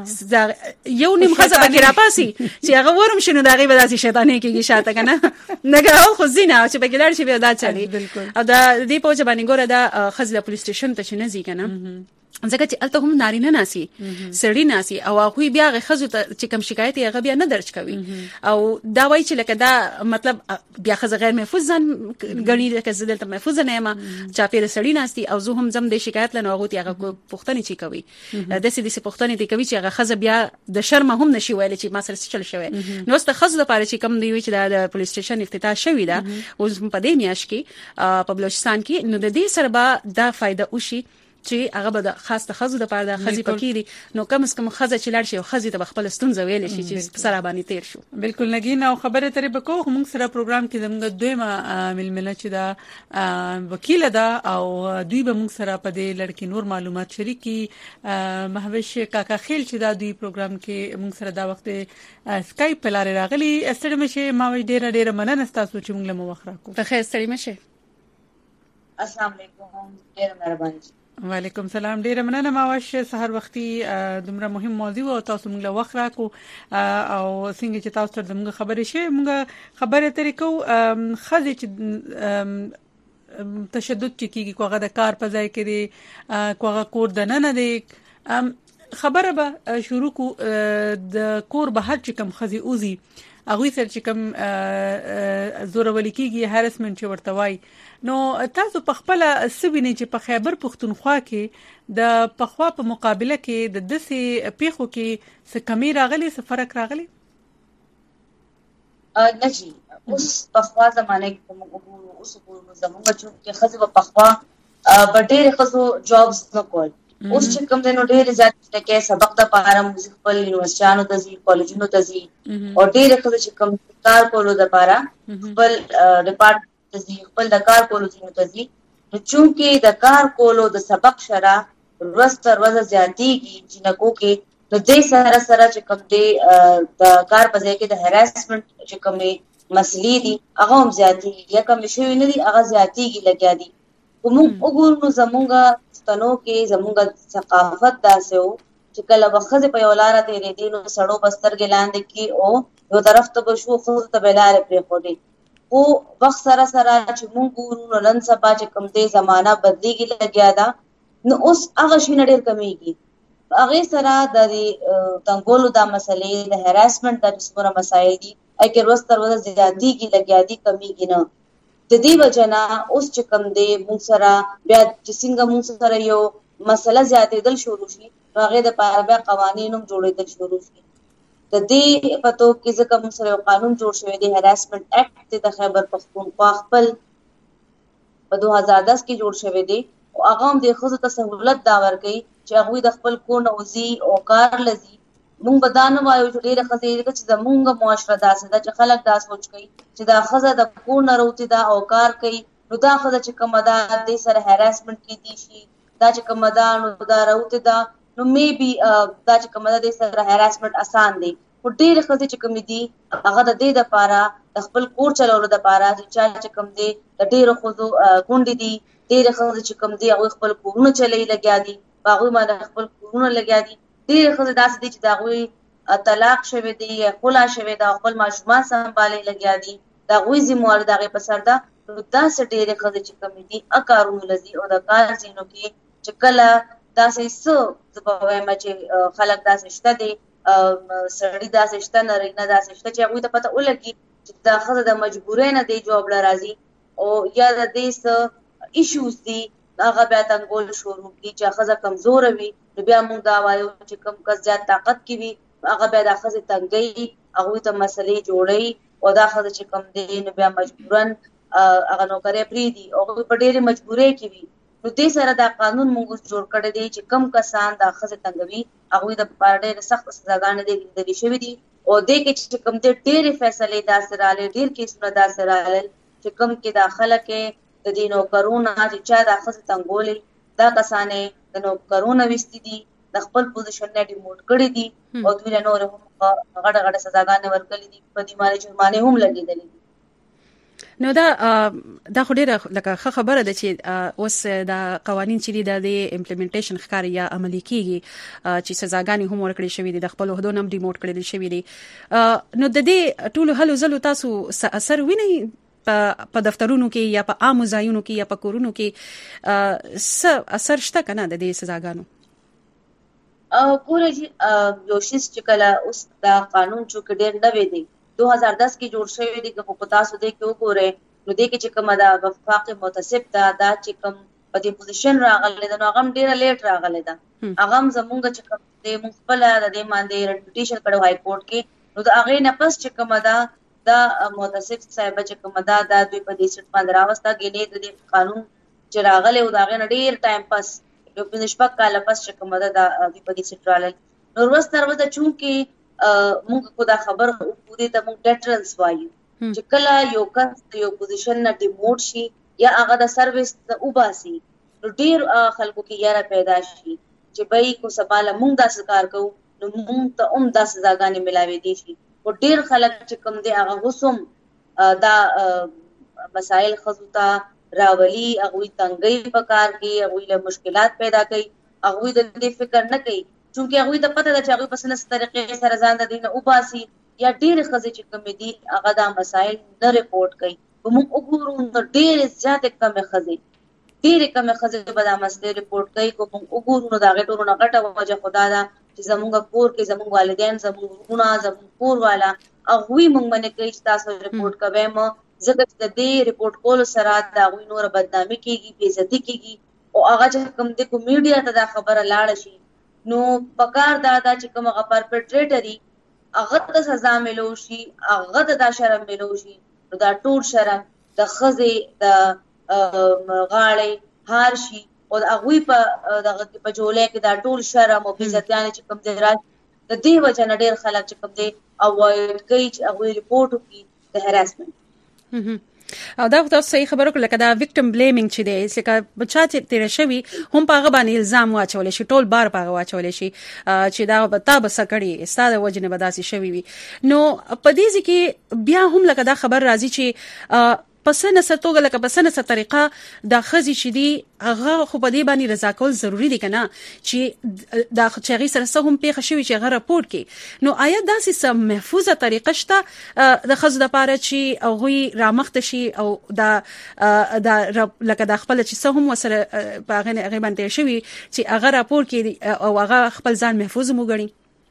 S1: یو نیم خزه بکې را پاسي چې هغه ورم شنو دغه به داسې شیطانې کېږي شاته کنه نګه خو زینا چې بګی لار شي بیا دا چلی او دا دې په ځبانی ګوره دا خزه پولیس سټیشن ته شنه زی کنه ځکه چې الته هم نارینه ناسي سړی ناسي او هغه بیا غخزو ته چې کوم شکایت یې غبیا نه درج کوي او دا وایي چې لکه دا مطلب بیا خزه غیر محفوظ ځان غړي لکه زدل ته محفوظ نه ما چا پیر سړی ناسي او زه هم زم د شکایت لنه هغه ته هغه پښتني چی کوي د سې د سې پښتني ته کوي چې هغه خزه بیا د شرم هم نشي ویل چې ما سره چل شوی نو ست خزه لپاره چې کوم دی چې د پولیس سټیشن افتتاح شوی دا اوس په دې میاش کې په بلوچستان کې نو د دې سره به دا فائدہ وشي چې هغه به د خاص تخصص د پاره د خزي پکې دي نو کم از کم خزه چې لړ شي او خزي ته خپل ستونزه ویل شي چې سره باندې تیر شو
S2: بالکل نګین او خبره ترې بکو موږ سره پروګرام کې زموږ دویمه ملمنه چې دا وکیل ده او دوی به موږ سره په دې لړ کې نور معلومات شریکي مهوش کاکا خیل چې دا دوی پروګرام کې موږ سره دا وخت سکایپ په لار راغلي استړی مشه ما وی ډیره ډیره مننه تاسو چې موږ له مخ راکو
S1: په خیر استړی مشه
S20: السلام علیکم ډیره مهرباني
S2: وعلیکم سلام ډیره مننه ماوش سحر وختي دومره مهم موضوع او تاسو موږ له وخت راکو او څنګه چې تاسو ته موږ خبرې شي موږ خبره ترې کو خزي چې تشدد کیږي کوغه د کار په ځای کې دی کوغه کور د نه نه دی خبره به شروع کو د کور بهر چې کوم خزي اوزي هغه سره چې کوم زورولي کیږي هراسمنت چې ورته وای نو تاسو په خپل سوینه چې په خیبر پښتونخوا کې د پخوا په مقابله کې د دسي پیخو کې څه کمی راغلي څه فرق راغلي
S20: نه جی اوس پخوا زمانه کې موږ اوس په زموږ چې خزه په پخوا بډېر خزو جابز نه کول اوس چې کوم د نو ډېر زیات کې سبق د پاره موږ خپل یونیورسيټانو ته ځي کالجونو ته ځي او ډېر خزه چې کوم کار کولو د پاره خپل ډپارټمنټ ته ځي خپل د کار کولو ته ځي نو چونکې د کار کولو د سبق شرا ورځ تر ورځ زیاتېږي جنکو کې نو دې سره سره چې کوم دی د کار په ځای کې د هراسمنت چې کوم مسلې دي هغه هم زیاتېږي یا کوم شی نه دي هغه زیاتېږي لګیا دي کوم وګورو زمونږه ستنو کې زمونږه ثقافت داسې وو چې کله وخت په یو لار ته ریدي نو سړو بستر ګلاند کې او یو طرف ته بشو خو ته بلار پرې خوډي او وخت سره سره چې مونږ ګورو نن سبا چې کوم دې زمانہ بدليږي لګیا دا نو اوس هغه شي نډیر کمیږي هغه سره د تنګولو دا مسلې د هراسمنت د څومره مسایل دي اګر وستر وځي زیاتېږي لګیا دي کمیږي نه د دې وجنا اوس چې کوم دی موږ سره بیا چې څنګه موږ سره یو مسله زیاتېدل شروع شي هغه د پاره بیا قوانینو جوړېدل شروع شي د دې پتو کې ځکه موږ سره یو قانون جوړ شوی دی هراسمنت اکټ د خیبر پختونخوا خپل په دوه هزار دس کې جوړ شوی دی او هغه هم د خزو ته سہولت دا ورکړي چې هغه د خپل کو نوزي او کار لذي موږ بدانه وایو چې ډیره خزې چې زمونږه معاشره داسې ده چې خلک دا سوچ کوي چې دا خزه د کو نه روتي دا او کار کوي نو دا خزه چې کومه دا د سره هراسمنت کې دي شي دا چې کومه دا نو دا روتي دا نو مې بي دا چې کومه د سره هراسمنت آسان دی او ډیره خزې چې کوم دي هغه د دې د پاره د خپل کور چلولو د پاره چې کوم دي د ډیره خزو کونډې دي ډیره خزې چې کوم دي هغه خپل کورونه چلای لګیا دي هغه ما خپل کورونه لګیا دي ډېر خزه داسې دي چې دا غوي طلاق شوی دی یا خلا شوی دا خپل ماشومان سمبالي لګیا دي دا غوي زموږ دغه په سر دا داسې ډېر خزه چې کوم دي اکارونه لذي او د کار زینو کې چې کله داسې څه په وایم چې خلک داسې شته دي سړی داسې شته نه رینه داسې شته چې غوي ته پته ولګي چې دا خزه د مجبورۍ نه دی جواب لرازي او یا د دې څه ایشوز دي هغه بیا تنګول شروع کی چې خزه کمزور وي نو بیا موږ دا وایو چې کم کس زیات طاقت کی وي هغه بیا د خزه تنګي هغه ته مسلې جوړي او دا خزه چې کم دي نو بیا مجبورن هغه نو کوي پری دي او په ډېرې مجبورې کی وي نو دې سره دا قانون موږ جوړ کړی دی چې کم کسان د خزه تنګوي هغه د پاره سخت سزاګانې دي د شوی دي او دې کې چې کم دې ډېرې فیصلې دا سره لري ډېر کیسونه دا سره لري چې کم کې داخله کې د دینو کرونا چې چا د خزه تنګولې دا کسانې د نو کرونا وستې دي د خپل پوزیشن نه ډیموټ کړی دي او دوی له نور هم غړ غړ سزاګانې ورکړي دي په دې باندې جرمانه هم لګیدلې دي
S1: نو دا دا خو ډیره لکه خبره ده چې اوس دا قوانين چې د امپلیمنټیشن ښکار یا عملی کیږي چې سزاګانې هم ورکړي شوې دي د خپل هدو نم ډیموټ کړي شوې دي نو د دې ټولو هلو زلو تاسو اثر وینئ په دفترونو کې یا په عام ځایونو کې یا په کورونو کې څه اثر شته کنه د دې سزاګانو
S20: او ګورې یو شی چې کله اوس دا قانون چې ډېر نوې دی دوه هزار دس کې جوړ شوی دی که په تاسو دې کې وګورئ نو دې کې چې کومه دا وفاق متصب دا دا چې کوم په دې پوزیشن راغلی دا نو هغه ډېر لیټ راغلی دا هغه زمونږ چې کوم دې مخبل د دې باندې ریپټیشن کړو هاي کورټ کې نو دا هغه نه پس چې کومه دا دا متصف صاحب چې کومه دا د دوی په دې سټ باندې راوسته غلې د دې قانون چې راغلی او دا غن ډیر ټایم پاس یو په نشپک کال پاس چې کومه دا د دوی په دې سټ رالل نو ورس تر وته چونکې موږ کو دا خبر پوری ته موږ ډیټرنس وایو چې کله یو کس یو پوزیشن نه ډیموټ شي یا هغه د سرویس د وباسي نو ډیر خلکو کې یاره پیدا شي چې بای کو سباله موږ دا کار کوو نو موږ ته هم دا سزاګانې ملاوي دي شي او ډیر خلک چې کوم دی هغه غوسم دا مسائل خزوتا راولي هغه تنګي په کار کې هغه له مشکلات پیدا کوي هغه د دې فکر نه کوي چې هغه ته پته ده چې هغه په سنس طریقې سره ځان د دین او باسي یا ډیر خزې چې کوم دي هغه دا مسائل نه ریپورت کوي موږ وګورو نو ډیر زیات کم خزې ډیر کم خزې په دا مسله ریپورت کوي کوم وګورو نو دا غټورو نه غټه وجه خدا دا چې زموږ کور کې زموږ والدین زموږ ورونه زموږ کور والا هغوی موږ باندې کوي چې تاسو ریپورت کوئ مو ځکه چې د دې ریپورت کولو سره د هغوی نور بدنامي کیږي بې عزتي کیږي او هغه چې کوم د میډیا ته دا خبره لاړه شي نو پکار دا دا چې کوم هغه پرپټریټري هغه ته سزا ملو شي هغه ته دا شرم ملو شي نو دا ټول شرم د خزې د غاړې هار شي او هغوی په دغه په جولې کې دا ټول شرم او عزتيان چې کوم دی راځي د دې وجه نه ډېر خلک چې کوم دی اوایډ کوي چې هغوی ریپورټ وکړي د هراسمنټ
S1: او دا تاسو صحیح خبرو کړل کدا وکټم بلیمینګ چې دی چې بچا چې تیر شوی هم پاغه باندې الزام واچول شي ټول بار پاغه واچول شي چې دا بتا بس کړي استاد وجنه بداسي شوی وي نو پدې ځکه بیا هم لکه دا خبر راځي چې پسنه ستوګه لکه پسنه ست طریقه د خزي شدي هغه خو په دې باندې رضا کول ضروری دي کنه چې د چغي سره سهم پیښ شوی چې هغه راپورټ کړي نو آیا داسې سم محفوظه طریقه شته د خزو د پاره چې هغه رامخت شي او د د لکه د خپل چې سهم وسره په هغه باندې شوی چې هغه راپورټ کړي او هغه خپل ځان محفوظ موګړي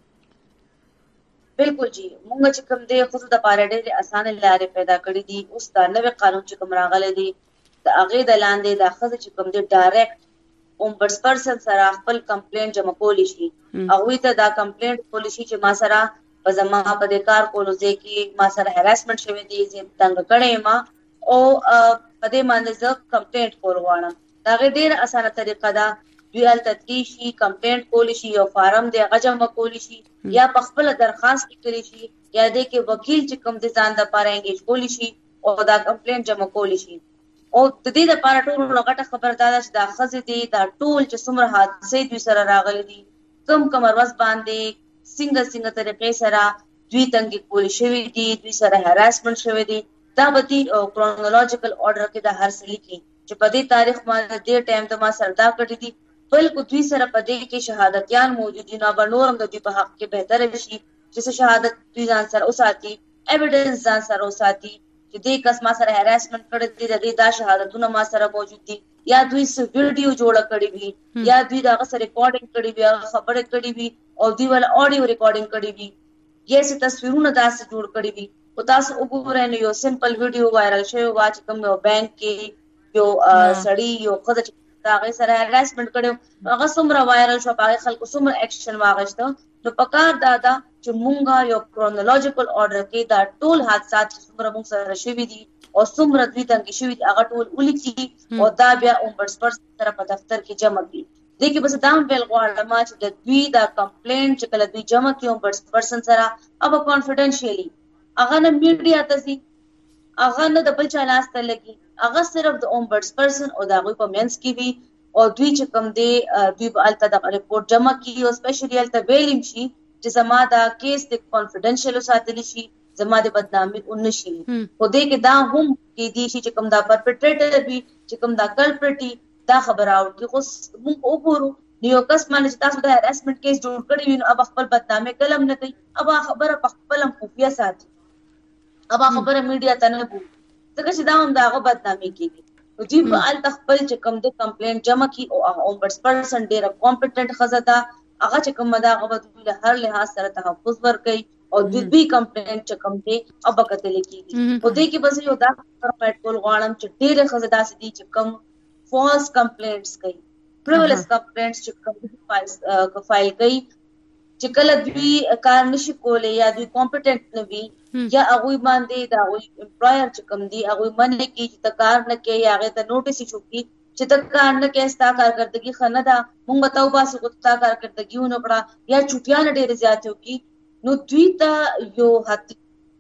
S20: بالکل جی مونږ چې کوم دی خو د پاره ډېر اسانه لارې پیدا کړې دي اوس دا نوې قانون چې کوم راغلی دی د هغه د لاندې د خزه چې کوم دی ډایرکټ اومبرس پرسن سره خپل کمپلینټ جمع کولی شي هغه ته دا کمپلینټ پالیسی چې ما سره په زما په د کار کولو ځکه ما سره هراسمنټ شوی دی چې څنګه کړې ما او په دې باندې زه کمپلینټ کول غواړم دا ډېر اسانه طریقه ده دویال تدریشي کمپلینټ کولی شي او فارم دی غجم کولی شي یا په خپل درخواست کړی شي یا د کې وکیل چې کوم د ځان د پاره انګیج کولی شي او دا کمپلینټ جمع کولی شي او د دې لپاره ټول لغټه خبردار چې دا خزه دی دا ټول چې څومره حادثه دوی سره راغلي دي کم کم ورځ باندې څنګه څنګه طریقې سره دوی تنګ کولی شوی دي دوی سره هراسمنټ شوی دي دا به کرونولوژیکل اورډر کې د هر څه لیکي چې په دې تاریخ باندې د ټایم ته ما سردا کړی دي بلکې دوی سره په دې کې شهادتيان موجود دي نو به نورم د دوی په حق کې بهتر شي چې شهادت دوی ځان سره اوساتي ایویډنس ځان سره اوساتي چې دې کس ما سره هراسمنټ کړی دی د دې دا شهادتونه ما سره موجود دي یا دوی څه ویډیو جوړ کړی وي یا دوی دا سره ریکارډینګ کړی وي خبرې کړی وي او دوی ول اډیو ریکارډینګ کړی وي یا څه تصویرونه داسې جوړ کړی وي او تاسو وګورئ نو یو سمپل ویډیو وایرل شوی و چې کوم یو بانک کې یو سړی یو خدای دا غي سره هراسمنټ کړو هغه څومره وایرل شو هغه خلکو څومره اکشن واغښته نو پکار دا دا چې مونږه یو کرونولوژیکل اورډر کې دا ټول حادثات چې څومره مونږ سره شوي دي او څومره دوی څنګه شوي دي هغه ټول ولیکي او دا بیا اومبرس پر سره په دفتر کې جمع کړي دغه بس دا هم ویل غواړم چې د دوی دا کمپلینټ چې کله دوی جمع کړي اومبرس پرسن سره अब کانفیډنشلی هغه نه میډیا ته سي هغه نه د بل چا لاس ته لګي هغه صرف د اومبرس پرسن او د هغه په منس کې وي او دوی چې کوم دی دوی په الته د ریپورت جمع کړي او سپیشلی الته ویلیم شي چې زما دا کیس د کانفیډنشل ساتل شي زما د بدنامي اون شي او دې کې دا هم کې دي چې کوم دا پرپټریټر وي چې کوم دا کلپریټي دا خبر او کې خو موږ وګورو نیو کس باندې تاسو د هراسمنټ کیس جوړ کړی وي نو اب خپل بدنامي کلم نه کوي اب خبره په خپل خفیا ساتي اب خبره میډیا ته نه بو ځکه چې دا هم دا بدنامي کوي او جی په ال تخپل چې کوم د کمپلینټ جمع کی او اومبرس پرسن ډیره کمپټنټ خزدا هغه چې کوم دا هغه د هر لحاظ سره تحفظ ورکړي او د دې کمپلینټ چې کوم دی او بکته لیکيږي او دې کې بس یو دا پټول غواړم چې ډیره خزدا سدي چې کوم فالس کمپلینټس کوي پریولیس کمپلینټس چې کوم فایل کوي چې کله دوی کار نشي کولای یا دوی کمپټنټ نه وي یا هغه باندې دا وي امپلایر چې کوم دی هغه باندې کې چې تکار نه کوي هغه ته نوټیس شو کی چې تکار نه کوي ستا کارکړدګي خنه دا مونږ ته وباسو کو تا کارکړدګي ونه کړه یا چټیان ډېر زیات یو کی نو دوی ته یو حتی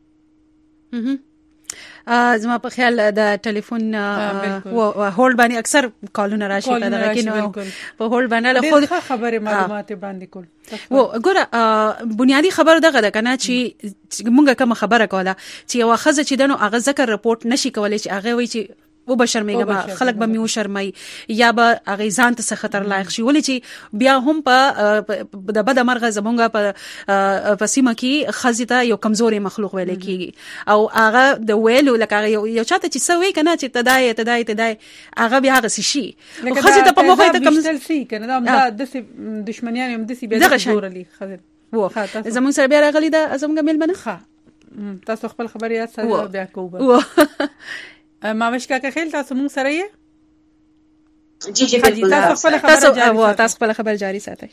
S1: زما په خیال د ټلیفون هولډ باندې اکثر کالونه راشي په دغه کې نو په هولډ باندې له خود
S2: خبره معلومات باندې کول
S1: و ګوره بنیادی خبر دغه ده کنه چې موږ کوم خبره کوله چې یو خزه چې دنو هغه ذکر رپورت نشي کولای چې هغه وایي چې و به شرمېږه خلک به میو شرمای یا به هغه ځان ته خطر لایق شي ولې چې بیا هم په د بد مرغه زمونږه په پسیمه کې خزیته یو کمزوري مخلوق ویل کیږي او هغه د ویلو لکه یو چاته چې سوي کنه چې تدای تدای تدای هغه بیا هغه شي خزیته په موخه ته کمزوري
S2: سي کنه دا د دشمنیان هم د سي بیا جوړلي خزر
S1: و زمون سره بیا راغلی دا زمونږ مل منه
S2: ښه تاسو خپل خبري یاد سره بیا کوو ماوش کا خیل تاسو مون سره یې
S20: جی جی بالکل
S2: تاسو خپل خبره
S1: جاری تاسو خپل خبر جاری ساتئ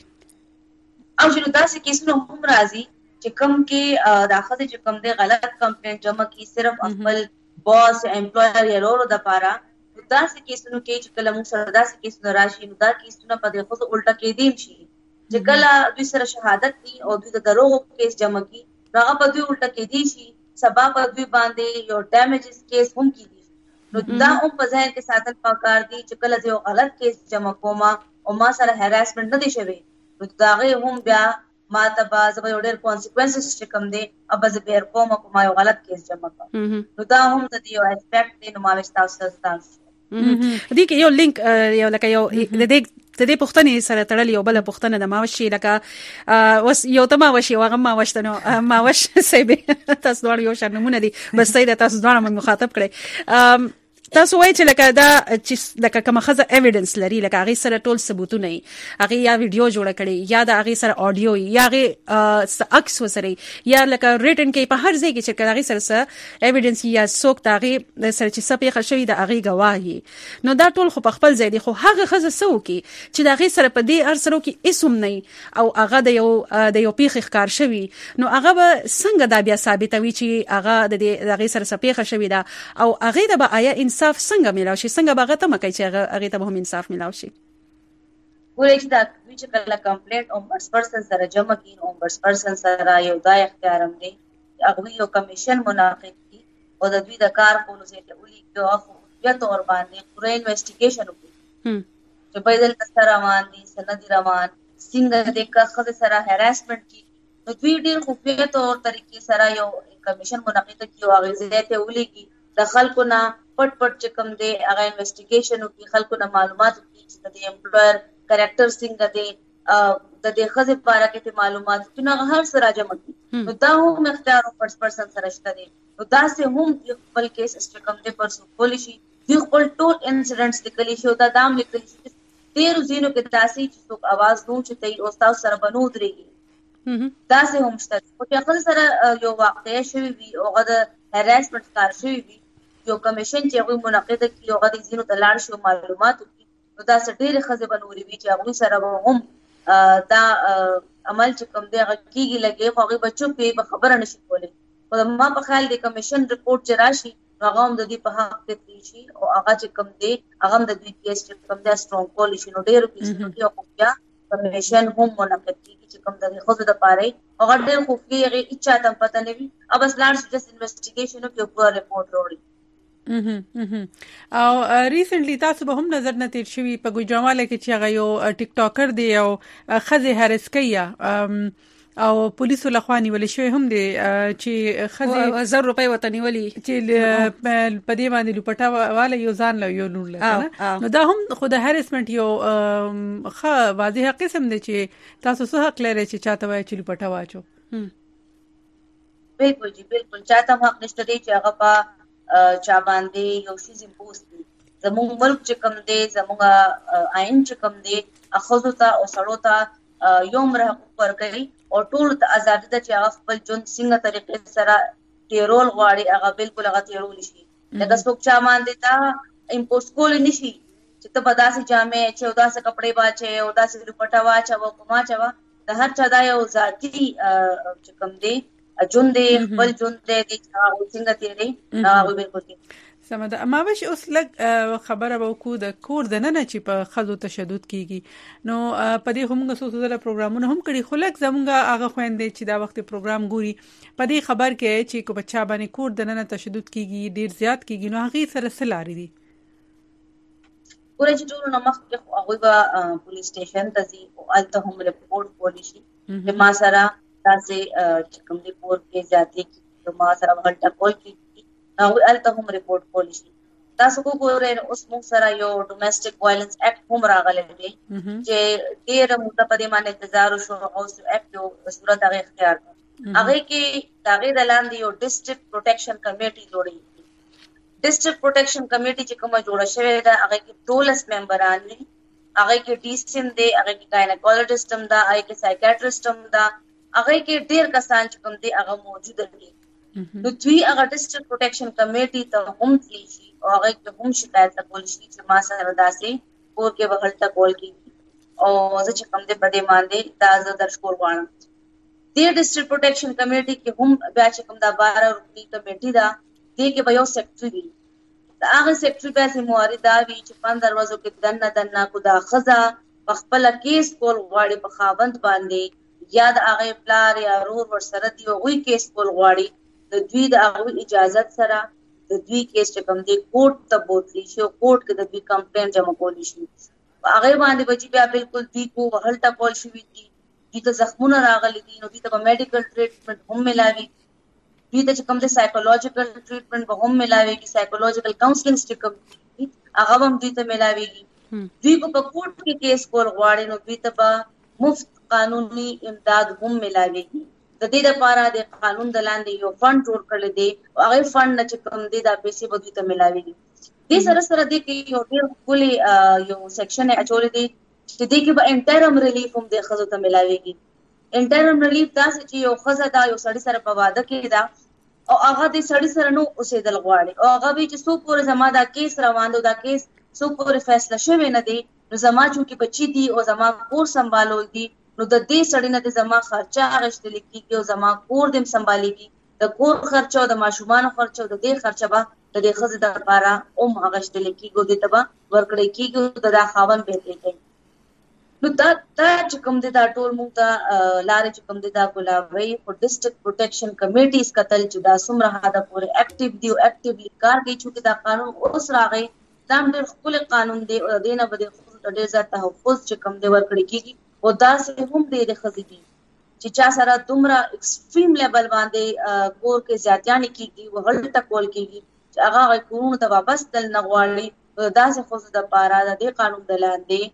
S20: او شنو تاسو کیسونو هم راځي چې کوم کې داخله چې کوم دی غلط کمپلینټ جمع کی صرف خپل باس امپلویر یا رورو د پاره تاسو کیسونو کې چې کله موږ سره تاسو کیسونو راشي نو دا کیسونه په دغه خو الټا کې دي شي چې کله دوی سره شهادت دي او دوی د دروغ کیس جمع کی هغه په دوی الټا کې دي شي سبب په دوی باندې یو ډیمیجز کیس هم کیږي نو دا هم په ځای کې ساتل پکار دي چې کله یو غلط کیس جمع کوما او ما سره هراسمنت نه دي شوی نو دا هم بیا ما ته به زه یو ډېر کانسیکوینسز چې کوم دي اب زه بیر کوم کوم یو غلط کیس جمع کوم نو دا هم د یو اسپیکټ دی نو ما وستاو سره تاسو
S1: دې کې یو لینک یو لکه یو د دې د دې پښتنې سره تړل یو بل پښتنه د ماوشي لکه وس یو ته ماوشي واغه ماوشتنو ماوش سیبه تاسو دوړ یو شرمونه دي بس سید تاسو دوړ مخاطب کړي تاسو وایئ چې لکه دا چې لکه کومه خزه ایویډنس لري لکه هغه سره ټول ثبوتونه ای هغه یا ویډیو جوړ کړي یا دا هغه سره اډیو یا هغه عکس وسره یا لکه ریټن کې په هر ځای کې چې هغه سره سره ایویډنس یا څوک تاغي سره چې سپې خښوي د هغه گواهی نو دا ټول خو په خپل ځای دي خو هغه خزه سو کې چې دا هغه سره په دې ارسرو کې اسم نه او هغه د یو د یو پیخ ښکار شوی نو هغه به څنګه دا بیا ثابتوي چې هغه د دې هغه سره سپې خښوي دا او هغه د با آیا انصاف څنګه ملاوي شي څنګه باغه ته مکه چې هغه ته هم انصاف ملاوي شي
S20: ولې چې دا چې کله کمپلیټ او برس پرسن سره جمع کین او برس پرسن سره یو دا اختیار هم دی هغه یو کمیشن منعقد کی او د دوی د کار کولو ته ولي د افغانیت تور باندې پوره انویسټیګیشن وکړي چې په دې سره روان دي سند روان څنګه د کخه سره هراسمنت کی نو دوی ډیر خفیه تور طریقې سره یو کمیشن منعقد کی او هغه ځای ولي کی د خلکو نه پټ پټ چې کوم دی هغه انویسټیګیشن وکړي خلکو نه معلومات وکړي چې د امپلویر کریکټر څنګه دی د دې خزه لپاره کې معلومات چې هر سره جمع کړي نو دا هم اختیار او فرست پرسن سره شته دي نو دا سه هم خپل کیس چې کوم دی پر سو پولیسي دی خپل ټول انسیډنټس لیکلي شو دا دام لیکلي شي ډیر زینو کې داسي چې څوک आवाज نو چې ته او تاسو سره بنو درېږي دا سه هم شته او خپل سره یو واقعي شوی وي او غد هراسمنت کار شوی وي یو کمیشن چې هغه منعقد کړي او غوډي زینو ته لاړ شو معلومات وکړي نو دا ډېر خزه بنوري وی چې هغه سره هم دا عمل چې کوم دی هغه کیږي لګي خو هغه بچو په خبره نشي کولای خو ما په خیال دی کمیشن ریپورت چې راشي هغه هم د دې په حق کې تریشي او هغه چې کوم دی هغه هم د دې کیس چې کوم دی سترونګ پالیسی نو ډېر کیسونه کې او بیا کمیشن هم منعقد کیږي چې کوم د خزه د پاره هغه ډېر خوفي هغه اچا ته پته نه وي او بس لاړ شي جست انویسټیګیشن او په ریپورت وروړي
S2: او ریسنټلی تاسو به هم نظر نه تیر شوی په ګوجاماله کې چې هغه یو ټیک ټاکر دی او خزه هرس کیا او پولیسو لخوانی ولې شوی هم دی چې خزه
S1: زر روپۍ وطني ولي
S2: چې په دې باندې لپټا والا یو ځان له یو نور لکنه نو دا هم خود هرسمنت یو خه واضح قسم دی چې تاسو څه حق لرئ چې چاته وای چې لپټا واچو
S20: بالکل جی بالکل چاته حق نشته دی چې هغه په چا باندې یو شی زموږ دي زموږ ملک چې کوم دی زموږ آئین چې کوم دی اخذ ته او سړو ته یو مر حقوق ورکړي او ټول ته آزادي ده چې هغه خپل ژوند څنګه طریقې سره تیرول غواړي هغه بالکل هغه تیرول شي لکه څوک چا باندې تا امپوز کول نشي چې ته په داسې جامې چې داسې کپڑے واچي او داسې دوپټا واچي او کومه چا د هر چا دا یو ذاتی چې کوم دی جون دې خپل جون دې چې څنګه تیری هغه بالکل
S2: سمده ما وش اوس لګ خبره وکړو د کور د نه چې په خزو تشدد کیږي نو په دې همغه سوسو د پروګرامونه هم کړي خلک زمونږه هغه خويندې چې دا وخت پروګرام ګوري په دې خبر کې چې کو بچا باندې کور د نه تشدد کیږي ډیر زیات کیږي نو هغه سره سلاري دي
S20: ورې چې ټول نو مخ کې هغه به پولیس سټیشن ته ځي او الته هم ریپورت کولی شي چې ما سره تاسو چې کوم دی پور کې ځاتې کې ما سره هلته کول کې هغه الته هم ریپورت کولی شي تاسو وګورئ اوس موږ سره یو ډومېسټک وایلنس اکټ هم راغلی دی چې ډېر موده په دې باندې انتظار وشو او اکټ یو صورت هغه اختیار کړ هغه کې دغه د لاندې یو ډیسټرکټ پروټیکشن کمیټي جوړی ډیسټرکټ پروټیکشن کمیټي چې کومه جوړه شوې ده هغه کې ټولس ممبران دي هغه کې ډي سي هم دی هغه کې گاینیکولوژیسټ هم ده هغه کې سایکیاټریسټ هم ده هغه کې ډېر کسان چې کوم دي هغه موجود دي نو دوی هغه ډیسټرکټ پروټیکشن کمیټي ته هم تللی شي او هغه کې هم شکایت کول شي چې ما سره داسې کور کې وهلته کول کیږي او زه چې کوم دې په دې باندې دا زه درج کول غواړم دې ډیسټرکټ پروټیکشن کمیټي کې هم بیا چې کوم دا بارہ رکنی کمیټي دا دې کې به یو سیکریټري وي دا هغه سیکریټري به سمواري دا وي چې په دروازو کې دنه دنه کو دا خزا په خپل کیس کول غواړي په خاوند باندې یا د هغه پلار یا رور ور سره دی وی کیس کول غواړي د دوی د هغه اجازه سره د دوی کیس چې کوم دی کورټ ته بوتلی شي کورټ کې د دوی کمپلین جمع کولی شي هغه باندې بچي بیا بالکل دوی کو هلټه کول شي دي دوی ته زخمونه راغلي دي نو دوی ته میډیکل ټریټمنټ هم ملاوي دوی ته چې کوم دی سایکولوژیکل ټریټمنټ به هم ملاوي کی سایکولوژیکل کاونسلینګ چې کوم هغه هم دوی ته ملاويږي دوی په کورټ کې کیس کول غواړي نو دوی ته به مفت قانوني امداد هم ملاويږي د دې لپاره د قانون د لاندې یو فند جوړ کړل دی او هغه فند چې کوم دی دا پیسې به دوی ته ملاويږي دې سره سره د کې یو ډېر کلی یو سیکشن اچول دی چې د کې به انټرم ریلیف هم د خزو ته ملاويږي انټرم ریلیف دا چې یو خزه دا یو سړی سره په واده کې دا او هغه د سړی سره نو اوسېدل غواړي او هغه به چې څو پورې زما دا کیس روان دی دا کیس څو پورې فیصله شوی نه دی نو زما چې بچی دي او زما کور سنبالول دي نو د دې سړی نه د زما خرچه اغشتل کیږي او زما کور دم سنباليږي د کور خرچه او د ماشومان خرچه او د دې خرچه به د دې خزه د لپاره اوم اغشتل کیږي د تبا ورکړی کیږي د خاون به کوي نو دا دا چې کوم د ټول موږ ته لارې چې کوم د ګلابي په ډیسټرکټ پروټیکشن کمیټیز قتل چې دا سمره هدا پورې اکټیو دی اکټیولی کار کوي چې دا قانون اوس راغی دا ډېر خپل قانون دی او دینه بده ډېر زیات تحفظ چې کوم دی ورکړی کیږي او دا سه هم دې د خزيدي چې چا سره دومره ایکستریم لیول باندې کور کې زیاتیان کیږي وهل ټکول کیږي چې هغه کورونه ته واپس تل نغواړي دا سه خو د پاره د قانون د لاندې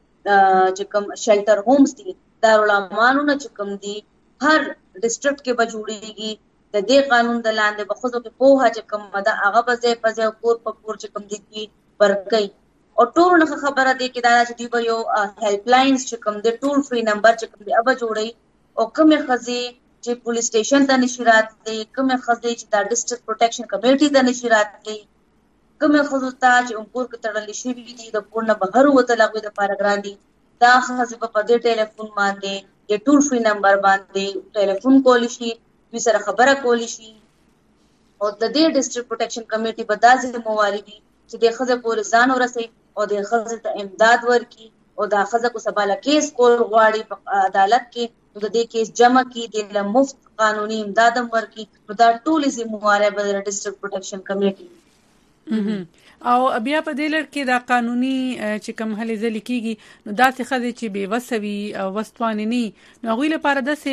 S20: چې کوم شیلټر ہومز دي دارالامانونه چې کوم دي هر ډیسټرکټ کې به جوړیږي د دې قانون د لاندې به خزو کې پوها چې کوم دا هغه به ځای په ځای کور په کور چې کوم دي ورکي او ټول نه خبره دی کې دا چې دی یو هیلپ لاینز چې کوم دی ټول فری نمبر چې کوم دی ابا جوړي او کومه خزي چې پولیس سټیشن ته نشرات دی کومه خزي چې دا ډیسټرکټ پروټیکشن کمیټي ته نشرات دی کومه خزو ته چې امور کې تړلې شي دي د پورن بهر وته لغوي د پاراګرام دي دا خزي په دې ټلیفون باندې د ټول فری نمبر باندې ټلیفون کول شي دوی سره خبره کول شي او د دې ډیسټرکټ پروټیکشن کمیټي په داسې موارد چې د خزه پورې ځان ورسي او د خزه ته امداد ورکي او د خزه کو سباله کیس کول غواړي په عدالت کې د دې کیس جمع کی د مفت قانوني امداد ورکي نو دا ټول ذمہواره به د ډیسټرکټ پروټیکشن کمیټي
S2: او بیا په دې لړ کې دا قانوني چې کوم هلي ځل کیږي نو دا څه خدي چې به وسوي او وستوانني نو غوی لپاره د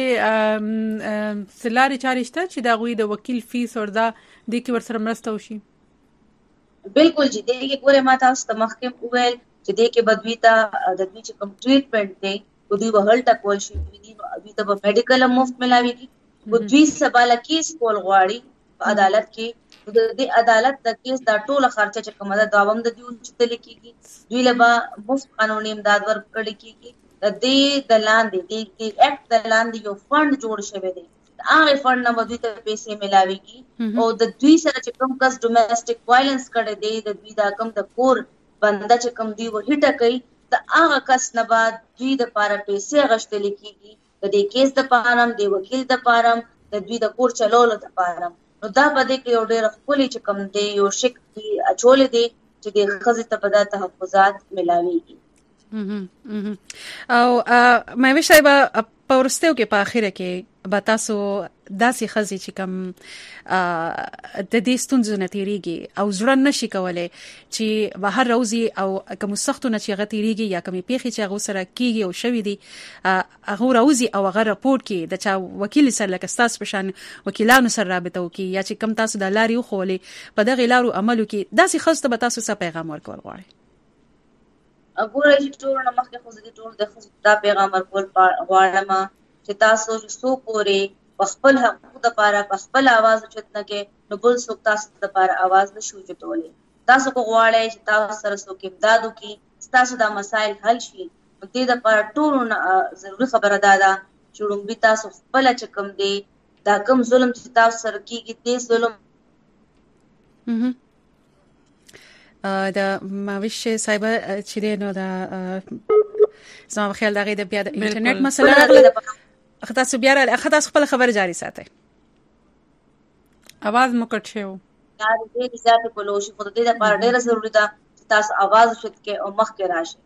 S2: سه سلاري چارشته چې دا غوی د وکیل فیس اور دا د کې ور سره مرسته وشي
S20: بالکل جی دې کې ګوره ما تاسو ته مخکې وویل چې دې کې بدوی ته د دې چې کوم ټریټمنټ دی او دوی وهل ټکول شي دوی دوی ته میډیکل مفت ملاويږي او دوی سباله کیس کول غواړي په عدالت کې د دې عدالت د کیس دا ټول خرچه چې کومه دا دوام د دیو چې لیکيږي دوی لبا مفت قانوني امداد ورکړي کیږي د دې د لاندې د اکټ د لاندې یو فند جوړ شوی دی هغه فند نه دوی ته پیسې ملاويږي او د دوی سره چې کوم کس ډومېسټک وایلنس کړي دی د دوی دا کوم د کور بنده چې کوم دی وهټه کوي د هغه کس نه بعد دوی د پاره پیسې غشتل کیږي د دې کیس د پارم دی وکیل د پارم د دوی د کور چلولو د پارم نو دا په دې کې یو ډېر خپل چې کوم دی یو شک دی اچول دی چې د خزې ته په د تحفظات ملاويږي
S1: او مې وشای به په ورستیو کې په اخره کې به تاسو داسې خزي چې کم د دې ستونزو نتیریږي او ځړن نشي کولای چې بهر روزي او کوم سختو نه چې غتیریږي یا کومي پیخي چې هغه سره کیږي او شوي دي هغه روزي او هغه راپورټ کې د چا وکیل سره لکه تاسو په شان وکیلانو سره رابطه وکي یا چې کم تاسو د لاري خولې په دغه لارو عملو کې داسې خسته به تاسو څه پیغام ورکول غواړئ؟
S20: وګورئ چې ټول نه مخکې خو دې ټول د خپل پیغام ورکول غواړم چې تاسو څو پورې خپل حقوق د لپاره خپل आवाज چتنه کې نو بل څوک تاسو د لپاره आवाज نشو چتولې. تاسو کو غواړئ چې تاسو سره څوک امداد وکړي تاسو دا مسائل حل شي. دې د لپاره ټول ضروري خبره ده چې لومبي تاسو خپل چکم دی دا کوم ظلم چې تاسو سره کیږي دې ظلم
S1: د ماویش صاحب چې دی نو دا زما خیال دغه د بیا د انټرنیټ مسله راغله. تاسو بیا راځه تاسو خپل خبر جاری ساتئ.
S2: आवाज مو کټ شو.
S20: دا دې ذات په لوشي خو دې لپاره ډیره ضروری ده چې تاسو आवाज وشت کې او مخ کې راشي.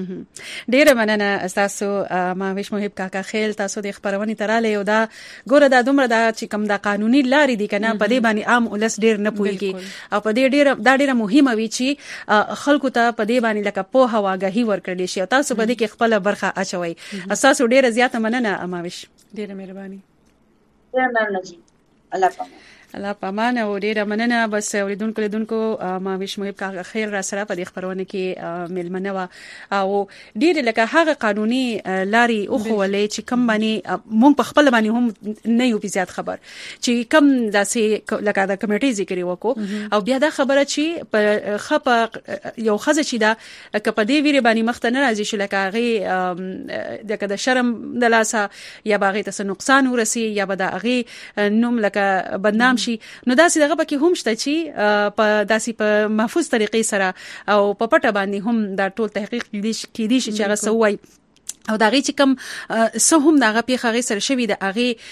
S1: ډیره مننه تاسو ماویش محب کاکا خیل تاسو د خبرونې تراله یو دا ګوره دا دومره دا چې کوم دا قانوني لارې دي کنه په دې باندې عام ولس ډیر نه پوهیږي او په دې ډیره دا ډیره مهمه وی چې خلکو ته په دې باندې لکه په هواګهي ورکړل شي او تاسو په دې کې خپل برخه اچوي. تاسو ډیره زیاته مننه ماویش.
S2: ډیره مهرباني.
S20: ډیره مننه جی. الله پامه.
S1: الله پامانه او ډیره مننه. بس اوریدونکو لیدونکو ماویش محب کاغه خیر را سره په دې خبرونه کې ملمنه وا او ډیره لکه هغه قانوني لاري او خولې چې کم باندې مونږ په خپل باندې هم نه یو زیات خبر چې کم داسې لکه دا کمیټي ذکر وکړو او بیا دا خبره چې په خپه یو خزه چې دا لکه په دې ویری باندې مخته نه راځي چې لکه هغه دغه د شرم د لاسه یا باغې ته نقصان ورسي یا به دا هغه نوم لکه بدنام شي نو داسې دغه پکې هم شته چې په داسې په محفوظ طریقې سره او په پټه باندې هم دا ټول تحقیق کې دي چې هغه سوای او دا غي چې کوم څه هم دا غي خغه سره شوی د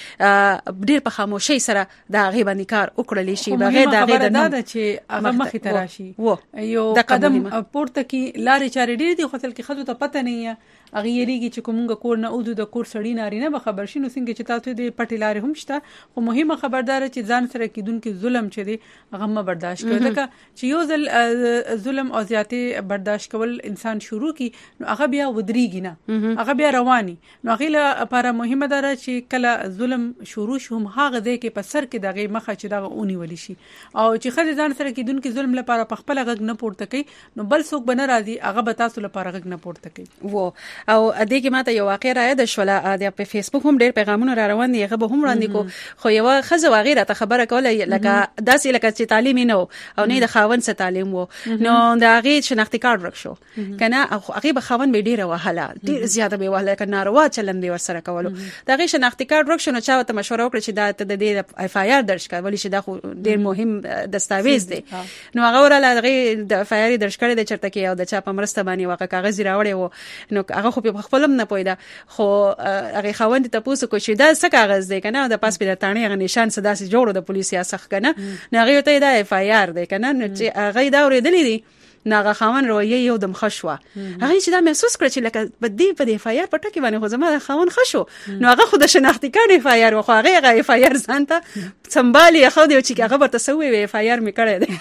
S1: هغه ډیر په خاموشي سره دا غي باندې کار وکړل شي بغیر دا غي د
S2: نه چې هغه مخې ته راشي یو قدم پورته کې لارې چارې ډیر دي خو تل کې خدو ته پته نه هغه یریږي چې کومه کور نه اودو د کور سړی ناری نه به خبر شي نو څنګه چې تاسو د پټی لارې هم شته خو مهمه خبردار چې ځان سره کیدونکو ظلم چي دي هغه ما برداشت کوي ځکه چې یو ځل ظلم او زیاتې برداشت کول انسان شروع کی نو هغه بیا ودرېږي نه هغه بیا رواني نو هغه لپاره مهمه ده چې کله ظلم شروع شوم هغه د کې په سر کې دغه مخه چې دغه اونې ولي شي او چې خل ځان سره کیدونکو ظلم لپاره په خپل غږ نه پورته کوي نو بل څوک بنه راځي هغه به تاسو لپاره غږ نه پورته کوي
S1: وو او د دې کې ماته یو واقع را یاد شوله د په فیسبوک هم ډېر پیغامونه را روان دي هغه به هم وړاندې کو خو یو خزه واغیره ته خبره کوله لکه داسې لکه چې تعلیم نه او نه د خاون څخه تعلیم وو نو دا غي شناختی کارت ورک شو کنه هغه به خاون به ډیره وهله ډیر زیاته به وهله کنه ناروا چلند ور سره کولو دا غي شناختی کارت ورک شو نو چا ته مشوره وکړه چې دا ته د دې اف آی آر درج کړي ولی چې دا خو ډیر مهم دستاویز دی نو هغه وراله غي د اف آی آر درج کړي د چرته کې او د چا په مرسته باندې واقع کاغذ راوړی وو نو هغه خو په خپلم نه پویدا خو هغه خوند ته پوسو کو چې دا څه کاغذ دی کنه د پاس په تانه هغه نشان صدا سي جوړو د پولیس یا سخ کنه نو هغه ته دا اف آی آر دی کنه نو چې هغه دا ورېدلې دي ناغه خاون رویه یو دم خشوه هغه چې دا محسوس کړ چې لکه بدی په اف آی آر پټه کې باندې خو زما خاون خشو نو هغه خود شناختی کارت اف آی آر خو هغه اف آی آر ځانته سمبالي خو دی چې هغه ورته سوې اف آی آر می کړی دی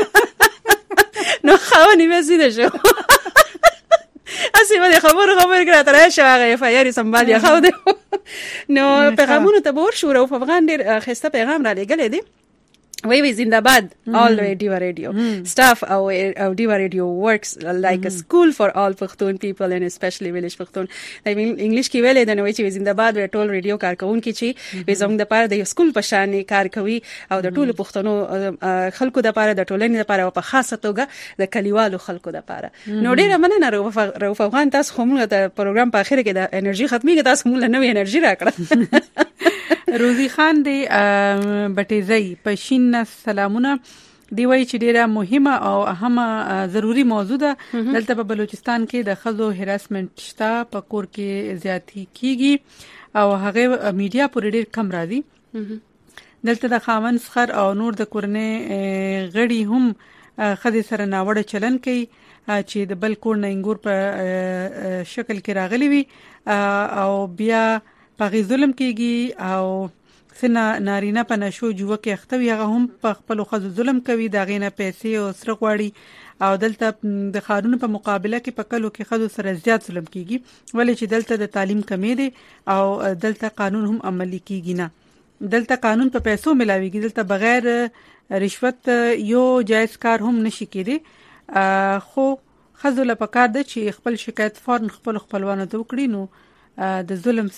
S1: نو خاون یې زیاده شو اسی باندې خبر خبر کړه تر هغه هغه اف آی آر سمبالي خو دی نو پیغامونه ته ور شو او په افغان ډیر خسته پیغام را لګلې دي وی وی زنده‌باد all the way Diva Radio staff او او Diva Radio works like a school for all Pakhtun people and especially village Pakhtun I mean English کې ویلې د نو چې زنده‌باد ور ټول ریډیو کارکون کې چې وي زموږ د پاره د سکول په شان کار کوي او د ټولو پښتنو خلکو د پاره د ټولنې د پاره او په خاصه توګه د کلیوالو خلکو د پاره نو ډیره مننه رؤف افغان تاسو هم د پروګرام په اخر کې د انرژي ختمي کې تاسو موږ نوې انرژي راکړه
S2: روزي خان دی بټیزي پښین سلامونه دی وای چې ډیره مهمه او اهمه ضروری موضوع ده دلته په بلوچستان کې د خزو هراسمنت شته په کور کې زیاتی کیږي او هغه میډیا پر ډیر کم راځي دلته د خاون سخر او نور د کورنۍ غړي هم خدي سره ناوړه چلن کوي چې د بل کور نه انګور په شکل کې راغلي وي او بیا پغې ظلم کیږي او سنا نارینه په نشو جوه کې اختوي هغه هم په خپل خزو ظلم کوي دا غینه پیسې او سره غواړي او دلته د قانون په مقابله کې په کلو کې خزو سره زیات ظلم کیږي ولې چې دلته د تعلیم کمی دی او دلته قانون هم عملی کیږي نه دلته قانون په پیسو ملاويږي دلته بغیر رشوت یو جایز کار هم نشي کېدی خو خزو له پکار د چې خپل شکایت فورن خپل خپلوانو ته وکړي نو د ظلم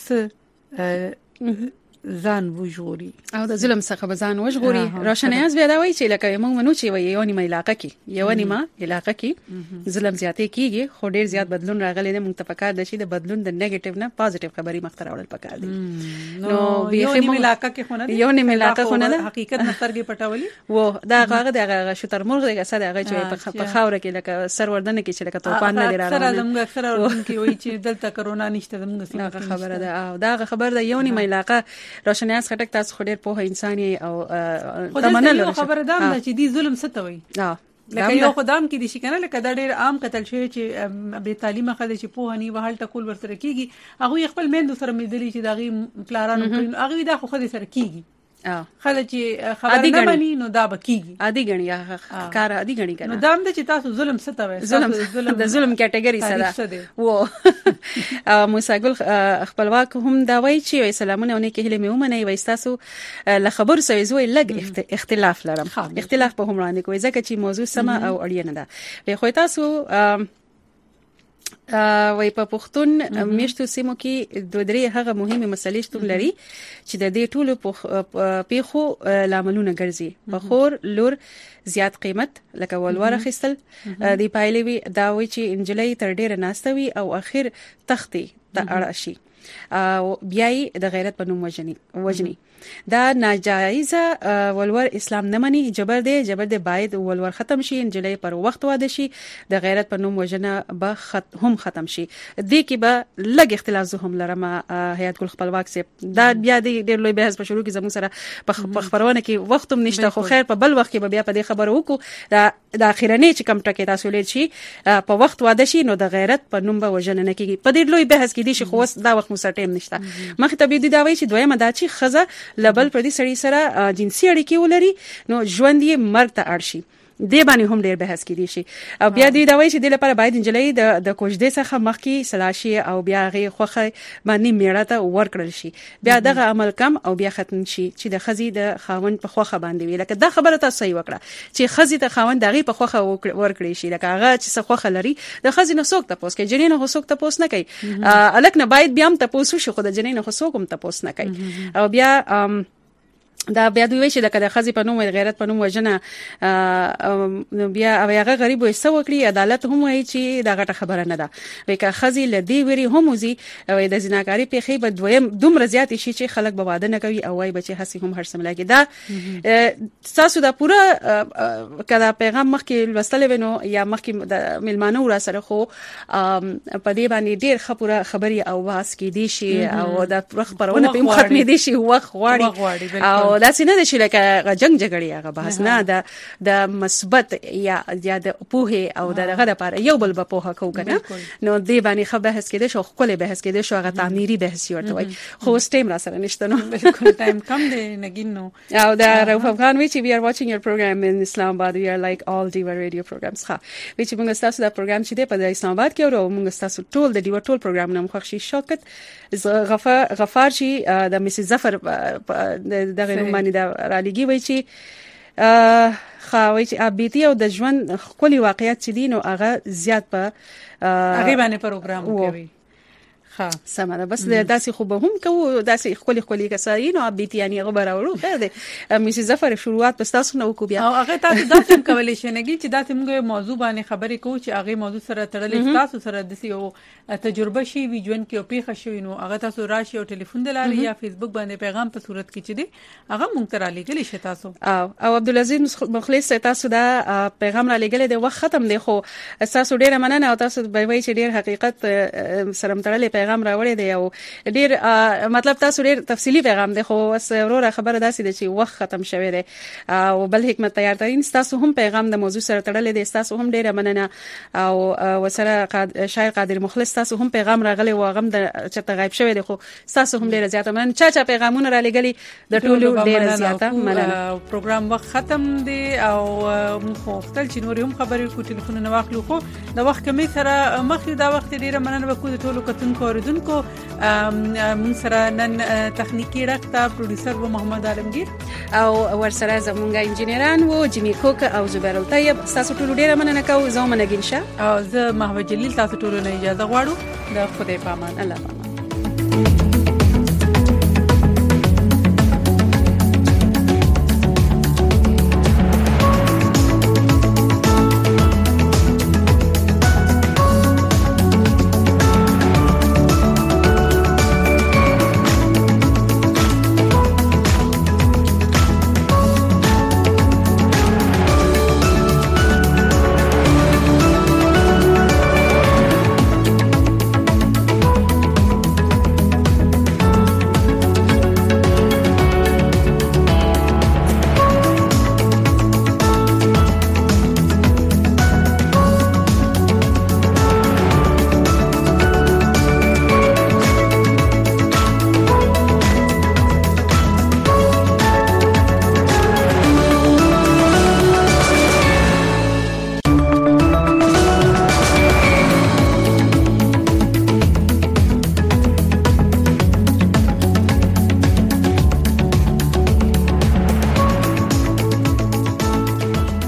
S2: څخه ځان وژغوري
S1: او د ظلم څخه به ځان وژغوري روشنیاز بیا دا وایي چې لکه موږ منو چې وي یو نیمه علاقه کې یو نیمه علاقه کې ظلم زیاتې کیږي خو ډیر زیات بدلون راغلی دی موږ ته پکار دی چې د بدلون د نیگیټیو نه پازیټیو خبري مخ ته راوړل پکار دي
S2: نو یو نیمه علاقه کې خونه
S1: یو نیمه علاقه خونه ده
S2: حقیقت مسترګې پټولي
S1: و دا هغه د شتر مرغ دی څه دغه چې په خاور کې لکه سر وردن کې چې لکه توپان نه دی راغلی
S2: سره زموږ اکثر وردن کې وایي چې دلته کرونا نشته زموږ
S1: خبره ده او دا خبر ده یو نیمه علاقه روشنیاز خټک تاسو خو ډیر په انساني او
S2: تمنل خبره ده چې دی ظلم ستوي لکه یو خدام کې دي شي کنه لکه دا ډیر عام قتل شوی چې به تعلیم خدای چې په هني وهل ټکول ورسره کیږي هغه خپل مند سره ملي چې داغي پلارانو کړي هغه دا خو خدای سره کیږي خلک چې خبر نه بني نو دا بکیږي
S1: عادي غني یا کار عادي غني کنه
S2: نو دا هم چې تاسو ظلم ستوي
S1: ظلم د ظلم کټګوري سره و موسی ګل خپلواک هم دا وایي چې سلامونه ونه کې هله مې ومنه وي تاسو ل خبر سوي زوی لګ اختلاف لرم اختلاف په هم وړاندې کوي ځکه چې موضوع سم او اړینه ده وي خو تاسو وای په پښتون میشتو سیمو کې دوه درې هغه مهمه مسلې شتون لري چې د دې ټولو پیخو لاملونه ګرځي بخور لور زیات قیمت لکه ولور خستل دی پایلوي دا وی چې انجلۍ تر ډیره ناستوي او اخر تختی ته اړه شي او بیاي د غیرت په نوم وجني وجني دا ناجایزه ولور اسلام نه مني جبر دی جبر دی باید ولور ختم شي انجلۍ پر وخت واده شي د غیرت په نوم وجنه به خط هم ختم شي دې کې به لګ اختلاف زه هم لرم حیات ګل خپلواک سي دا بیا د ډېر لوی بحث په شروع کې زموږ سره په خبرونه کې وخت هم نشته خو خیر په بل وخت کې به بیا په دې خبرو وکړو دا د اخیرنۍ چې کم ټکي تاسو لید شي په وخت واده شي نو د غیرت په نوم به وجنه نه کیږي په دې لوی بحث کې دي چې خو دا وخت مو سره ټیم نشته مخ ته به دی دا وایي چې دویمه دا چې خزه لبل پر دې سړی سره جنسي اړیکې ولري نو ژوند یې مرګ ته اړ شي دې باندې هم ډېر بحث کیدی شي او بیا دې دا وایي چې د لپاره باید انجلۍ د د کوژدې څخه مخکې سلاشي او بیا غي خوخه باندې میړه ته ورکړل شي بیا دغه عمل کم او بیا ختم شي چې د خزي د خاوند په خوخه باندې وي لکه دا خبره تاسو صحیح وکړه چې خزي ته خاوند دغه په خوخه ورکړي شي لکه هغه چې څه خوخه لري د خزي نه څوک تاسو کې جنین نه څوک تاسو نه کوي الک نه باید بیا هم تاسو شي خو د جنین نه څوک هم تاسو نه کوي او بیا دا بیا دوی چې د کده خزي په نوم غیرت په نوم وجنه بیا هغه غریب وي سو کړی عدالت هم وایي چې دا غټه خبره نه ده وای که خزي لدی وری هم وزي وای د زناکاری په خې به دویم دومره زیات شي چې خلک به واده نه کوي او وای بچي هسي هم هر سملاګي دا تاسو دا پورا کدا پیغام مخکې وسله ونو یا مخکې د ملمانو را سره خو په دې باندې ډیر خبره خبري او واس کې دي شي او دا خبرونه په ختمې دي شي وخت غواړي او دا څنګه د شي لکه جنگ جګړې هغه بحث نه د د مثبت یا یا د پوهه او دغه لپاره یو بل په پوهه کو کنه نو دې باندې خبره بحث کېده شو خپل بحث کېده شو هغه تعمیري بحث ورته وای خو ټیم را سره نشته نو
S2: بالکل ټایم کم دی نګین نو
S1: او دا رؤف افغان وی چې we are watching your program in Islamabad we are like all Diva radio programs ها وی چې موږ تاسو دا پروګرام چې دی په اسلامباد کې او موږ تاسو ټول د دیوا ټول پروګرام نوم خوښ شي شوکت غفار غفار شي د مسز ظفر دغه باندې دا را لګي وای چې خاوي چې ابيتي او د ژوند خولي واقعیت چې دین او هغه زیات په
S2: هغه باندې پروګرام کوي
S1: ها سمه بس داسې خو به هم کوو داسې خولي خولي کساین او ابيتي یعنی غبر اورو خیر دي مسز ظفر شروعات پس تاسو نو کو بیا
S2: او هغه تاسو داسې کولای شئ نګي چې داسې موږ موضوع باندې خبرې کوو چې هغه موضوع سره تړلې تاسو سره د سیو تجربه شي وی ژوند کې او پیښه شوی نو هغه تاسو راشي او ټلیفون دلاري یا فیسبوک باندې پیغام په صورت کې چي دي هغه مونږ ته را لګلی شي تاسو
S1: او او عبدالعزيز مخلص تاسو دا پیغام را لګل دی وخت ختم دی خو تاسو ډیره مننه او تاسو به وایي چې ډیر حقیقت سره متړلې پیغام پیغام راوړی دی او ډیر مطلب تاسو ډیر تفصیلی پیغام دی خو اس وروره خبره داسې ده چې وخت ختم شوی دی او بل حکمت تیار ترين تاسو هم پیغام د موضوع سره تړلې دی تاسو هم ډیره مننه او وسره شاعر قادر مخلص تاسو هم پیغام راغلی و غم د چته غایب شوی دی خو تاسو هم ډیره زیاته مننه چا چا پیغامونه را لګلی د ټولو ډیره زیاته مننه.
S2: پروګرام وخت ختم دی او موږ خپل چې نور هم خبرې کو ټلیفون نه واخلو خو د وخت کمی سره مخې دا وخت ډیره مننه وکړو د ټولو کتونکو اوریدونکو. موږ سره نن تخنیکی رخته پروډوسر و محمد عالمگیر
S1: او ورسره زمونږ انجنیران وو جیمی کوک او زبیر الطیب. تاسو ټول ډیره مننه کوم زه منګین شه
S2: او زه محمد جلیل. تاسو ټول نه اجازه غواړو د خدای په امان. الله